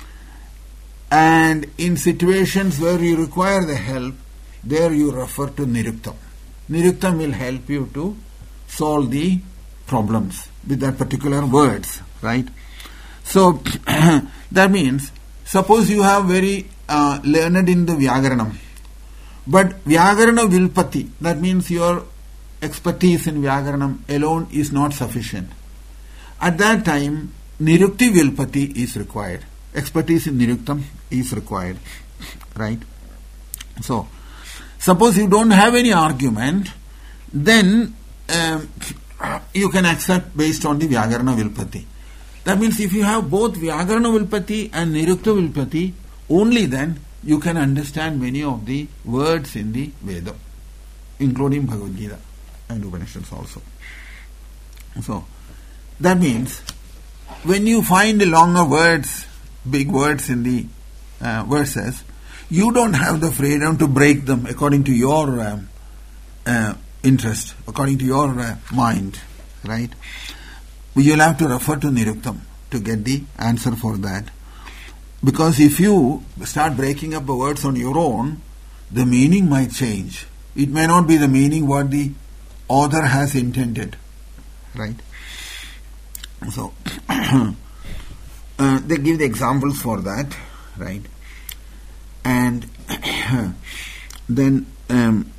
and in situations where you require the help, there you refer to Niruktam. Niruktam will help you to solve the problems with that particular words, right? So, that means, suppose you have very uh, learned in the Vyagaranam, but Vyagarana Vilpati, that means your expertise in Vyagaranam alone is not sufficient. At that time, Nirukti Vilpati is required. Expertise in Niruktam is required, right? So, suppose you don't have any argument, then um, you can accept based on the Vyagarana Vilpati. That means if you have both Vyagarana Vilpati and Nirukta Vilpati, only then you can understand many of the words in the Veda, including Bhagavad Gita and Upanishads also. So, that means when you find longer words, big words in the uh, verses, you don't have the freedom to break them according to your um, uh, interest, according to your uh, mind, right? You'll have to refer to Niruktam. to get the answer for that. Because if you start breaking up the words on your own, the meaning might change. It may not be the meaning what the author has intended. Right? So, uh, they give the examples for that. Right? And then um,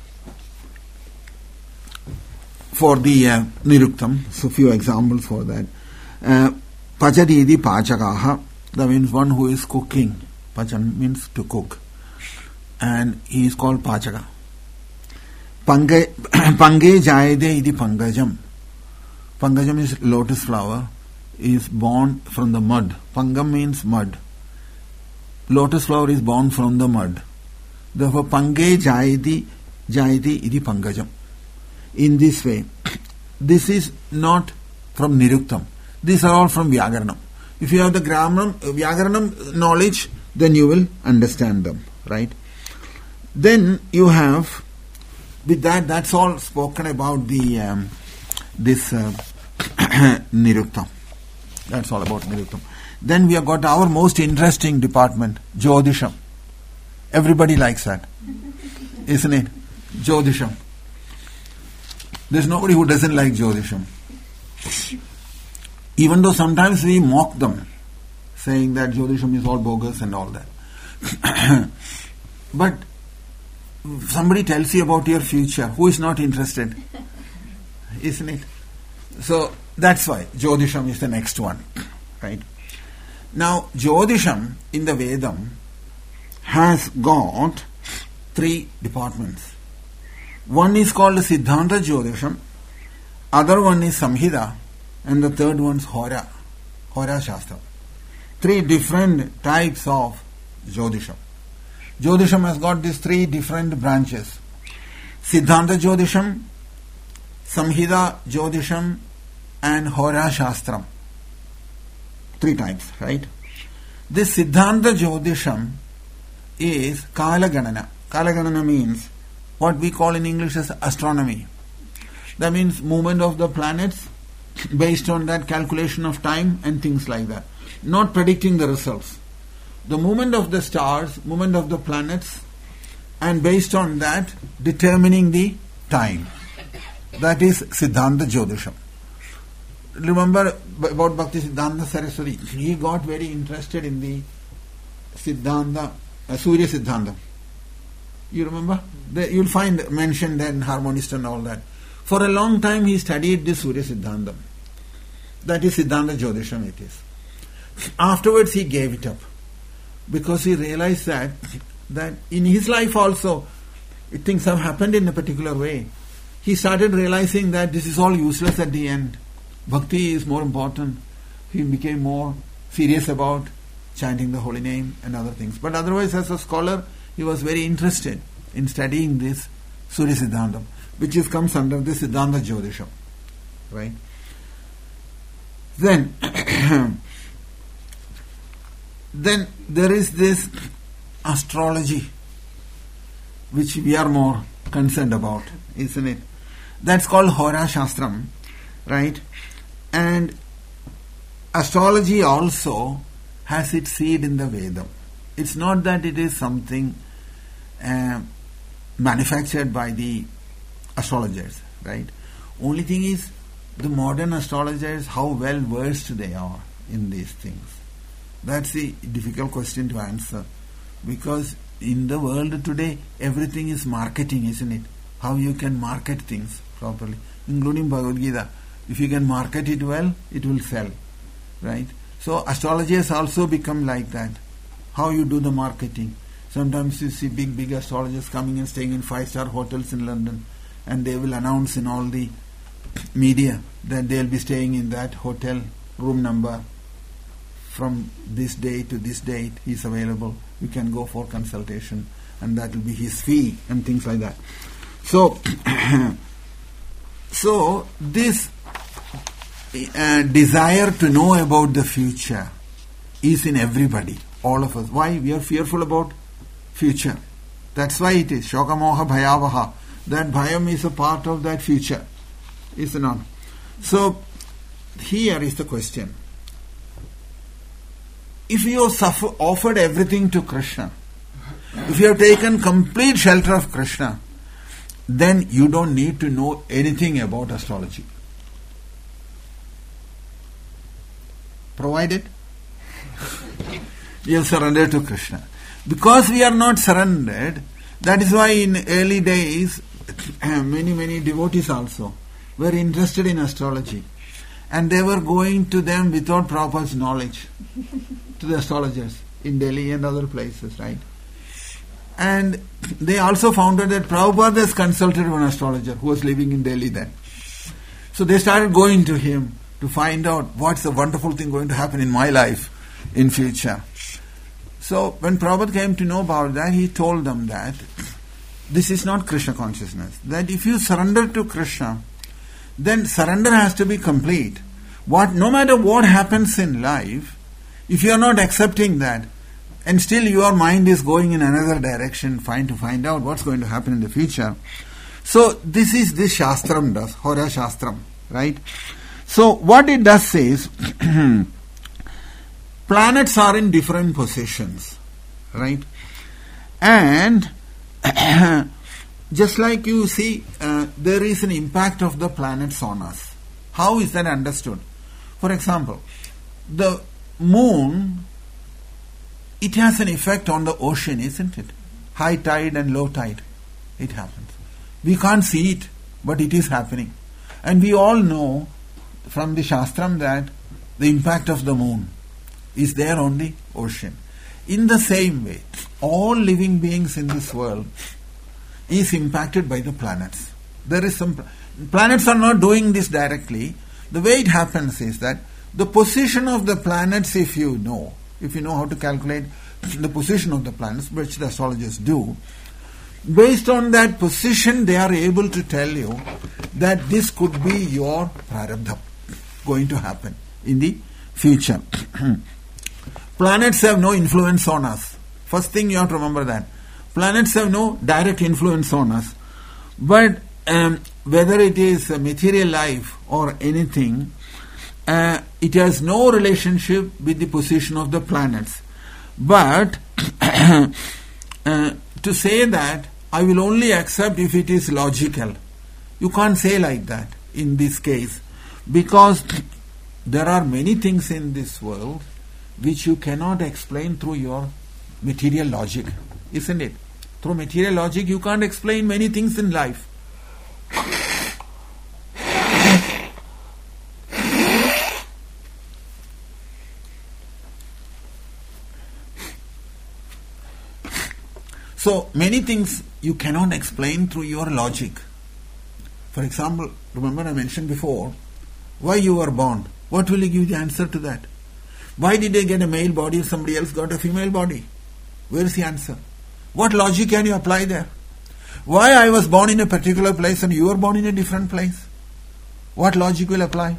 for the uh, Niruktam, so few examples for that. Uh, Pachadidi Pachakaha, that means one who is cooking. Pachan means to cook. And he is called Pachaka. Pange Jayade idi Pangajam. Pangajam is lotus flower, is born from the mud. Pangam means mud. Lotus flower is born from the mud. Therefore, Pange Jayadi Jayadi idi Pangajam. In this way, this is not from Niruktam. These are all from Vyagaranam. If you have the grammar, Vyagaranam knowledge, then you will understand them, right? Then you have, with that, that's all spoken about the um, this uh, Niruktam. That's all about Niruktam. Then we have got our most interesting department, Jyotisham. Everybody likes that, isn't it? Jyotisham. There's nobody who doesn't like Jyotisham. Even though sometimes we mock them, saying that Jyotisham is all bogus and all that. But somebody tells you about your future, who is not interested? Isn't it? So that's why Jyotisham is the next one. Right? Now, Jyotisham in the Vedam has got three departments. One is called Siddhanta Jyotisham, other one is Samhita, and the third one is Hora, Hora Shastra. Three different types of Jyotisham. Jyotisham has got these three different branches. Siddhanta Jyotisham, Samhita Jyotisham, and Hora Shastram. Three types, right? This Siddhanta Jyotisham is Kala Ganana. Kala Ganana means what we call in English as astronomy. That means movement of the planets based on that calculation of time and things like that. Not predicting the results. The movement of the stars, movement of the planets, and based on that determining the time. That is Siddhanta Jyotisham. Remember about Bhakti Siddhanta Saraswati. He got very interested in the Siddhanta, uh, Surya Siddhanta. You remember? The, you'll find mentioned in Harmonist and all that. For a long time he studied this Surya Siddhanta. That is Siddhanta Jyotisham it is. Afterwards he gave it up. Because he realized that, that in his life also, things have happened in a particular way. He started realizing that this is all useless at the end. Bhakti is more important. He became more serious about chanting the holy name and other things. But otherwise, as a scholar, he was very interested in studying this Surya Siddhanta, which is comes under the Siddhanta Jyotisham. Right? Then, then there is this astrology, which we are more concerned about, isn't it? That's called Hora Shastram, right? And astrology also has its seed in the Vedam. It's not that it is something uh, manufactured by the astrologers, right? Only thing is, the modern astrologers, how well versed they are in these things. That's the difficult question to answer. Because in the world today, everything is marketing, isn't it? How you can market things properly, including Bhagavad Gita. If you can market it well, it will sell, right? So astrology has also become like that. How you do the marketing. Sometimes you see big, big astrologers coming and staying in five-star hotels in London, and they will announce in all the media that they will be staying in that hotel room number from this day to this date. He is available. You can go for consultation, and that will be his fee and things like that. So, so this uh, desire to know about the future is in everybody, all of us. Why? We are fearful about future. That's why it is Shoka Moha Bhayavaha. That Bhayam is a part of that future, is it not? So, here is the question. if you have suffer, offered everything to Krishna, if you have taken complete shelter of Krishna, then you don't need to know anything about astrology. Provided you have surrendered to Krishna. Because we are not surrendered, that is why in early days, many, many devotees also were interested in astrology. And they were going to them without proper knowledge, to the astrologers in Delhi and other places, right? And they also found out that Prabhupada has consulted one astrologer who was living in Delhi then. So they started going to him to find out what's the wonderful thing going to happen in my life in future. So when Prabhupada came to know about that, he told them that this is not Krishna consciousness. That if you surrender to Krishna, then surrender has to be complete. What, no matter what happens in life, if you are not accepting that, and still your mind is going in another direction, trying to find out what's going to happen in the future. So this is this Shastram does, Hora Shastram, right? So what it does is, planets are in different positions, right? And just like you see, uh, there is an impact of the planets on us. How is that understood? For example, the moon, it has an effect on the ocean, isn't it? High tide and low tide. It happens. We can't see it, but it is happening. And we all know from the Shastram that the impact of the moon is there on the ocean. In the same way, all living beings in this world is impacted by the planets. There is some planets are not doing this directly. The way it happens is that the position of the planets, if you know, if you know how to calculate the position of the planets, which the astrologers do, based on that position, they are able to tell you that this could be your prarabdha going to happen in the future. Planets have no influence on us. First thing you have to remember that. Planets have no direct influence on us. But um, whether it is a material life or anything, uh, it has no relationship with the position of the planets. But uh, to say that I will only accept if it is logical, you can't say like that in this case, because there are many things in this world which you cannot explain through your material logic, isn't it? Through material logic you can't explain many things in life. So many things you cannot explain through your logic. For example, remember I mentioned before, why you were born. What will you give the answer to that? Why did I get a male body if somebody else got a female body? Where is the answer? What logic can you apply there? Why I was born in a particular place and you were born in a different place? What logic will apply?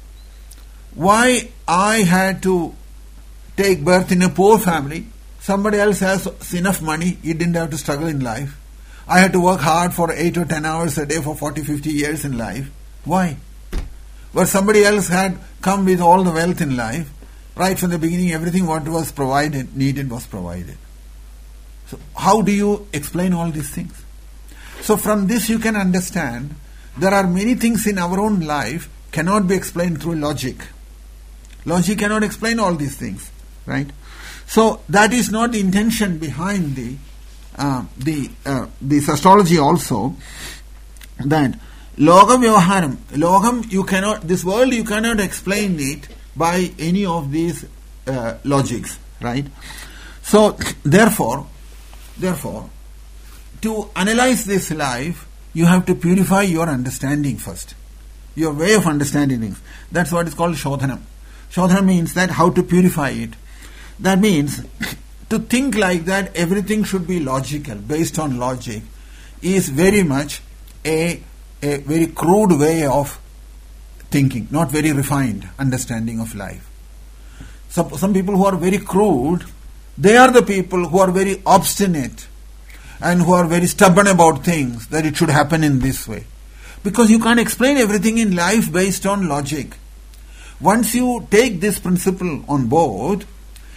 Why I had to take birth in a poor family, somebody else has enough money, he didn't have to struggle in life. I had to work hard for eight or ten hours a day for forty, fifty years in life. Why? But somebody else had come with all the wealth in life. Right from the beginning, everything what was provided, needed was provided. So how do you explain all these things? So from this you can understand there are many things in our own life cannot be explained through logic. Logic cannot explain all these things, right? So that is not the intention behind the uh, the uh, this astrology also, that Logam Vyavaharam, Logam you cannot, this world you cannot explain it by any of these uh, logics, right? So therefore, therefore, to analyze this life, you have to purify your understanding first, your way of understanding things. That's what is called Shodhanam. Shodhanam means that how to purify it. That means to think like that everything should be logical, based on logic, is very much a, a very crude way of thinking, not very refined understanding of life. So, some people who are very crude, they are the people who are very obstinate and who are very stubborn about things, that it should happen in this way. Because you can't explain everything in life based on logic. Once you take this principle on board,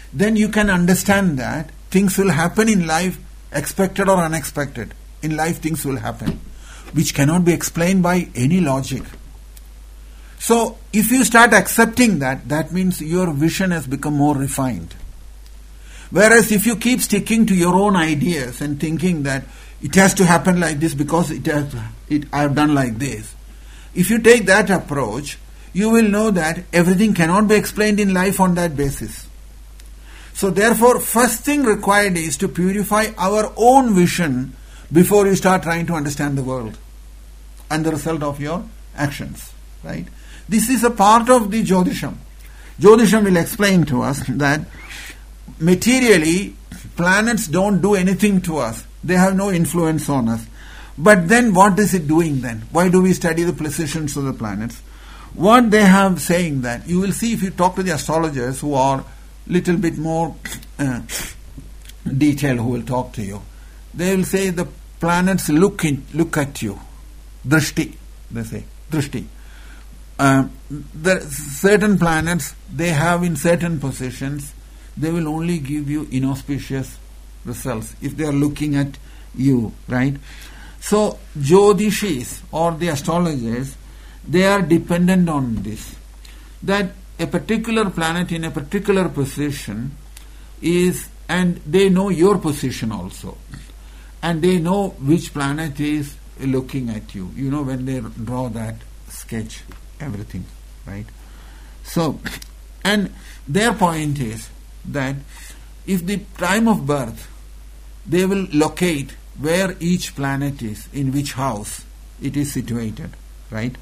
then you can understand that things will happen in life, expected or unexpected. In life things will happen, which cannot be explained by any logic. So, if you start accepting that, that means your vision has become more refined. Whereas if you keep sticking to your own ideas and thinking that it has to happen like this because it has, it, I have done like this. If you take that approach, you will know that everything cannot be explained in life on that basis. So therefore, first thing required is to purify our own vision before you start trying to understand the world and the result of your actions. Right? This is a part of the Jyotisham. Jyotisham will explain to us that materially, planets don't do anything to us. They have no influence on us. But then what is it doing then? Why do we study the positions of the planets? What they have saying that, you will see if you talk to the astrologers who are little bit more uh, detailed, who will talk to you. They will say the planets look in, look at you. Drishti, they say. Drishti. Uh, the certain planets, they have in certain positions, they will only give you inauspicious results if they are looking at you, right? So, Jyotishis or the astrologers, they are dependent on this. That a particular planet in a particular position is, and they know your position also. And they know which planet is looking at you. You know, when they draw that sketch, everything, right? So, and their point is that if the time of birth, they will locate where each planet is, in which house it is situated, right?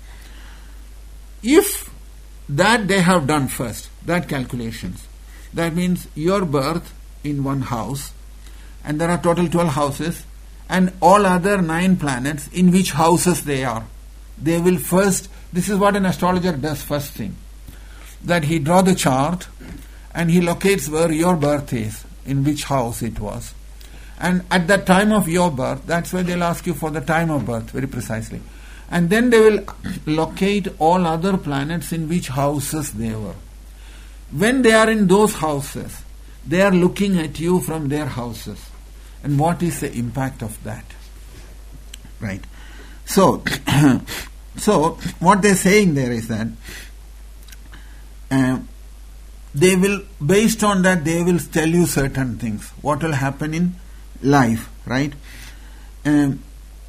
If that they have done first, that calculations, that means your birth in one house, and there are total twelve houses, and all other nine planets in which houses they are. They will first, this is what an astrologer does first thing, that he draw the chart and he locates where your birth is, in which house it was. And at the time of your birth, that's why they'll ask you for the time of birth very precisely. And then they will locate all other planets in which houses they were. When they are in those houses, they are looking at you from their houses. And what is the impact of that? Right. So, so what they're saying there is that uh, they will, based on that, they will tell you certain things. What will happen in life, right? Um,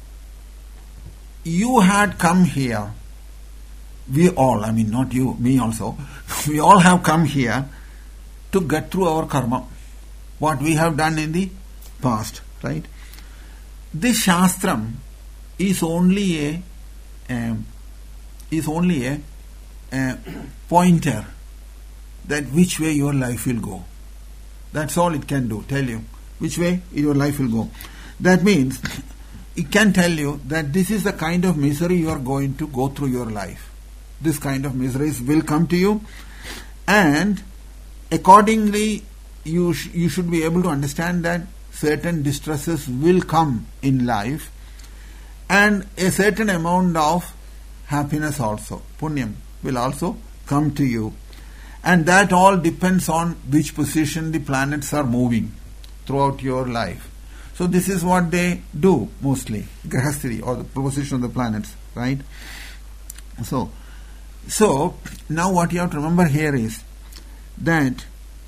you had come here, we all, I mean not you, me also, we all have come here to get through our karma, what we have done in the past, right? This Shastram is only a um, is only a, a pointer that which way your life will go. That's all it can do, tell you which way your life will go. That means it can tell you that this is the kind of misery you are going to go through your life. This kind of miseries will come to you, and accordingly you sh- you should be able to understand that certain distresses will come in life, and a certain amount of happiness also, punyam, will also come to you. And that all depends on which position the planets are moving throughout your life. So this is what they do mostly, grahasthiti, or the position of the planets, right? So, so now what you have to remember here is that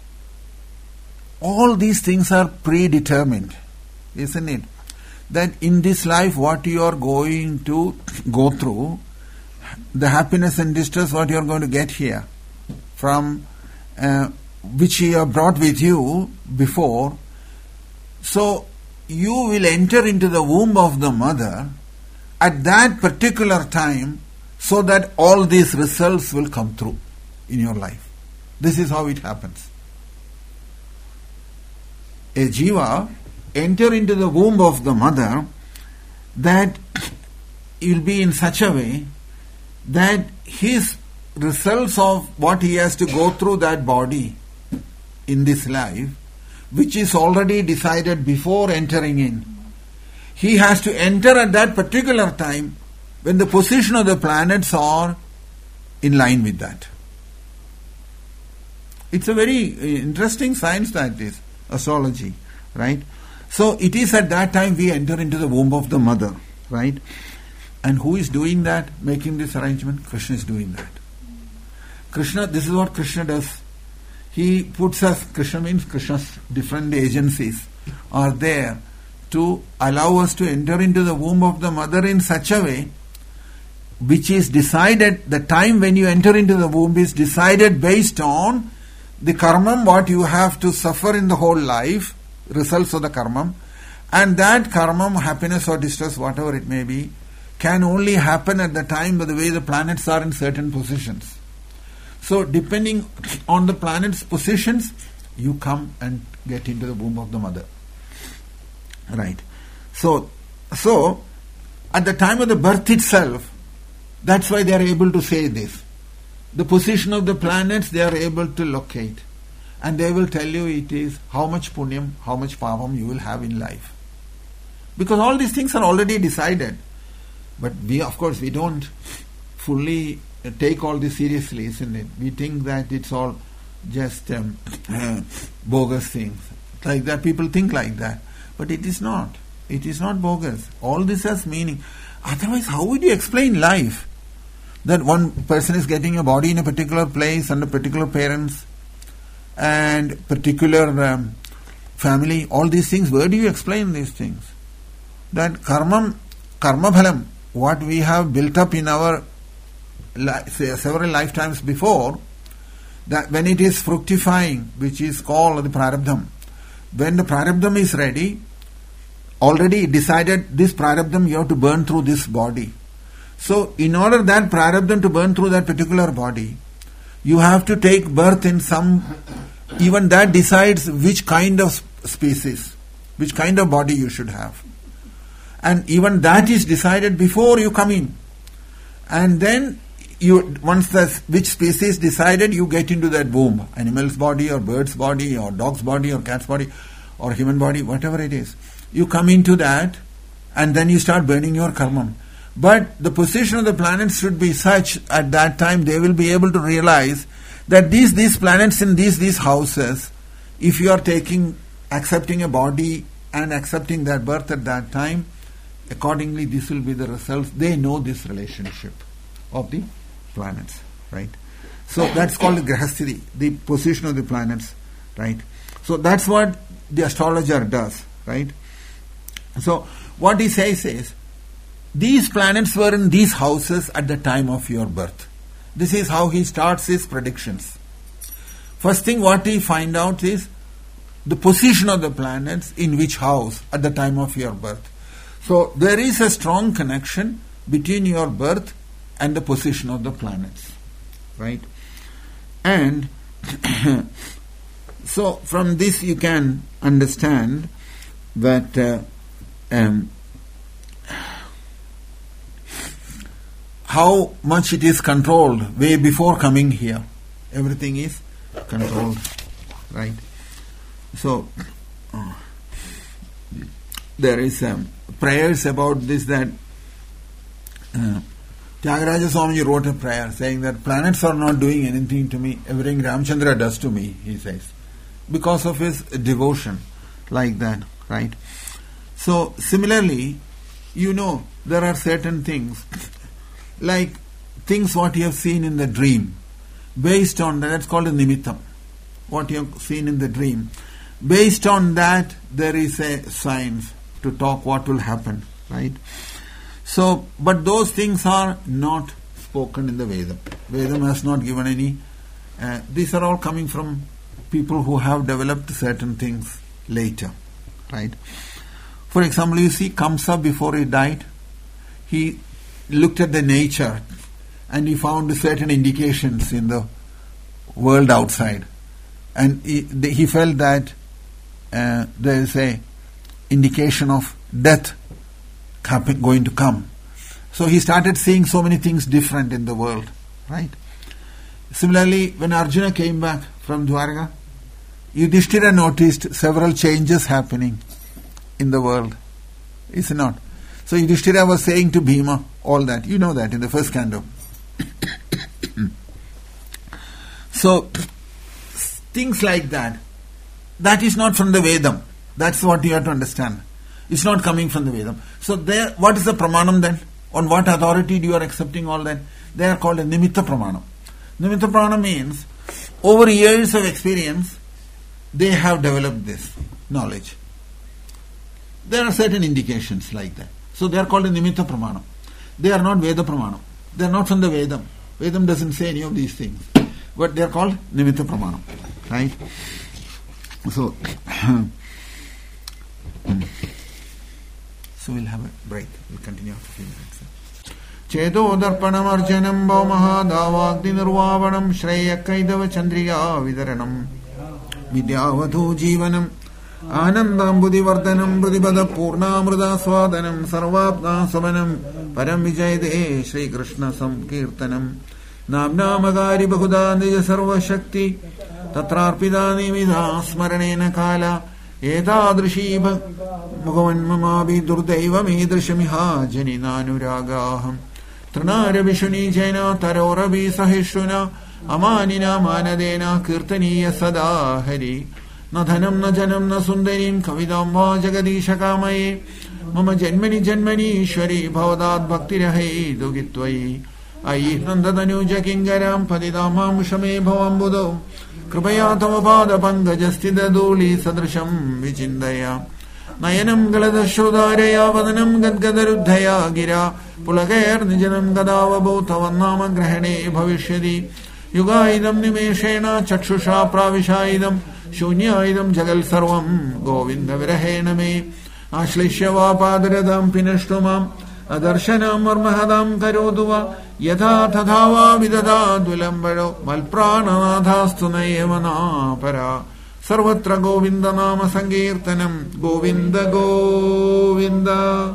all these things are predetermined, isn't it? That in this life what you are going to go through, the happiness and distress what you are going to get here, from uh, which you have brought with you before. So you will enter into the womb of the mother at that particular time, so that all these results will come through in your life. This is how it happens. A jiva enter into the womb of the mother, that it will be in such a way that his results of what he has to go through that body in this life, which is already decided before entering in, he has to enter at that particular time when the position of the planets are in line with that. It's a very interesting science, that is, astrology, right? So it is at that time we enter into the womb of the mother, right? And who is doing that, making this arrangement? Krishna is doing that. Krishna, this is what Krishna does. He puts us, Krishna means Krishna's different agencies are there to allow us to enter into the womb of the mother in such a way which is decided, the time when you enter into the womb is decided based on the karma, what you have to suffer in the whole life, results of the karma, and that karma, happiness or distress, whatever it may be, can only happen at the time by the way the planets are in certain positions. So depending on the planets' positions, you come and get into the womb of the mother. Right. So, so at the time of the birth itself, that's why they are able to say this. The position of the planets they are able to locate. And they will tell you it is how much punyam, how much pavam you will have in life. Because all these things are already decided. But we, of course, we don't fully take all this seriously, isn't it? We think that it's all just um, uh, bogus things. Like that, people think like that. But it is not. It is not bogus. All this has meaning. Otherwise, how would you explain life? That one person is getting a body in a particular place under particular parents and particular um, family, all these things. Where do you explain these things? That karma, karma bhalam, what we have built up in our li- say, several lifetimes before, that when it is fructifying, which is called the prarabdham, when the prarabdham is ready, already decided this prarabdham you have to burn through this body. So in order that prarabdham to burn through that particular body, you have to take birth in some, even that decides which kind of species, which kind of body you should have. And even that is decided before you come in. And then you, once the which species decided, you get into that womb, animal's body or bird's body or dog's body or cat's body or human body, whatever it is. You come into that and then you start burning your karma. But the position of the planets should be such at that time they will be able to realize that these these planets in these these houses, if you are taking, accepting a body and accepting that birth at that time, accordingly this will be the results. They know this relationship of the planets, right? So that's called the grahasthiti, the position of the planets, right? So that's what the astrologer does, right? So what he says is, these planets were in these houses at the time of your birth. This is how he starts his predictions. First thing what he find out is the position of the planets in which house at the time of your birth. So there is a strong connection between your birth and the position of the planets, right? And so from this you can understand that uh, um, how much it is controlled way before coming here. Everything is controlled, right? So uh, there is um, prayers about this, that uh, Tyagaraja Swamiji wrote a prayer saying that planets are not doing anything to me, everything Ramchandra does to me, he says, because of his devotion, like that, right? So similarly, you know, there are certain things like things what you have seen in the dream, based on that, that's called a nimittam, what you have seen in the dream. Based on that, there is a science to talk what will happen, right? So, but those things are not spoken in the Vedam. Vedam has not given any, uh, these are all coming from people who have developed certain things later, right? For example, you see Kamsa before he died, he looked at the nature and he found certain indications in the world outside, and he, he felt that uh, there is a indication of death going to come. So he started seeing so many things different in the world, right? Similarly, when Arjuna came back from Dwarka, Yudhishthira noticed several changes happening in the world, is it not? So Yudhishthira was saying to Bhima all that. You know that in the first canto. So things like that. That is not from the Vedam. That's what you have to understand. It's not coming from the Vedam. So there, what is the pramanam then? On what authority do you are accepting all that? They are called a nimitta pramanam. Nimitta pramanam means over years of experience, they have developed this knowledge. There are certain indications like that. So they are called a nimitta pramanam. They are not Veda pramanam. They are not from the Vedam. Vedam doesn't say any of these things. But they are called nimitta pramanam. Right? So, so we'll have a break. We'll continue after a few minutes. Cheto darpanam arjanam bhaumaha davagdi nirvavanam shreya kaidava chandriya vidaranam vidyavadhu jivanam anandam buddhivardhanam buddhipada purnamrita swadanam sarvapna samanam param vijayade Shri Krishna samkirtanam namnamagari bahuda nija sarva shakti tatrarpidani vidha smaranena kala etadrishi bhagavan mamabi durdaiva medrishamiha janinanuragaham Tranara Vishuni Jaina Tarorabi Sahishuna Amanina Manadena Kirtaniya Sada Hari Nathanam Najanam Nasundarim Kavidamba Jagadisha Kamaye Mama Janmani Janmani Ishwari Bhavadad Bhakti Rahe Dugitwai Ayi Nandadanu Jakingaram Padidamam Shame Bhavambudo Kripaya Tavapada Pangajastida Duli Sadrasham Vichindaya Nayanam Galada Shodaraya Vadanam Gadgadaruddhaya Gira Pulagair Nijanam Gadava Bhautavanama Grahane Bhavishyadi Yugaidam Nimeshena Chakshusha Pravishaidam Shunyaidam Jagal Sarvam Govinda Virahena Me Ashlishyava Padaradam Pinashtumam Adarshanam Marmahadam Karoduva Yatha Tathava Vidada Dulambaro Malpranadhastunaevana Para Sarvatra Govinda Nama Sankirtanam Govinda Govinda.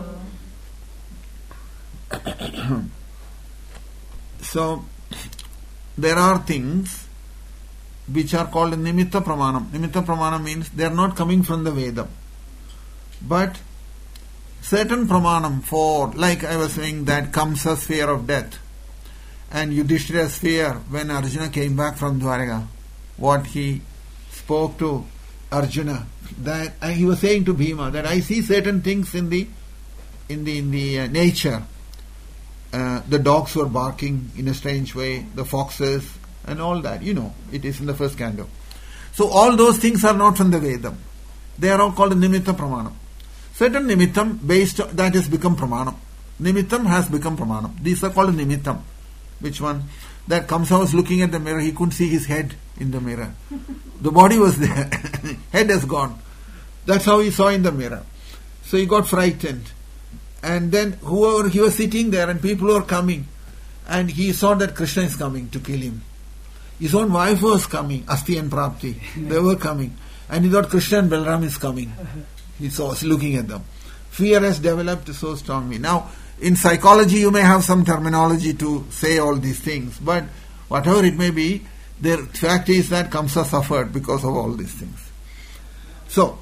So, there are things which are called Nimitta Pramanam. Nimitta Pramanam means they are not coming from the Veda. But certain Pramanam for, like I was saying, that Kamsa's fear of death and Yudhishthira's fear when Arjuna came back from Dwaraka, what he spoke to Arjuna, that uh, he was saying to Bhima that I see certain things in the in the in the uh, nature. Uh, the dogs were barking in a strange way, the foxes and all that. You know, it is in the first canto. So all those things are not from the Vedam. They are all called Nimitta Pramanam. Certain Nimittam based on, that has become Pramanam. Nimittam has become Pramanam. These are called Nimittam. Which one? That Kamsa was looking at the mirror, he couldn't see his head in the mirror. The body was there. Head has gone. That's how he saw in the mirror. So he got frightened. And then whoever, he was sitting there and people were coming. And he saw that Krishna is coming to kill him. His own wife was coming, Asti and Prapti. They were coming. And he thought Krishna and Balaram is coming. He saw us looking at them. Fear has developed so strongly. Now, in psychology you may have some terminology to say all these things. But whatever it may be, the fact is that Kamsa suffered because of all these things. So,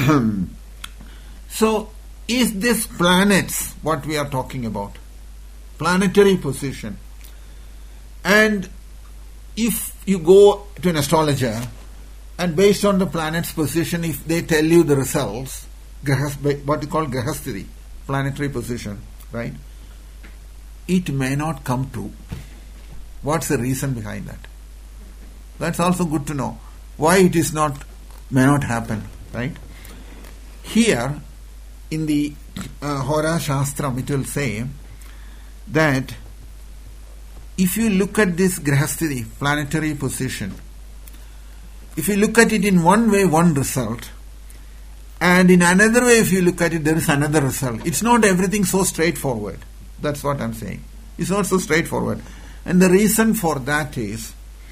so is this planets what we are talking about? Planetary position. And if you go to an astrologer and based on the planet's position, if they tell you the results, what you call grahasthiti, planetary position, right? It may not come true. What's the reason behind that? That's also good to know. Why it is not, may not happen, right? Here, in the uh, Hora Shastram, it will say that if you look at this grahasthiti, planetary position, if you look at it in one way, one result, and in another way, if you look at it, there is another result. It's not everything so straightforward. That's what I'm saying. It's not so straightforward. And the reason for that is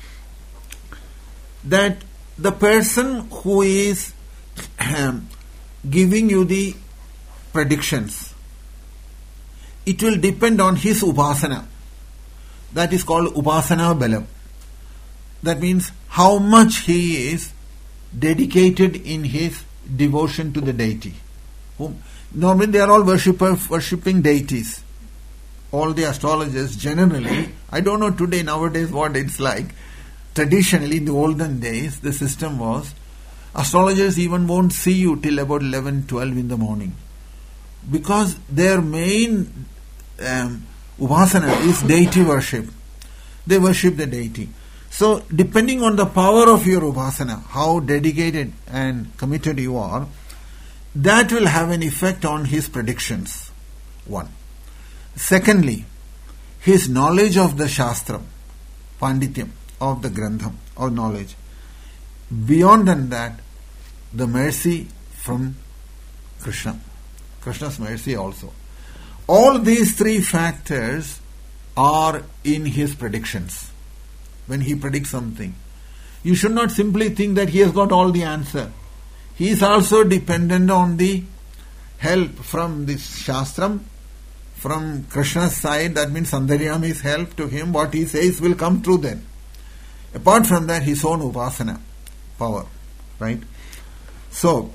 that the person who is um, giving you the predictions, it will depend on his upasana. That is called upasana balam. That means how much he is dedicated in his devotion to the deity. Whom, normally they are all worshipper, worshipping deities. All the astrologers generally, I don't know today, nowadays what it's like, traditionally in the olden days, the system was astrologers even won't see you till about eleven, twelve in the morning. Because their main um, upasana is deity worship. They worship the deity. So, depending on the power of your upasana, how dedicated and committed you are, that will have an effect on his predictions. One. Secondly, his knowledge of the Shastra, Pandityam, of the Grantham, or knowledge. Beyond than that, the mercy from Krishna. Krishna's mercy also. All these three factors are in his predictions. When he predicts something, you should not simply think that he has got all the answer. He is also dependent on the help from the Shastram, from Krishna's side. That means Antaryami's help to him. What he says will come true then. Apart from that, his own upasana power, right? So,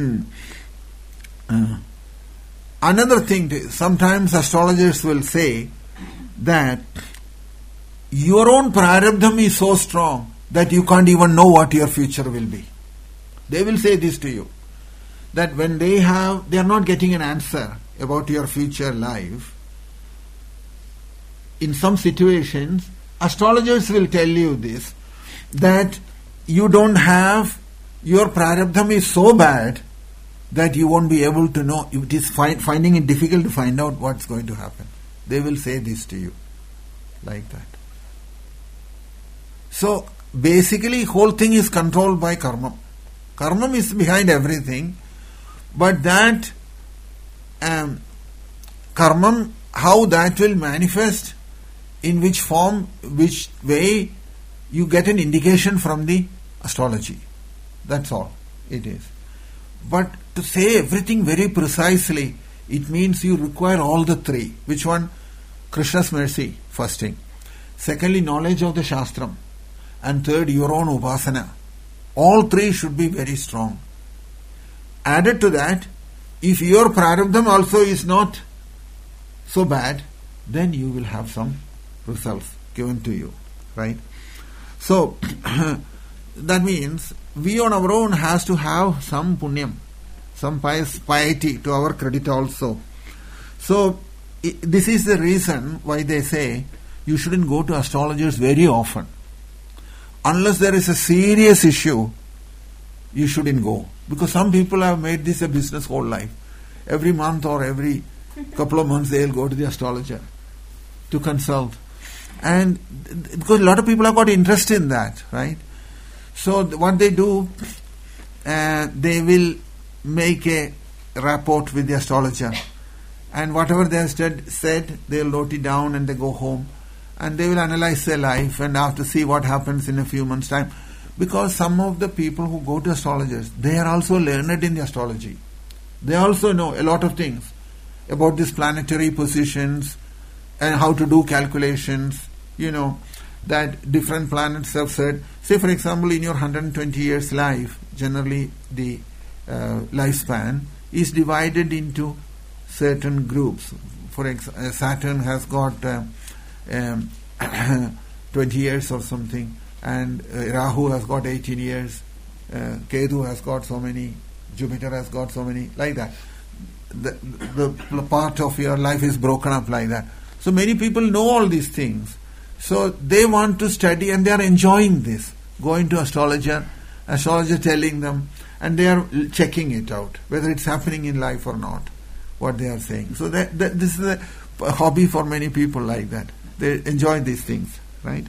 uh, another thing, sometimes astrologers will say that your own prarabdham is so strong that you can't even know what your future will be. They will say this to you, that when they have, they are not getting an answer about your future life. In some situations, astrologers will tell you this, that you don't have, your prarabdham is so bad that you won't be able to know. It is find, finding it difficult to find out what's going to happen. They will say this to you, like that. So, basically, whole thing is controlled by karma. Karma is behind everything, but that um, karma, how that will manifest, in which form, which way, you get an indication from the astrology. That's all it is. But to say everything very precisely, it means you require all the three. Which one? Krishna's mercy, first thing. Secondly, knowledge of the Shastram. And third, your own upasana. All three should be very strong. Added to that, if your prarabdham also is not so bad, then you will have some results given to you, right? So, that means we on our own has to have some punyam, some pious piety to our credit also. So, I, this is the reason why they say you shouldn't go to astrologers very often. Unless there is a serious issue, you shouldn't go. Because some people have made this a business whole life. Every month or every couple of months they will go to the astrologer to consult. And because a lot of people have got interest in that, right? So what they do, uh, they will make a rapport with the astrologer. And whatever they have said, said, they will note it down and they go home. And they will analyze their life and have to see what happens in a few months' time. Because some of the people who go to astrologers, they are also learned in the astrology. They also know a lot of things about these planetary positions and how to do calculations, you know, that different planets have said. Say, for example, in your one hundred twenty years life, generally the uh, lifespan is divided into certain groups. For example, Saturn has got uh, um, twenty years or something, and uh, Rahu has got eighteen years, uh, Ketu has got so many, Jupiter has got so many, like that. The, the part of your life is broken up like that. So many people know all these things. So they want to study and they are enjoying this. Going to astrologer, astrologer telling them, and they are checking it out, whether it's happening in life or not, what they are saying. So that, that this is a hobby for many people like that. They enjoy these things, right?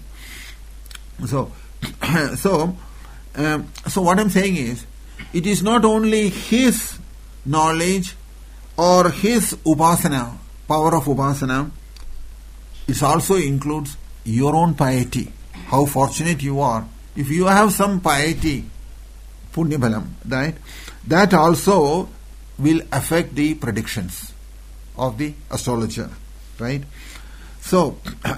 So, so, um, so what I'm saying is, it is not only his knowledge or his upasana, power of upasana, it also includes your own piety. How fortunate you are. If you have some piety, punyabhalam, right, that also will affect the predictions of the astrologer, right? So,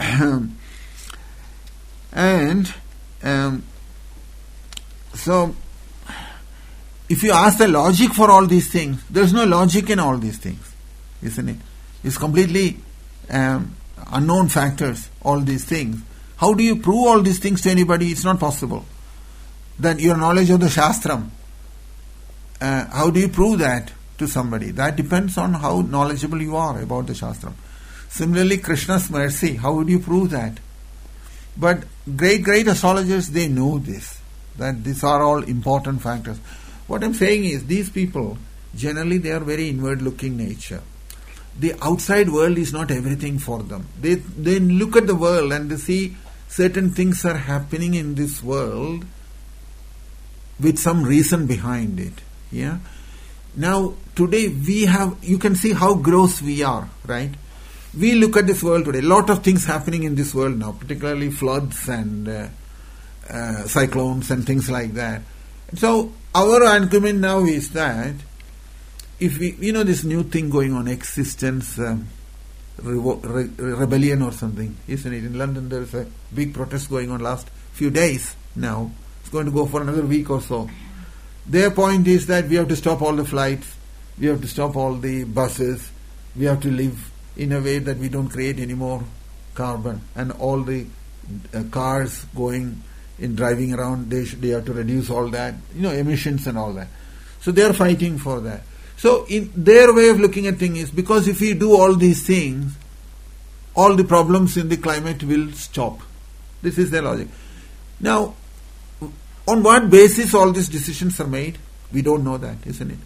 and um, so if you ask the logic for all these things, there is no logic in all these things, isn't it? It's completely um, unknown factors, all these things. How do you prove all these things to anybody? It's not possible. Then your knowledge of the Shastram, uh, how do you prove that to somebody? That depends on how knowledgeable you are about the Shastram. Similarly, Krishna's mercy, how would you prove that? But great, great astrologers, they know this, that these are all important factors. What I'm saying is, these people, generally they are very inward-looking nature. The outside world is not everything for them. They they look at the world and they see certain things are happening in this world with some reason behind it. Yeah. Now, today we have, you can see how gross we are, right? We look at this world today. A lot of things happening in this world now, particularly floods and uh, uh, cyclones and things like that. So, our argument now is that if we, you know, this new thing going on, existence um, revo- re- rebellion or something, isn't it? In London, there is a big protest going on last few days now. It's going to go for another week or so. Their point is that we have to stop all the flights, we have to stop all the buses, we have to live in a way that we don't create any more carbon, and all the uh, cars going in driving around, they should, they have to reduce all that, you know, emissions and all that. So they are fighting for that. So in their way of looking at things is, because if we do all these things, all the problems in the climate will stop. This is their logic. Now, on what basis all these decisions are made? We don't know that, isn't it?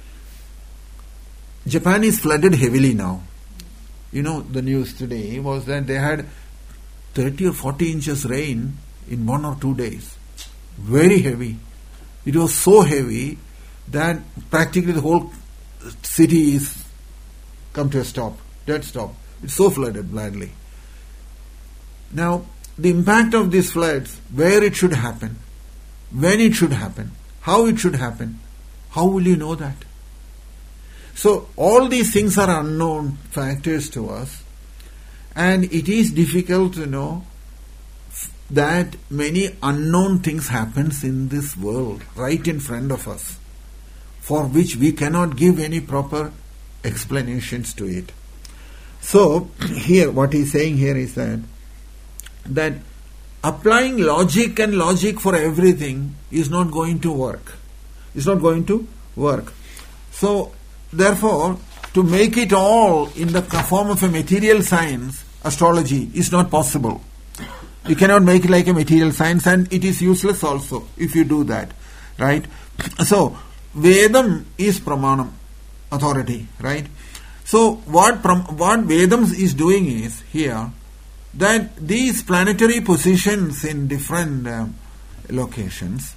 Japan is flooded heavily now. You know, the news today was that they had thirty or forty inches rain in one or two days. Very heavy. It was so heavy that practically the whole city is come to a stop, dead stop. It's so flooded badly. Now, the impact of these floods, where it should happen, when it should happen, how it should happen, how will you know that? So, all these things are unknown factors to us, and it is difficult to know that many unknown things happens in this world, right in front of us, for which we cannot give any proper explanations to it. So, here, what he's saying here is that, that applying logic and logic for everything is not going to work. It's not going to work. So, therefore, to make it all in the form of a material science, astrology, is not possible. You cannot make it like a material science, and it is useless also if you do that, right? So, Vedam is Pramanam, authority, right? So, what what Vedam is doing is here, that these planetary positions in different uh, locations,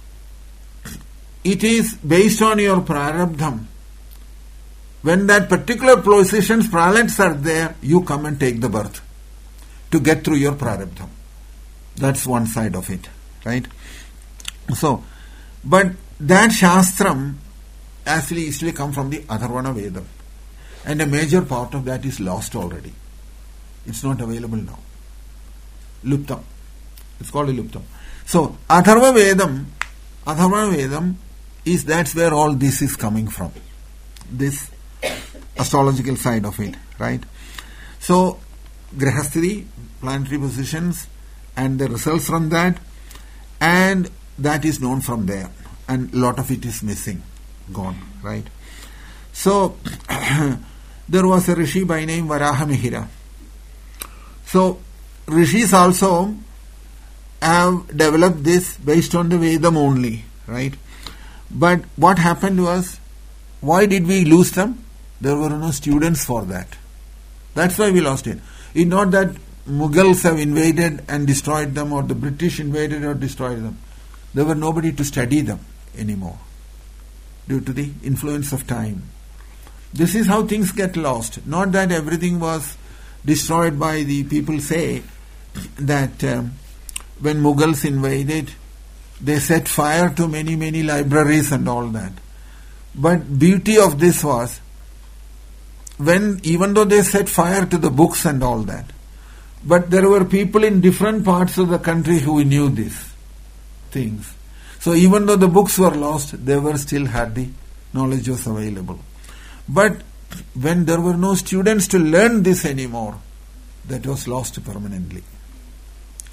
it is based on your prarabdham. When that particular positions, planets are there, you come and take the birth to get through your prarabdham. That's one side of it, right? So, but that Shastram actually easily come from the Atharvana Vedam, and a major part of that is lost already. It's not available now. Luptam. It's called a Luptam. So, Atharva Vedam, Atharvana Vedam is, that's where all this is coming from. This astrological side of it, right? So, Grihasthiti, planetary positions, and the results from that, and that is known from there, and a lot of it is missing, gone, right? So, there was a rishi by name Varahamihira. So, rishis also have developed this based on the Vedam only, right? But what happened to us? Why did we lose them? There were no students for that. That's why we lost it. It's not that Mughals have invaded and destroyed them, or the British invaded or destroyed them. There were nobody to study them anymore due to the influence of time. This is how things get lost. Not that everything was destroyed by the people say that um, when Mughals invaded, they set fire to many, many libraries and all that. But beauty of this was, when even though they set fire to the books and all that, but there were people in different parts of the country who knew these things. So even though the books were lost, they were still had the knowledge was available. But when there were no students to learn this anymore, that was lost permanently.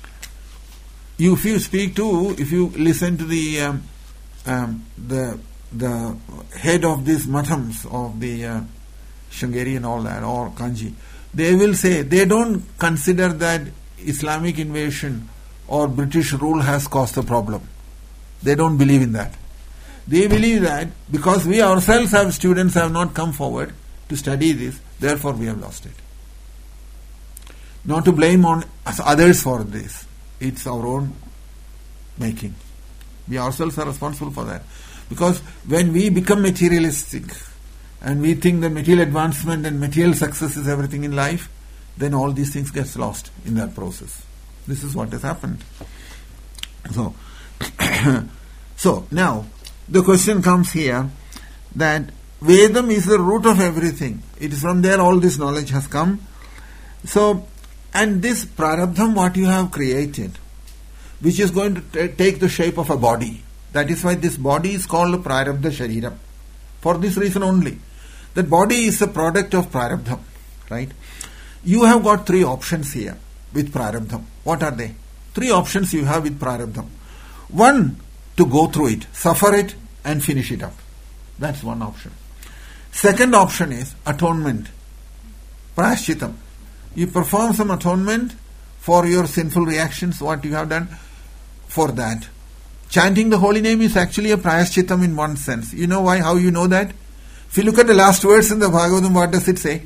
you, if you speak to, if you listen to the um, um, the the head of these mathams of the uh, Shringeri and all that, or Kanji, they will say they don't consider that Islamic invasion or British rule has caused the problem. They don't believe in that. They believe that because we ourselves have students have not come forward to study this, therefore we have lost it. Not to blame on others for this. It's our own making. We ourselves are responsible for that. Because when we become materialistic and we think that material advancement and material success is everything in life, then all these things gets lost in that process. This is what has happened. So, so now the question comes here that Vedam is the root of everything. It is from there all this knowledge has come. So, and this prarabdham what you have created, which is going to t- take the shape of a body. That is why this body is called prarabdha shariram. For this reason only. That body is a product of prarabdham. Right? You have got three options here with prarabdham. What are they? Three options you have with prarabdham. One, to go through it, suffer it and finish it up. That's one option. Second option is atonement. Prashchitam. You perform some atonement for your sinful reactions, what you have done for that. Chanting the holy name is actually a prashchitam in one sense. You know why? How you know that? If you look at the last verse in the Bhagavatam, what does it say?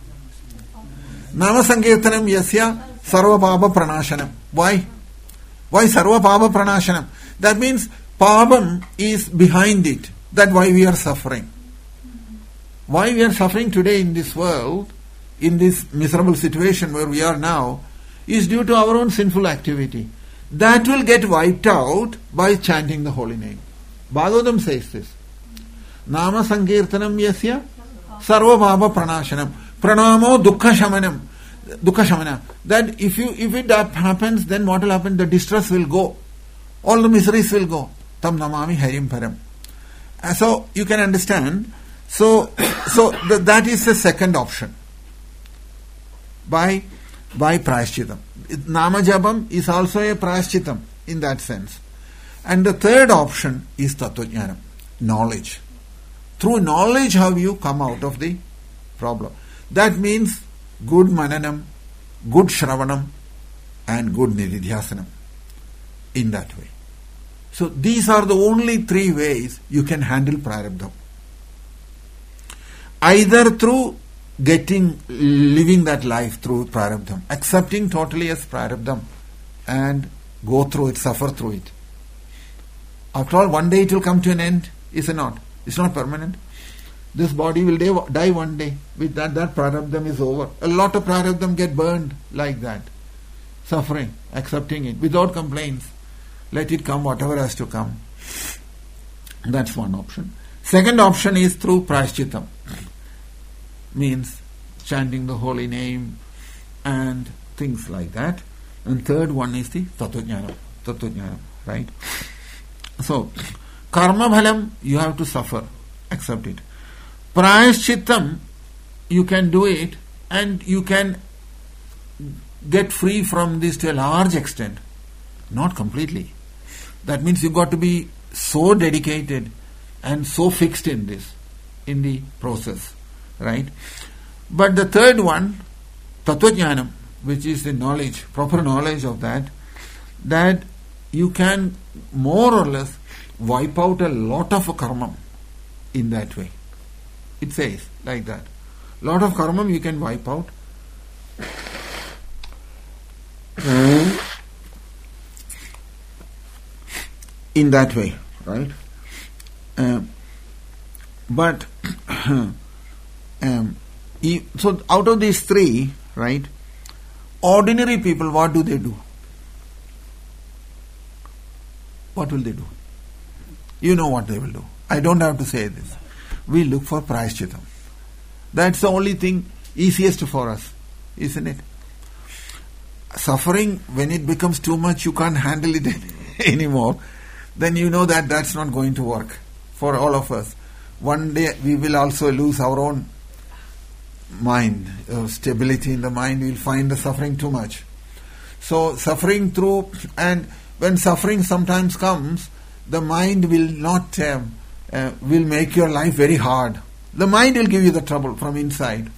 Nama Sankirtanam Yasya Sarva Papa Pranashanam. Why? Why Sarva Papa Pranashanam? That means Pabam is behind it. That's why we are suffering. Why we are suffering today in this world, in this miserable situation where we are now, is due to our own sinful activity. That will get wiped out by chanting the holy name. Bhagavatam says this. Nama Sankirtanam Yasya Sarva Papa Pranashanam. Pranamo Dukkha Shamanam. Dukkha Shamana. That if you if it happens, then what will happen? The distress will go. All the miseries will go. Tam Namami Harim Param. Uh, so you can understand. So so the, that is the second option. By by prashchitam. Nama Jabam is also a prashchitam in that sense. And the third option is Tattvajnanam, knowledge. Through knowledge have you come out of the problem. That means good mananam, good shravanam and good nididhyasanam in that way. So these are the only three ways you can handle prarabdha. Either through getting, living that life through prarabdham, accepting totally as prarabdham and go through it, suffer through it. After all, one day it will come to an end, is it not? It's not permanent. This body will die one day. With that, that prarabdham is over. A lot of prarabdham get burned like that. Suffering, accepting it, without complaints. Let it come, whatever has to come. That's one option. Second option is through prashchitam. Means chanting the holy name and things like that. And third one is the tattvajnanam. Tattvajnanam, right? So, karma bhalam, you have to suffer. Accept it. Prayashchittam, you can do it and you can get free from this to a large extent. Not completely. That means you've got to be so dedicated and so fixed in this, in the process. Right? But the third one, Tattvajnanam, which is the knowledge, proper knowledge of that, that you can more or less wipe out a lot of karma in that way. It says like that. Lot of karma you can wipe out. In that way, right? Uh, but um, e- so out of these three, right? Ordinary people, what do they do? What will they do? You know what they will do. I don't have to say this. We look for prayashchitam. That's the only thing easiest for us, isn't it? Suffering, when it becomes too much, you can't handle it anymore, then you know that that's not going to work for all of us. One day we will also lose our own mind, uh, stability in the mind. We'll find the suffering too much. So suffering through, and when suffering sometimes comes, the mind will not uh, uh, will make your life very hard. The mind will give you the trouble from inside,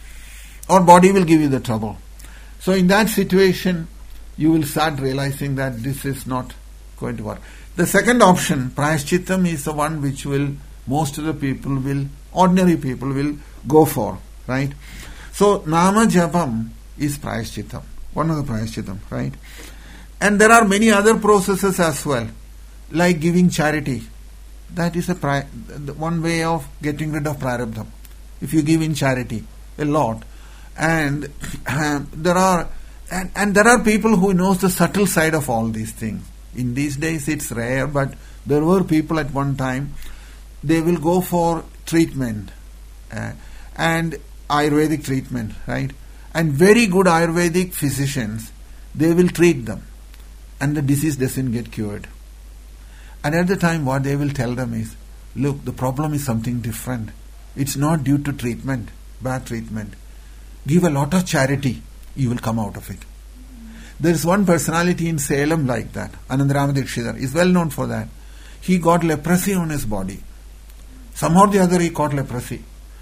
or body will give you the trouble. So in that situation, you will start realizing that this is not going to work. The second option, Prayashchittam, is the one which will most of the people will, ordinary people will go for, right? So Nama Japam is Prayashchittam, one of the Prayashchittam, right? And there are many other processes as well, like giving charity. That is a pri- one way of getting rid of prarabdham. If you give in charity a lot, and uh, there are and, and there are people who knows the subtle side of all these things. In these days it's rare, but there were people at one time, they will go for treatment uh, and Ayurvedic treatment, right? And very good Ayurvedic physicians, they will treat them and the disease doesn't get cured. And at the time what they will tell them is, look, the problem is something different. It's not due to treatment, bad treatment. Give a lot of charity, you will come out of it. There is one personality in Salem like that, Anandarama Dikshidhar, is well known for that. He got leprosy on his body. Somehow or the other he got leprosy.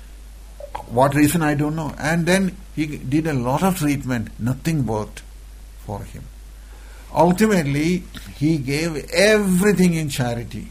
What reason I don't know. And then he did a lot of treatment, nothing worked for him. Ultimately, he gave everything in charity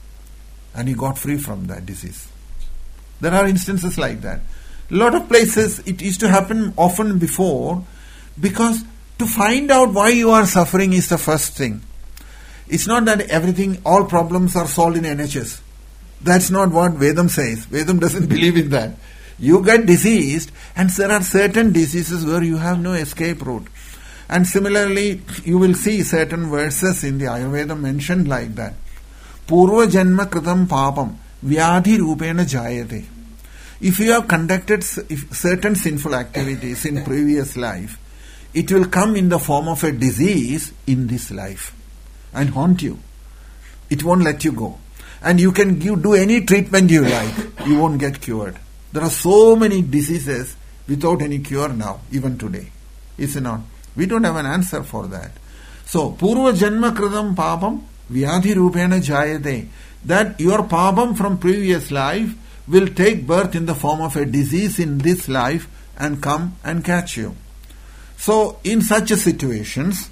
and he got free from that disease. There are instances like that. A lot of places it used to happen often before, because to find out why you are suffering is the first thing. It's not that everything, all problems are solved in N H S. That's not what Vedam says. Vedam doesn't believe in that. You get diseased, and there are certain diseases where you have no escape route. And similarly, you will see certain verses in the Ayurveda mentioned like that. Purva janma kritam papam vyadhi rupena jayate. If you have conducted certain sinful activities in previous life, it will come in the form of a disease in this life and haunt you. It won't let you go. And you can give, do any treatment you like, you won't get cured. There are so many diseases without any cure now, even today. Is it not? We don't have an answer for that. So, Purva Janma Kritam Papam Vyadhi Rupena Jayate. That your papam from previous life will take birth in the form of a disease in this life and come and catch you. So, in such situations,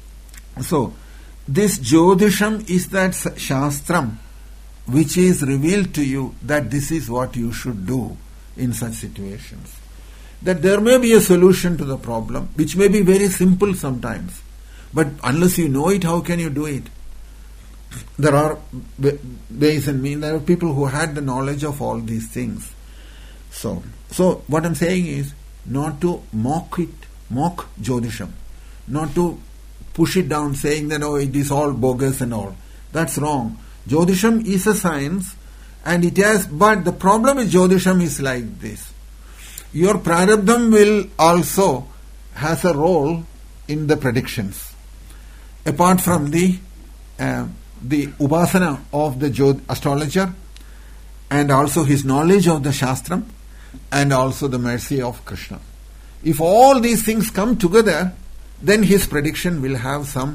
so, this Jyotisham is that Shastram which is revealed to you that this is what you should do in such situations. That there may be a solution to the problem, which may be very simple sometimes. But unless you know it, how can you do it? There are ways and means. There are people who had the knowledge of all these things. So, so what I'm saying is not to mock it, mock Jyotisham, not to push it down saying that, oh, it is all bogus and all. That's wrong. Jyotisham is a science and it has, but the problem with Jyotisham is like this. Your prarabdham will also has a role in the predictions. Apart from the uh, the upasana of the Jyot- astrologer and also his knowledge of the Shastram and also the mercy of Krishna. If all these things come together, then his prediction will have some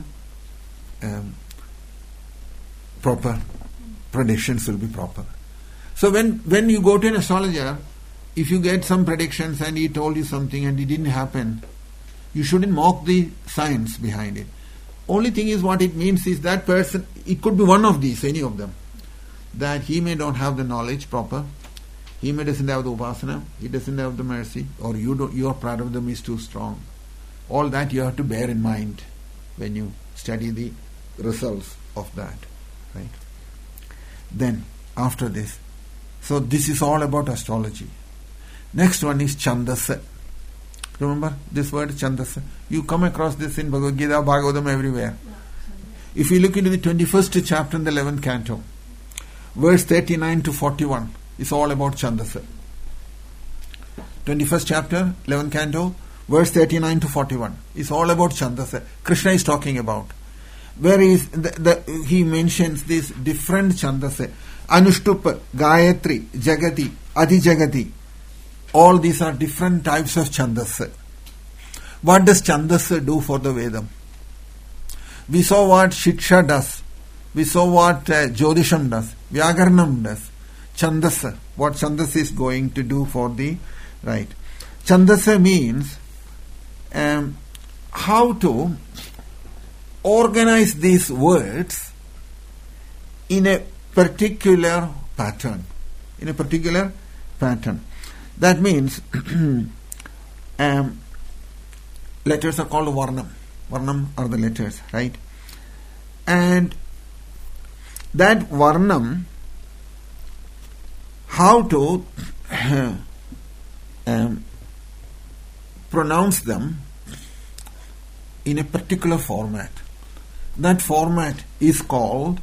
um, proper, predictions will be proper. So when, when you go to an astrologer, if you get some predictions and he told you something and it didn't happen, you shouldn't mock the science behind it. Only thing is what it means is that person, it could be one of these, any of them, that he may not have the knowledge proper, he may doesn't have the upasana, he doesn't have the mercy, or you don't, your prarabdham is too strong. All that you have to bear in mind when you study the results of that. Right? Then, after this, so this is all about astrology. Next one is Chandasa. Remember this word Chandasa? You come across this in Bhagavad Gita, Bhagavatam, everywhere. If you look into the twenty-first chapter in the eleventh canto, verse thirty-nine to forty-one, it's all about Chandasa. twenty-first chapter, eleventh canto, verse thirty-nine to forty-one. It's all about Chandasa. Krishna is talking about. Where is the, the, he mentions these different Chandasa. Anushtup, Gayatri, Jagati, Adi Jagati. All these are different types of Chandasa. What does Chandasa do for the Vedam? We saw what Shiksha does. We saw what uh, Jyotisham does. Vyakaranam does. Chandasa, what Chandasa is going to do for the right. Chandasa means um, how to organize these words in a particular pattern. In a particular pattern. That means um, letters are called Varnam. Varnam are the letters, right? And that Varnam, how to um, pronounce them in a particular format. That format is called,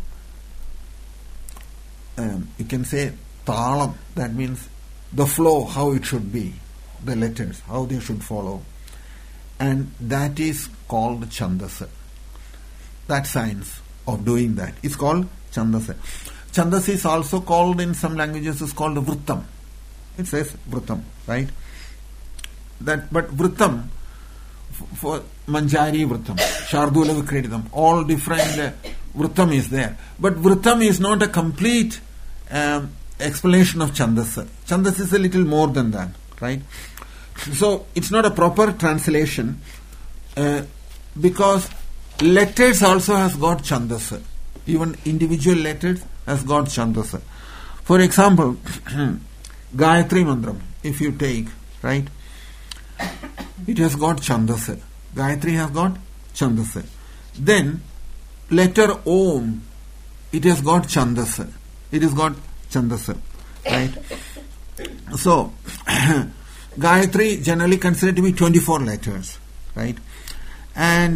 um, you can say, Talam. That means the flow, how it should be, the letters, how they should follow. And that is called Chandasa. That science of doing that is called Chandasa. Chandasa is also called, in some languages, is called Vrittam. It says Vrittam, right? That, but Vrittam, for Manjari Vrittam, Shardula Vikredidam, all different uh, Vrittam is there. But Vrittam is not a complete um, explanation of Chandasa. Chandasa is a little more than that, right? So it's not a proper translation uh, because letters also has got Chandasa. Even individual letters has got Chandasa. For example, Gayatri Mantram, if you take, right, it has got Chandasa. Gayatri has got Chandasa. Then letter Om, it has got Chandasa. It has got Chandasa, right? So Gayatri generally considered to be twenty-four letters, right? And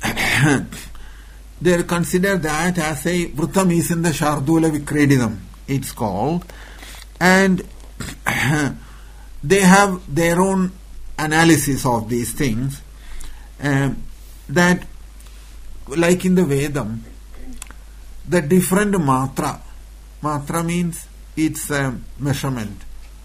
they consider that as a Vrittam is in the Shardula Vikredidam, it's called. And they have their own analysis of these things. Um, that, like in the Vedam, the different matra, matra means its uh, measurement,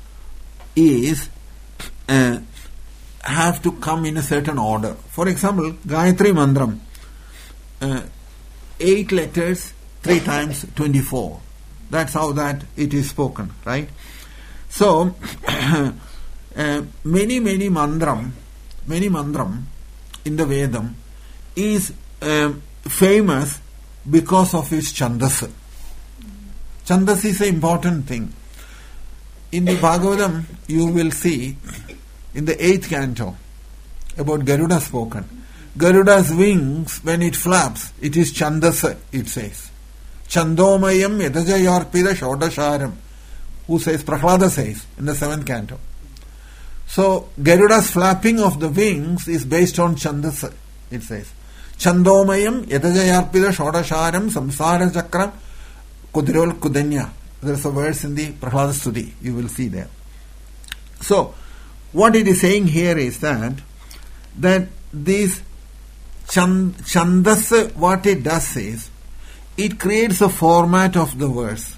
is uh, have to come in a certain order. For example, Gayatri Mantram, uh, eight letters, three times twenty-four. That's how that it is spoken, right? So, uh, many, many mantram, many mantram in the Vedam is uh, famous because of its Chandasa. Chandasa is an important thing. In the Bhagavatam, you will see in the eighth canto about Garuda spoken. Garuda's wings, when it flaps, it is Chandasa, it says. Chandomayam yadajayarpida shodasharam. Who says? Prahlada says in the seventh canto. So, Garuda's flapping of the wings is based on Chandasa, it says. Chandomayam yadajayarpida shodasharam samsara chakram kudirol kudanya. There is a verse in the Prahlada Stuti, you will see there. So, what it is saying here is that that this chand, Chandasa, what it does is, it creates a format of the verse.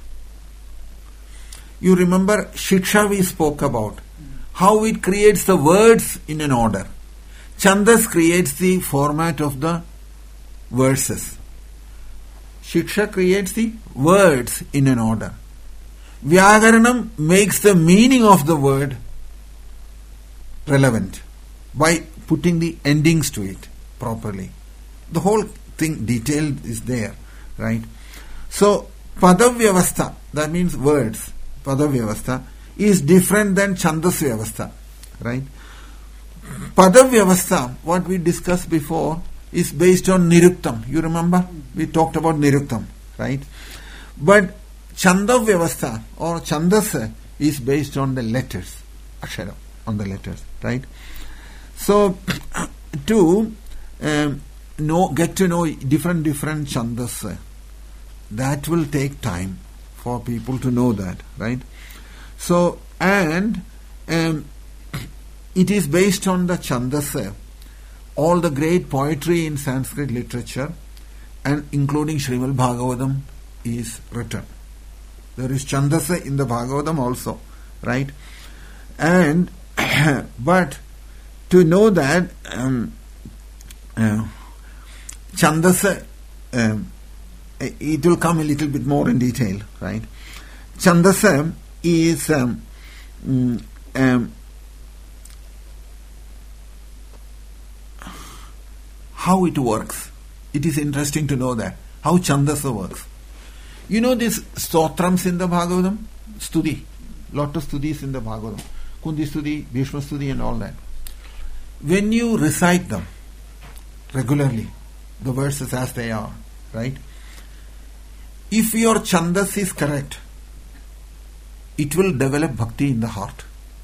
You remember Shiksha we spoke about, how it creates the words in an order. Chandas creates the format of the verses. Shiksha creates the words in an order. Vyakaranam makes the meaning of the word relevant by putting the endings to it properly. The whole thing detailed is there, right? So, Padavyavastha, that means words, Padavyavastha, is different than Chandas Vyavastha, right? Padavyavastha, what we discussed before, is based on Niruktam. You remember? We talked about Niruktam, right? But Chandavyavastha or Chandasa is based on the letters, Akshara, on the letters, right? So, to um, know, get to know different, different Chandasa, that will take time for people to know that, right? So, and um, it is based on the Chandasa, all the great poetry in Sanskrit literature, and including Srimad Bhagavatam is written. There is Chandasa in the Bhagavatam also, right? And, but to know that um, uh, Chandasa um, it will come a little bit more in detail, right? Chandasa is um, um, how it works. It is interesting to know that, how Chandasa works. You know these stotrams in the Bhagavatam? Studi. Lot of studis in the Bhagavatam. Kundi Studi, Bhishma Studi and all that. When you recite them regularly, the verses as they are, right? If your Chandas is correct, it will develop bhakti in the heart.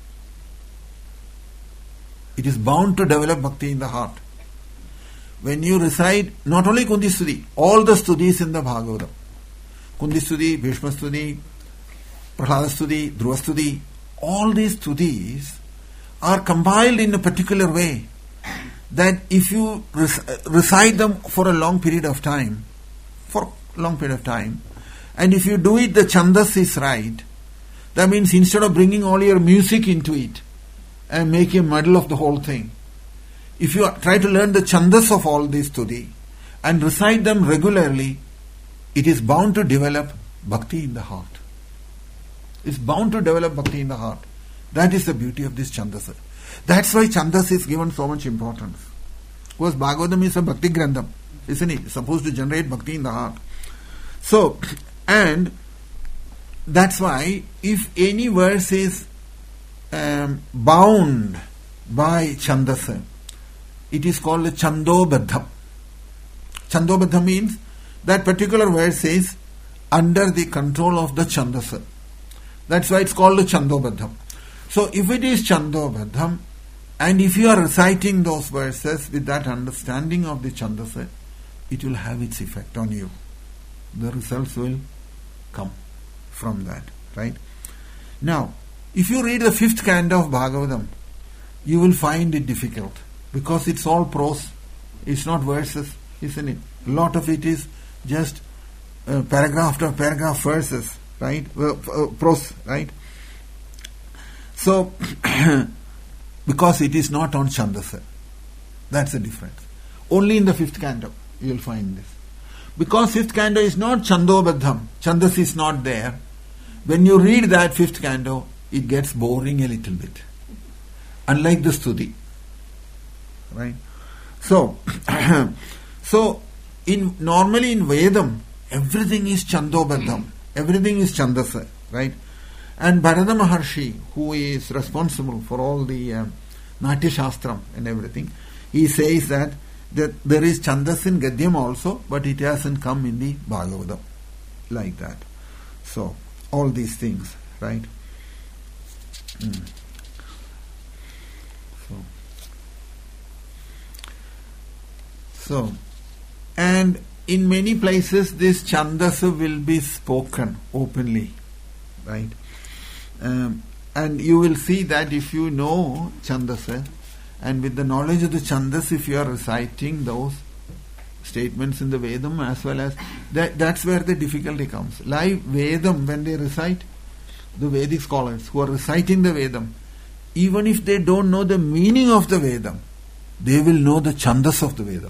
It is bound to develop bhakti in the heart. When you recite not only Kundi Studi, all the studis in the Bhagavatam, Kundi Studi, Bhishma Studi, Prahlada Studi, Dhruva Studi, all these studis are compiled in a particular way that if you rec- recite them for a long period of time, for a long period of time, and if you do it, the Chandas is right, that means instead of bringing all your music into it and making a muddle of the whole thing, if you try to learn the Chandas of all these studi and recite them regularly, it is bound to develop bhakti in the heart. It's bound to develop bhakti in the heart. That is the beauty of this Chandasa. That's why Chandas is given so much importance. Because Bhagavatam is a bhakti grandam, isn't it? It's supposed to generate bhakti in the heart. So, and that's why if any verse is um, bound by Chandasa, it is called a Chandobaddham. Chandobaddham means that particular verse is under the control of the Chandasa. That's why it's called a Chandobaddham. So if it is Chandobaddham, and if you are reciting those verses with that understanding of the Chandasa, it will have its effect on you. The results will come from that, right? Now, if you read the fifth canto of Bhagavatam, you will find it difficult because it's all prose. It's not verses, isn't it? A lot of it is just uh, paragraph after paragraph verses, right? Uh, uh, prose, right? So, because it is not on Chandasa. That's the difference. Only in the fifth canto you will find this. Because fifth canto is not Chandobaddham, Chandas is not there. When you read that fifth canto, it gets boring a little bit. Unlike the Studi. Right? So, so in normally in Vedam, everything is Chandobaddham. Everything is Chandasa. Right? And Bharata Maharshi, who is responsible for all the uh, Natya Shastram and everything, he says that, that there is Chandas in Gadyam also, but it hasn't come in the Bhagavatam. Like that. So, all these things, right? Mm. So, so, and in many places this Chandasa will be spoken openly, right? Um, and you will see that if you know Chandasa, and with the knowledge of the Chandas, if you are reciting those statements in the Vedam as well as that, that's where the difficulty comes. Like Vedam, when they recite, the Vedic scholars who are reciting the Vedam, even if they don't know the meaning of the Vedam, they will know the Chandas of the Vedam.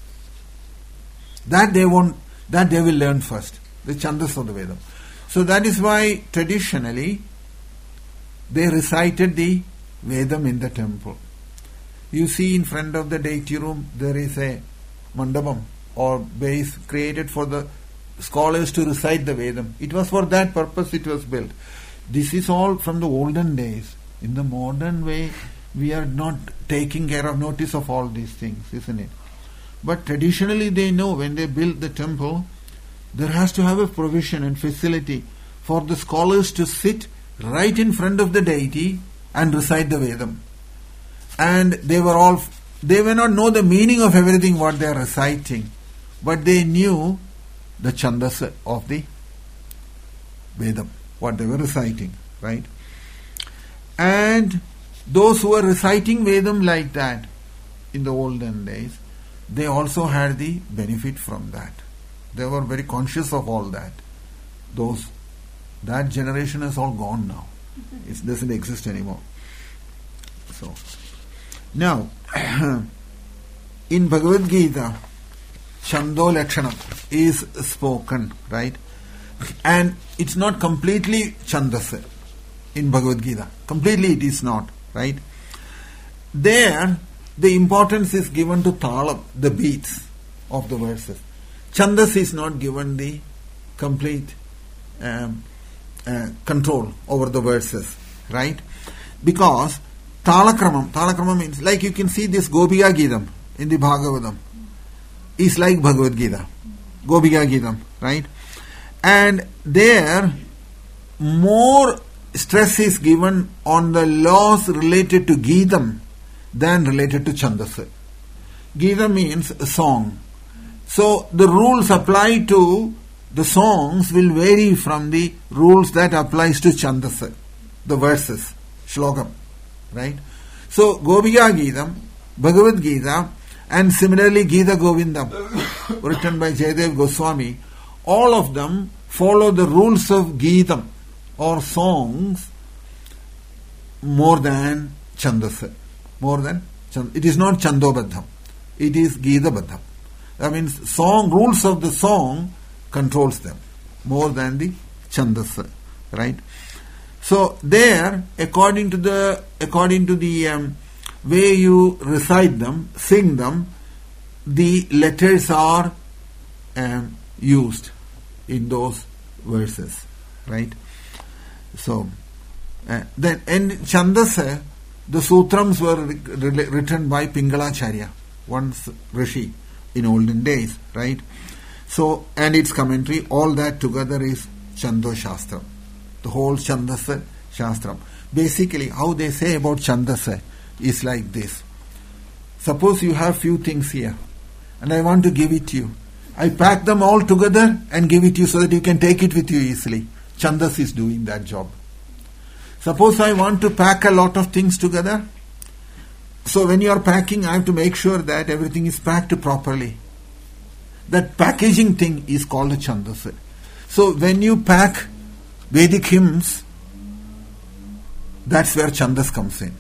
That they won't, that they will learn first, the Chandas of the Vedam. So that is why traditionally they recited the Vedam in the temple. You see in front of the deity room there is a mandapam or base created for the scholars to recite the Vedam. It was for that purpose it was built. This is all from the olden days. In the modern way, we are not taking care of notice of all these things, isn't it? But traditionally they know when they build the temple, there has to have a provision and facility for the scholars to sit right in front of the deity and recite the Vedam. And they were all, they may not know the meaning of everything what they are reciting, but they knew the Chandas of the Vedam, what they were reciting, right? And those who were reciting Vedam like that in the olden days, they also had the benefit from that. They were very conscious of all that. Those, that generation is all gone now. It doesn't exist anymore. So, now, in Bhagavad Gita, Chando Lakshanam is spoken, right? And it's not completely Chandasa in Bhagavad Gita. Completely it is not, right? There, the importance is given to Talam, the beats of the verses. Chandas is not given the complete um, uh, control over the verses, right? Because Talakramam, Talakramam means, like you can see this Gopika Gitam in the Bhagavatam, is like Bhagavad Gita, Gopika Gitam, right? And there, more stress is given on the laws related to Gitam than related to Chandasa. Gita means a song. So the rules apply to the songs will vary from the rules that applies to Chandasa, the verses, Shlokam, right? So Gopika Gitam, Bhagavad Gita, and similarly Gita Govindam, written by Jayadev Goswami, all of them follow the rules of Gitam or songs more than Chandasa. More than Chand- It is not Chandobadham. It is Gita Badham. That means song rules of the song controls them more than the Chandasa, right? So there, according to the according to the um, way you recite them, sing them, the letters are um, used in those verses, right? So uh, then in Chandasa, the Sutrams were re- written by Pingalacharya, once Rishi in olden days, right? So, and its commentary, all that together is Chando Shastra. The whole Chandasa Shastram. Basically, how they say about Chandasa is like this. Suppose you have few things here, and I want to give it to you. I pack them all together and give it to you so that you can take it with you easily. Chandas is doing that job. Suppose I want to pack a lot of things together. So when you are packing, I have to make sure that everything is packed properly. That packaging thing is called a Chandasa. So when you pack Vedic hymns, that's where Chandas comes in.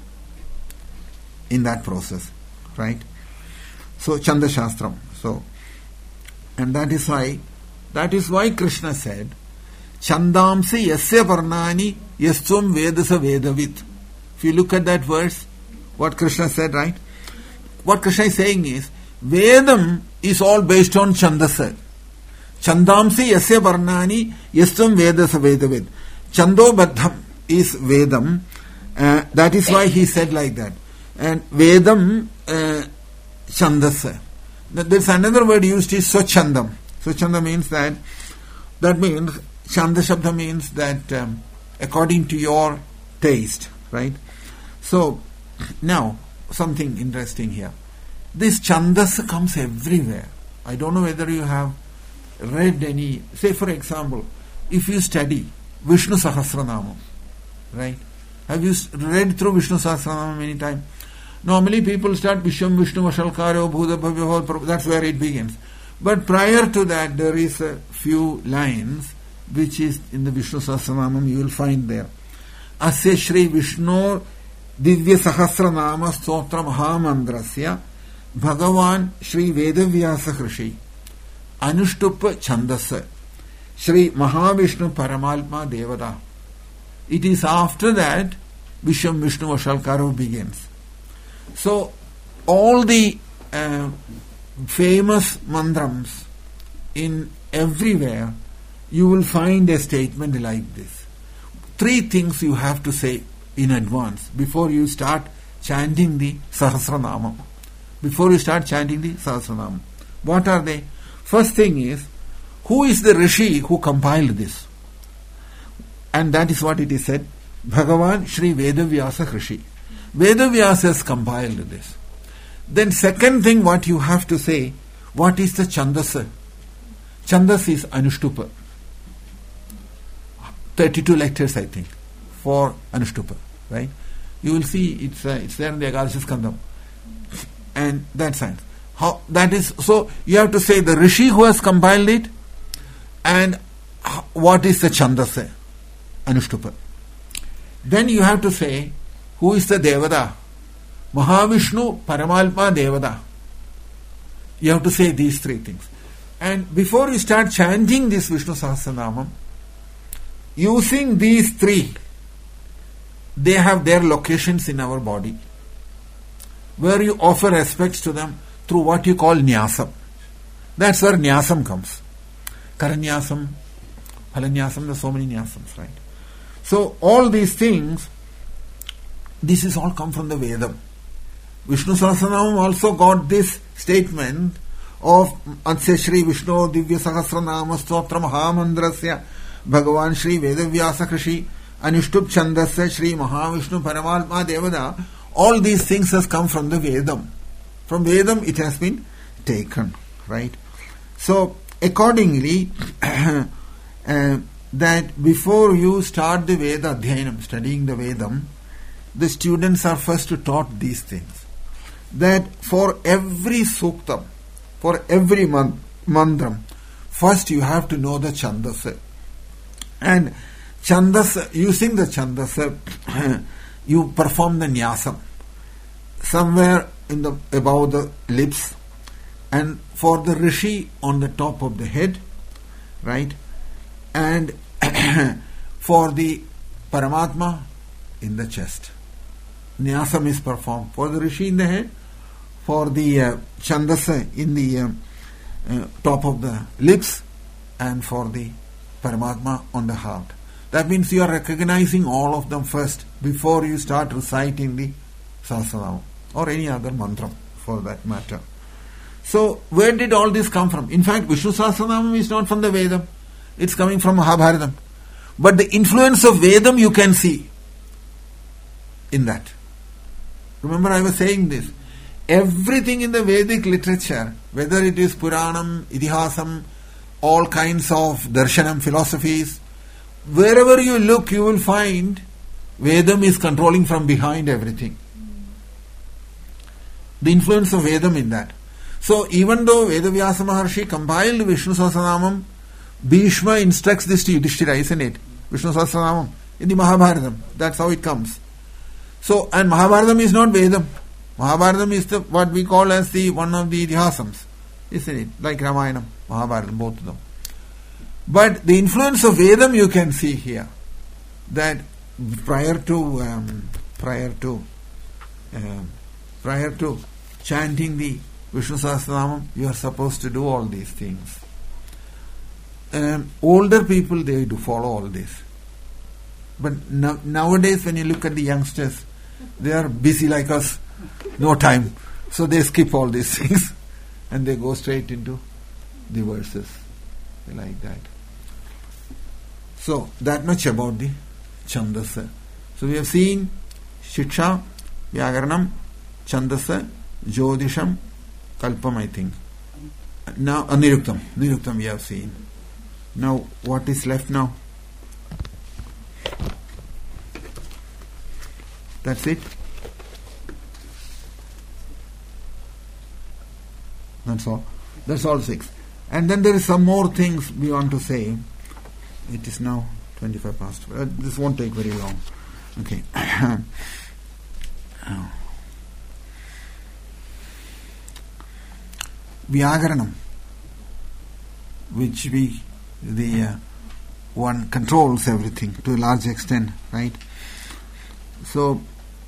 In that process, right? So Chanda Shastram. So, and that is why, that is why Krishna said, Chandamsi yasya varnani yastum vedasa vedavit. If you look at that verse, what Krishna said, right? What Krishna is saying is, Vedam is all based on Chandasa. Chandamsi yasya varnani yastum vedasa vedavit. Chando Badham is Vedam. Uh, that is why he said like that. And Vedam uh, Chandasa. There's another word used is Swachandam. Swachandam means that, that means, Chanda Shabda means that um, according to your taste, right? So, now, something interesting here. This Chandas comes everywhere. I don't know whether you have read any, say for example, if you study Vishnu Sahasranamam, right? Have you read through Vishnu Sahasranamam many times? Normally people start Vishwam Vishnu Vashalkaro Bhuda Bhavya, that's where it begins. But prior to that there is a few lines which is in the Vishnu Sahasranamam, you will find there. Asya Shri Vishnu Divya Sahasranama Stotra Mahamandrasya Bhagavan Shri Vedavyasa Hrishi Anushtupa Chandasa Shri Mahavishnu Paramalpa Devada. It is after that Vishwam Vishnu Vashalkaro begins. So, all the uh, famous mantrams in everywhere, you will find a statement like this. Three things you have to say in advance before you start chanting the Sahasranamam. Before you start chanting the Sahasranamam. What are they? First thing is, who is the Rishi who compiled this? And that is what it is said. Bhagavan Shri Vedavyasa Rishi. Vedavyasa has compiled this. Then second thing what you have to say, what is the Chandasa? Chandas is Anushtupa. thirty-two letters I think for Anushtupa, right? You will see it's uh, it's there in the Ekadasha Skandam. And that's science. How that is, so you have to say the Rishi who has compiled it and what is the Chandasa? Anushtupa. Then you have to say who is the Devada? Mahavishnu Paramalpa Devada. You have to say these three things. And before you start chanting this Vishnu Sahasranamam, using these three, they have their locations in our body, where you offer respects to them through what you call nyasam. That's where nyasam comes. Karanyasam, Phalanyasam, there's so many nyasams, right? So all these things, this is all come from the Vedam. Vishnu Sahasranamam also got this statement of Atsya Shri Vishnu Divya Sahasranama Stotra Mahamandrasya Bhagavan Shri Vedavyasa Krishi Anishtub Chandasya Shri Mahavishnu Paramatma Devada. All these things has come from the Vedam. From Vedam it has been taken, right? So accordingly, uh, that before you start the Veda Adhyanam, studying the Vedam, the students are first taught these things. That for every suktam, for every man- mantram, first you have to know the Chandasa. And Chandasa, using the Chandasa, you perform the Nyasam somewhere in the above the lips, and for the Rishi on the top of the head, right? And for the Paramatma in the chest. Nyasam is performed for the Rishi in the head, for the uh, Chandasa in the uh, uh, top of the lips, and for the Paramatma on the heart. That means you are recognizing all of them first before you start reciting the Sahasranam or any other mantra for that matter. So where did all this come from? In fact, Vishnu Sahasranam is not from the Vedam. It's coming from Mahabharatam. But the influence of Vedam you can see in that. Remember I was saying this. Everything in the Vedic literature, whether it is Puranam, Idihasam, all kinds of Darshanam philosophies, wherever you look you will find Vedam is controlling from behind everything. The influence of Vedam in that. So even though Vedavyasa Maharshi compiled Vishnu Sahasranamam, Bhishma instructs this to Yudhishthira, isn't it? Vishnu Sahasranamam in the Mahabharatam. That's how it comes. So, and Mahabharatam is not Vedam. Mahabharatam is the what we call as the one of the Idihasams, isn't it? Like Ramayana, Mahabharatam, both of them. But the influence of Vedam you can see here. That prior to um, prior to um, prior to chanting the Vishnu Sahasranamam, you are supposed to do all these things. Um, older people, they do follow all this. But no, nowadays when you look at the youngsters, they are busy like us, no time. So they skip all these things and they go straight into the verses. They like that. So that much about the Chandasa. So we have seen Shiksha, Vyagaranam, Chandasa, Jyotisham, Kalpam, I think. Now, uh, Niruktam. Niruktam we have seen. Now, what is left now? That's it. That's all. That's all six. And then there is some more things we want to say. It is now twenty-five past. Uh, this won't take very long. Okay. Vyagaranam, which we, the uh, one controls everything to a large extent, right? So,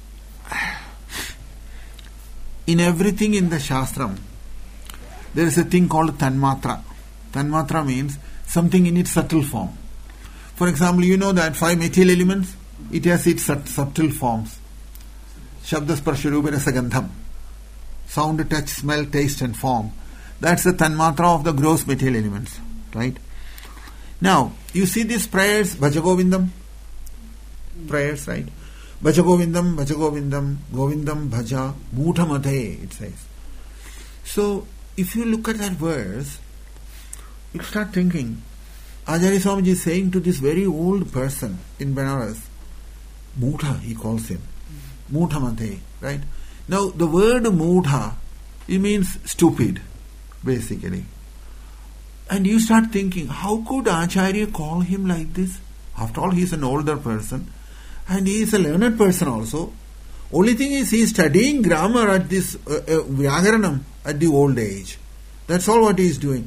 in everything in the Shastram, there is a thing called Tanmatra. Tanmatra means something in its subtle form. For example, you know that five material elements, it has its subtle forms. Shabda, Sparsha, Rupa, Rasa, Gandham. Sound, touch, smell, taste and form. That's the Tanmatra of the gross material elements. Right? Now, you see these prayers, Bhajagovindam. Prayers, right? Bhajagovindam, Bhajagovindam, Govindam, Bhaja, Muthamate, it says. So, if you look at that verse, you start thinking, Acharya Swamiji is saying to this very old person in Benares, Mutha, he calls him. Muthamate, right? Now, the word Mutha, it means stupid, basically. And you start thinking, how could Acharya call him like this? After all, he is an older person. And he is a learned person also. Only thing is, he is studying grammar at this uh, uh, Vyagaranam at the old age. That's all what he is doing.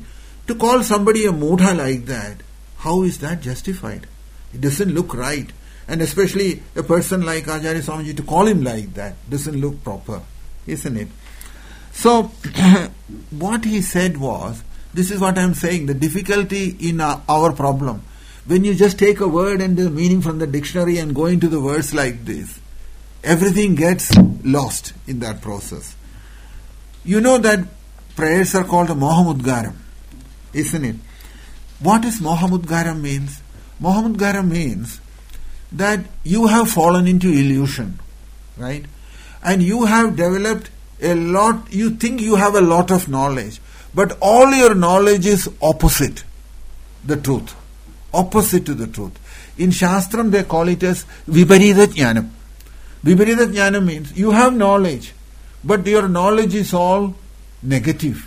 To call somebody a mudha like that, how is that justified? It doesn't look right. And especially a person like Acharya Swamiji, to call him like that doesn't look proper, isn't it? So, what he said was, this is what I am saying, the difficulty in our, our problem. When you just take a word and the meaning from the dictionary and go into the words like this, everything gets lost in that process. You know that prayers are called a Mohamudgaram, isn't it? What does Mohamudgaram means? Mohamudgaram means that you have fallen into illusion, right? And you have developed a lot, you think you have a lot of knowledge, but all your knowledge is opposite the truth, opposite to the truth. In Shastram they call it as Viparita Jnanam. Viparita Jnanam means you have knowledge, but your knowledge is all negative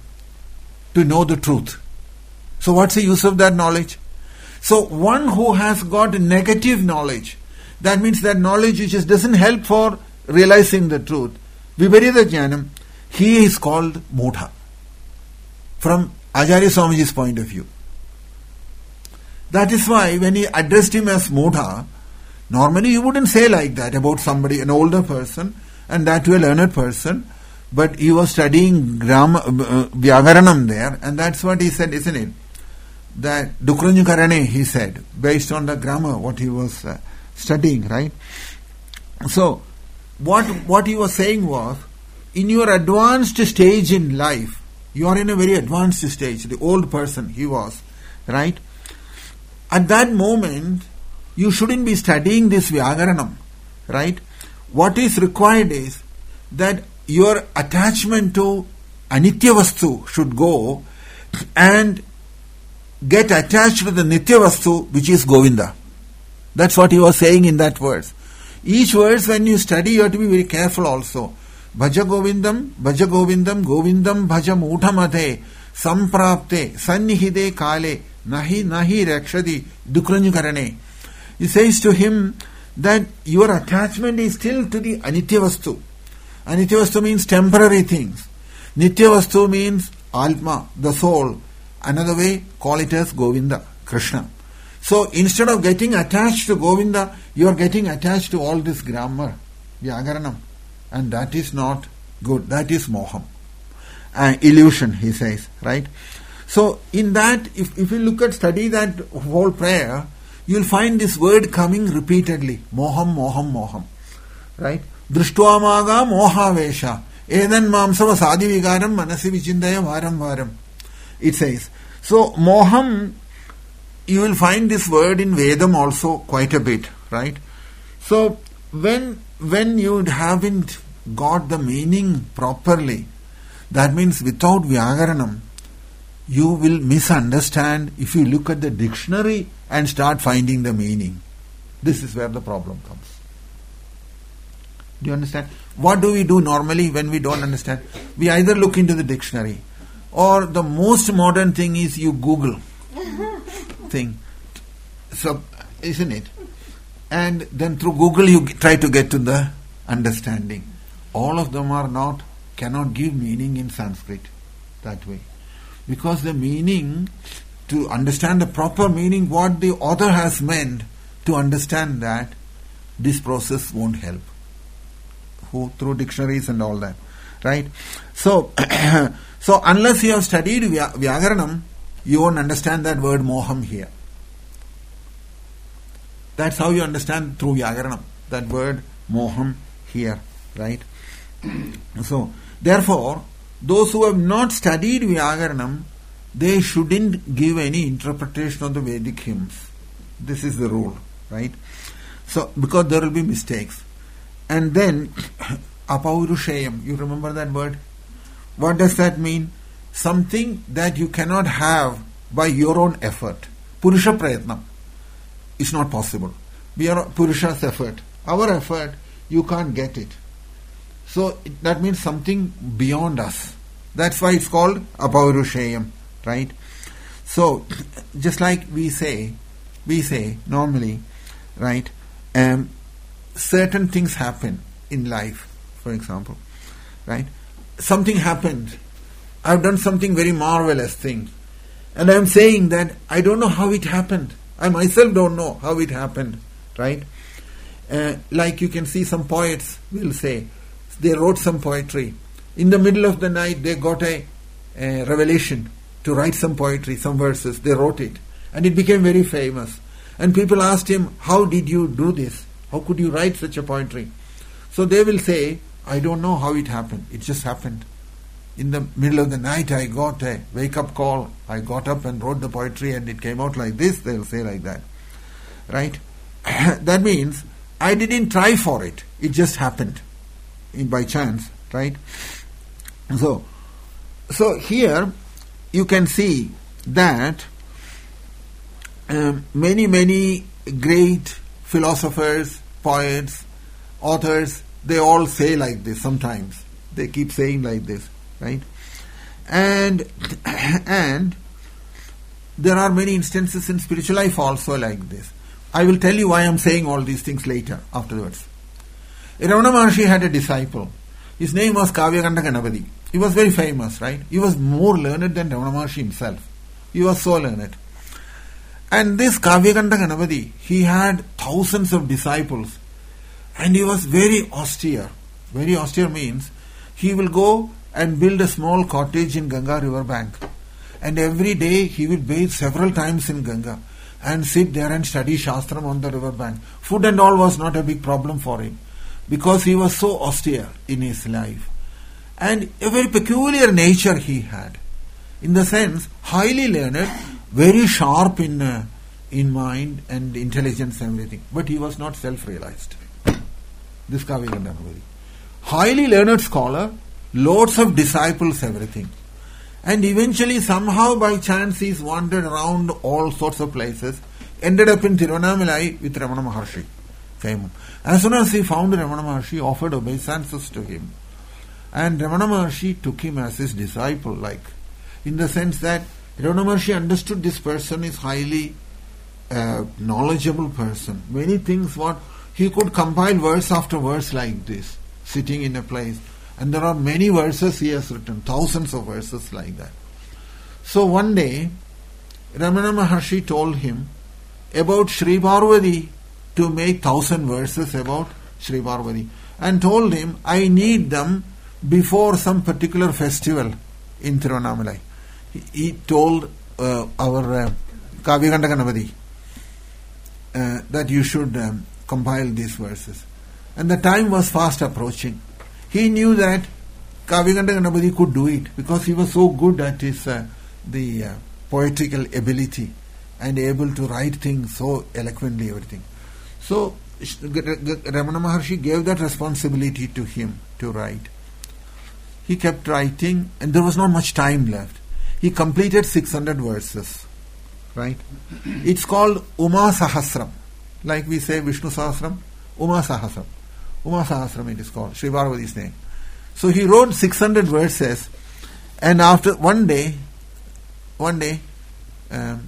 to know the truth. So what's the use of that knowledge? So one who has got negative knowledge, that means that knowledge which just doesn't help for realizing the truth, Viparita Jnanam, he is called Mudha from Acharya Swamiji's point of view. That is why when he addressed him as Mudha, normally you wouldn't say like that about somebody, an older person, and that to a learned person, but he was studying grammar, uh, Vyagaranam there, and that's what he said, isn't it? That Dukranju Karane, he said, based on the grammar, what he was uh, studying, right? So, what what he was saying was, in your advanced stage in life, you are in a very advanced stage, the old person he was, right? At that moment, you shouldn't be studying this Vyagaranam, right? What is required is that your attachment to Anitya Vastu should go and get attached to the Nitya Vastu, which is Govinda. That's what he was saying in that verse. Each verse, when you study, you have to be very careful also. Bhaja Govindam, Bhaja Govindam, Govindam Bhaja Muthamate, Samprapte, Sannihide Kale, Nahi Nahi Rakshadi, Dukranju Karane. He says to him that your attachment is still to the Anitya Vastu. Anitya Vastu means temporary things. Nitya Vastu means Atma, the soul. Another way, call it as Govinda, Krishna. So instead of getting attached to Govinda, you are getting attached to all this grammar, Vyagaranam. And that is not good. That is moham. Uh, illusion, he says, right? So in that, if, if you look at, study that whole prayer, you will find this word coming repeatedly. Moham, moham, moham. Right? Drishtva maga mohavesha. Edan mamsava sadhi vigaram manasi vichindaya varam varam. It says. So, moham, you will find this word in Vedam also quite a bit, right? So, when when you haven't got the meaning properly, that means without Vyagaranam, you will misunderstand if you look at the dictionary and start finding the meaning. This is where the problem comes. Do you understand? What do we do normally when we don't understand? We either look into the dictionary, or the most modern thing is you Google thing. So, isn't it? And then through Google you try to get to the understanding. All of them are not, cannot give meaning in Sanskrit that way. Because the meaning, to understand the proper meaning, what the author has meant, to understand that, this process won't help. Who, through dictionaries and all that. Right? So, so unless you have studied Vyagaranam, you won't understand that word moham here. That's how you understand through Vyagaranam, that word moham here, right? So, therefore, those who have not studied Vyagaranam, they shouldn't give any interpretation of the Vedic hymns. This is the rule, right? So, because there will be mistakes. And then, apaurushayam, you remember that word? What does that mean? Something that you cannot have by your own effort. Purusha prayatnam is not possible. We are Purusha's effort. Our effort, you can't get it. So that means something beyond us. That's why it's called apaurushayam, right? So, just like we say, we say normally, right, um, certain things happen in life, for example, right? Something happened. I've done something very marvelous thing. And I am saying that I don't know how it happened. I myself don't know how it happened, right? Uh, like you can see some poets will say, they wrote some poetry. In the middle of the night, they got a, a revelation to write some poetry, some verses. They wrote it. And it became very famous. And people asked him, how did you do this? How could you write such a poetry? So they will say, I don't know how it happened. It just happened. In the middle of the night, I got a wake-up call. I got up and wrote the poetry and it came out like this. They will say like that. Right? That means I didn't try for it. It just happened in by chance. Right? So, so here you can see that um, many, many great philosophers, poets, authors, they all say like this sometimes. They keep saying like this, right? And and there are many instances in spiritual life also like this. I will tell you why I am saying all these things later, afterwards. Ramana Maharshi had a disciple. His name was Kavyakanta Ganapati. He was very famous, right? He was more learned than Ramana Maharshi himself. He was so learned. And this Kavyakanta Ganapati, he had thousands of disciples. And he was very austere. Very austere means he will go and build a small cottage in Ganga river bank. And every day he will bathe several times in Ganga and sit there and study Shastram on the river bank. Food and all was not a big problem for him because he was so austere in his life. And a very peculiar nature he had. In the sense, highly learned, very sharp in uh, in mind and intelligence and everything. But he was not self-realized. This Kavyakanta Ganapati. Highly learned scholar, loads of disciples, everything. And eventually, somehow by chance, he's wandered around all sorts of places, ended up in Tiruvannamalai with Ramana Maharshi. Famous. As soon as he found Ramana Maharshi, offered obeisances to him. And Ramana Maharshi took him as his disciple, like, in the sense that Ramana Maharshi understood this person is highly uh, knowledgeable person. Many things what he could compile verse after verse like this, sitting in a place. And there are many verses he has written, thousands of verses like that. So one day, Ramana Maharshi told him about Sri Parvati to make thousand verses about Sri Parvati. And told him, I need them before some particular festival in Tiruvannamalai. He, he told uh, our uh, Kavyakanta Ganapati uh, that you should um, compile these verses. And the time was fast approaching. He knew that Kavyakanta Ganapati could do it because he was so good at his uh, the uh, poetical ability and able to write things so eloquently, everything. So Ramana Maharshi gave that responsibility to him to write. He kept writing and there was not much time left. He completed six hundred verses. Right? It's called Uma Sahasram. Like we say Vishnu Sahasram, Uma Sahasram. Uma Sahasram it is called, Sri Parvati's name. So he wrote six hundred verses, and after one day, one day, um,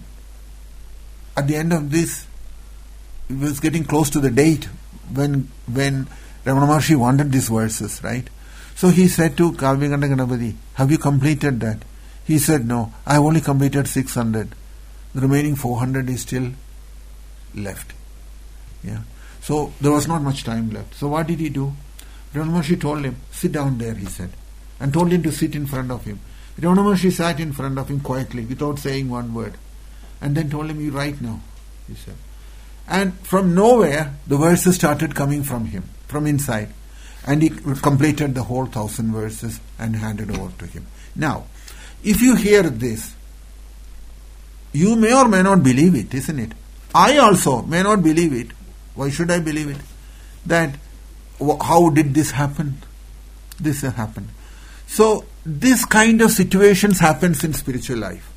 at the end of this, it was getting close to the date when when Ramana Maharshi wanted these verses, right? So he said to Kavyakanta Ganapati, have you completed that? He said, no, I have only completed six hundred. The remaining four hundred is still left. Yeah. So there was not much time left. So what did he do? Ramana Maharshi told him, sit down there, he said, and told him to sit in front of him. Ramana Maharshi sat in front of him quietly without saying one word, and then told him, you write now, he said. And from nowhere, the verses started coming from him, from inside. And he completed the whole thousand verses and handed over to him. Now, if you hear this, you may or may not believe it, isn't it? I also may not believe it. Why should I believe it? That, how did this happen? This happened. So, this kind of situations happens in spiritual life.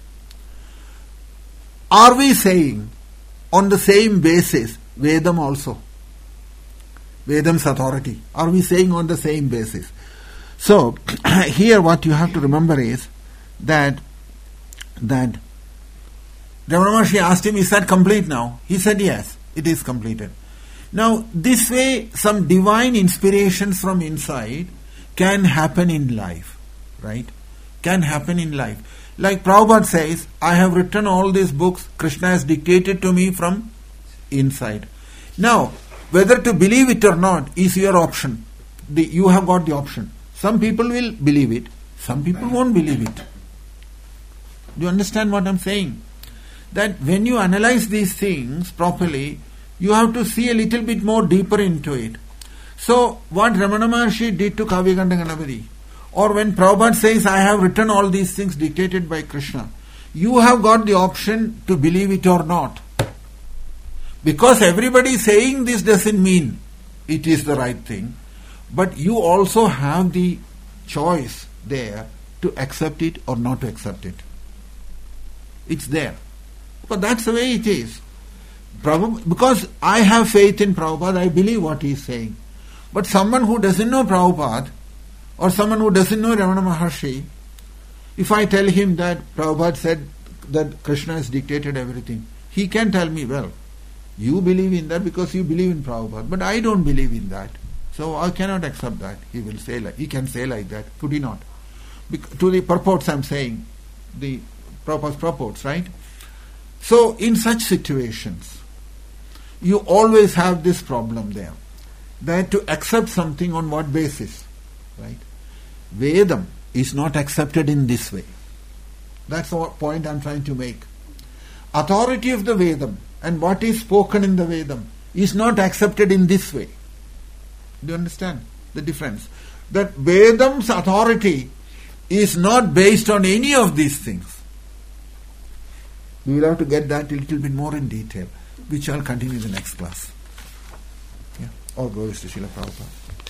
Are we saying, on the same basis, Vedam also? Vedam's authority. Are we saying on the same basis? So, here what you have to remember is that that Ramana Maharshi asked him, is that complete now? He said, yes, it is completed. Now, this way, some divine inspirations from inside can happen in life, right? Can happen in life. Like Prabhupada says, I have written all these books, Krishna has dictated to me from inside. Now, whether to believe it or not is your option. The, you have got the option. Some people will believe it, some people won't believe it. Do you understand what I'm saying? That when you analyze these things properly, you have to see a little bit more deeper into it. So, what Ramana Maharshi did to Kavyakanta Ganapati, or when Prabhupada says, I have written all these things dictated by Krishna, you have got the option to believe it or not. Because everybody saying this doesn't mean it is the right thing, but you also have the choice there to accept it or not to accept it. It's there. But that's the way it is. Prabhupada, because I have faith in Prabhupada, I believe what he is saying. But someone who doesn't know Prabhupada, or someone who doesn't know Ramana Maharshi, if I tell him that Prabhupada said that Krishna has dictated everything, he can tell me, well, you believe in that because you believe in Prabhupada, but I don't believe in that. So I cannot accept that. He will say like, he can say like that, could he not? Bec- to the purports I'm saying, the Prabhupada's purports, right? So in such situations, you always have this problem there, that to accept something on what basis, right? Vedam is not accepted in this way. That's the point I'm trying to make. Authority of the Vedam and what is spoken in the Vedam is not accepted in this way. Do you understand the difference? That Vedam's authority is not based on any of these things. We will have to get that a little bit more in detail, which I'll continue in the next class. Yeah. All glories to Srila Prabhupada.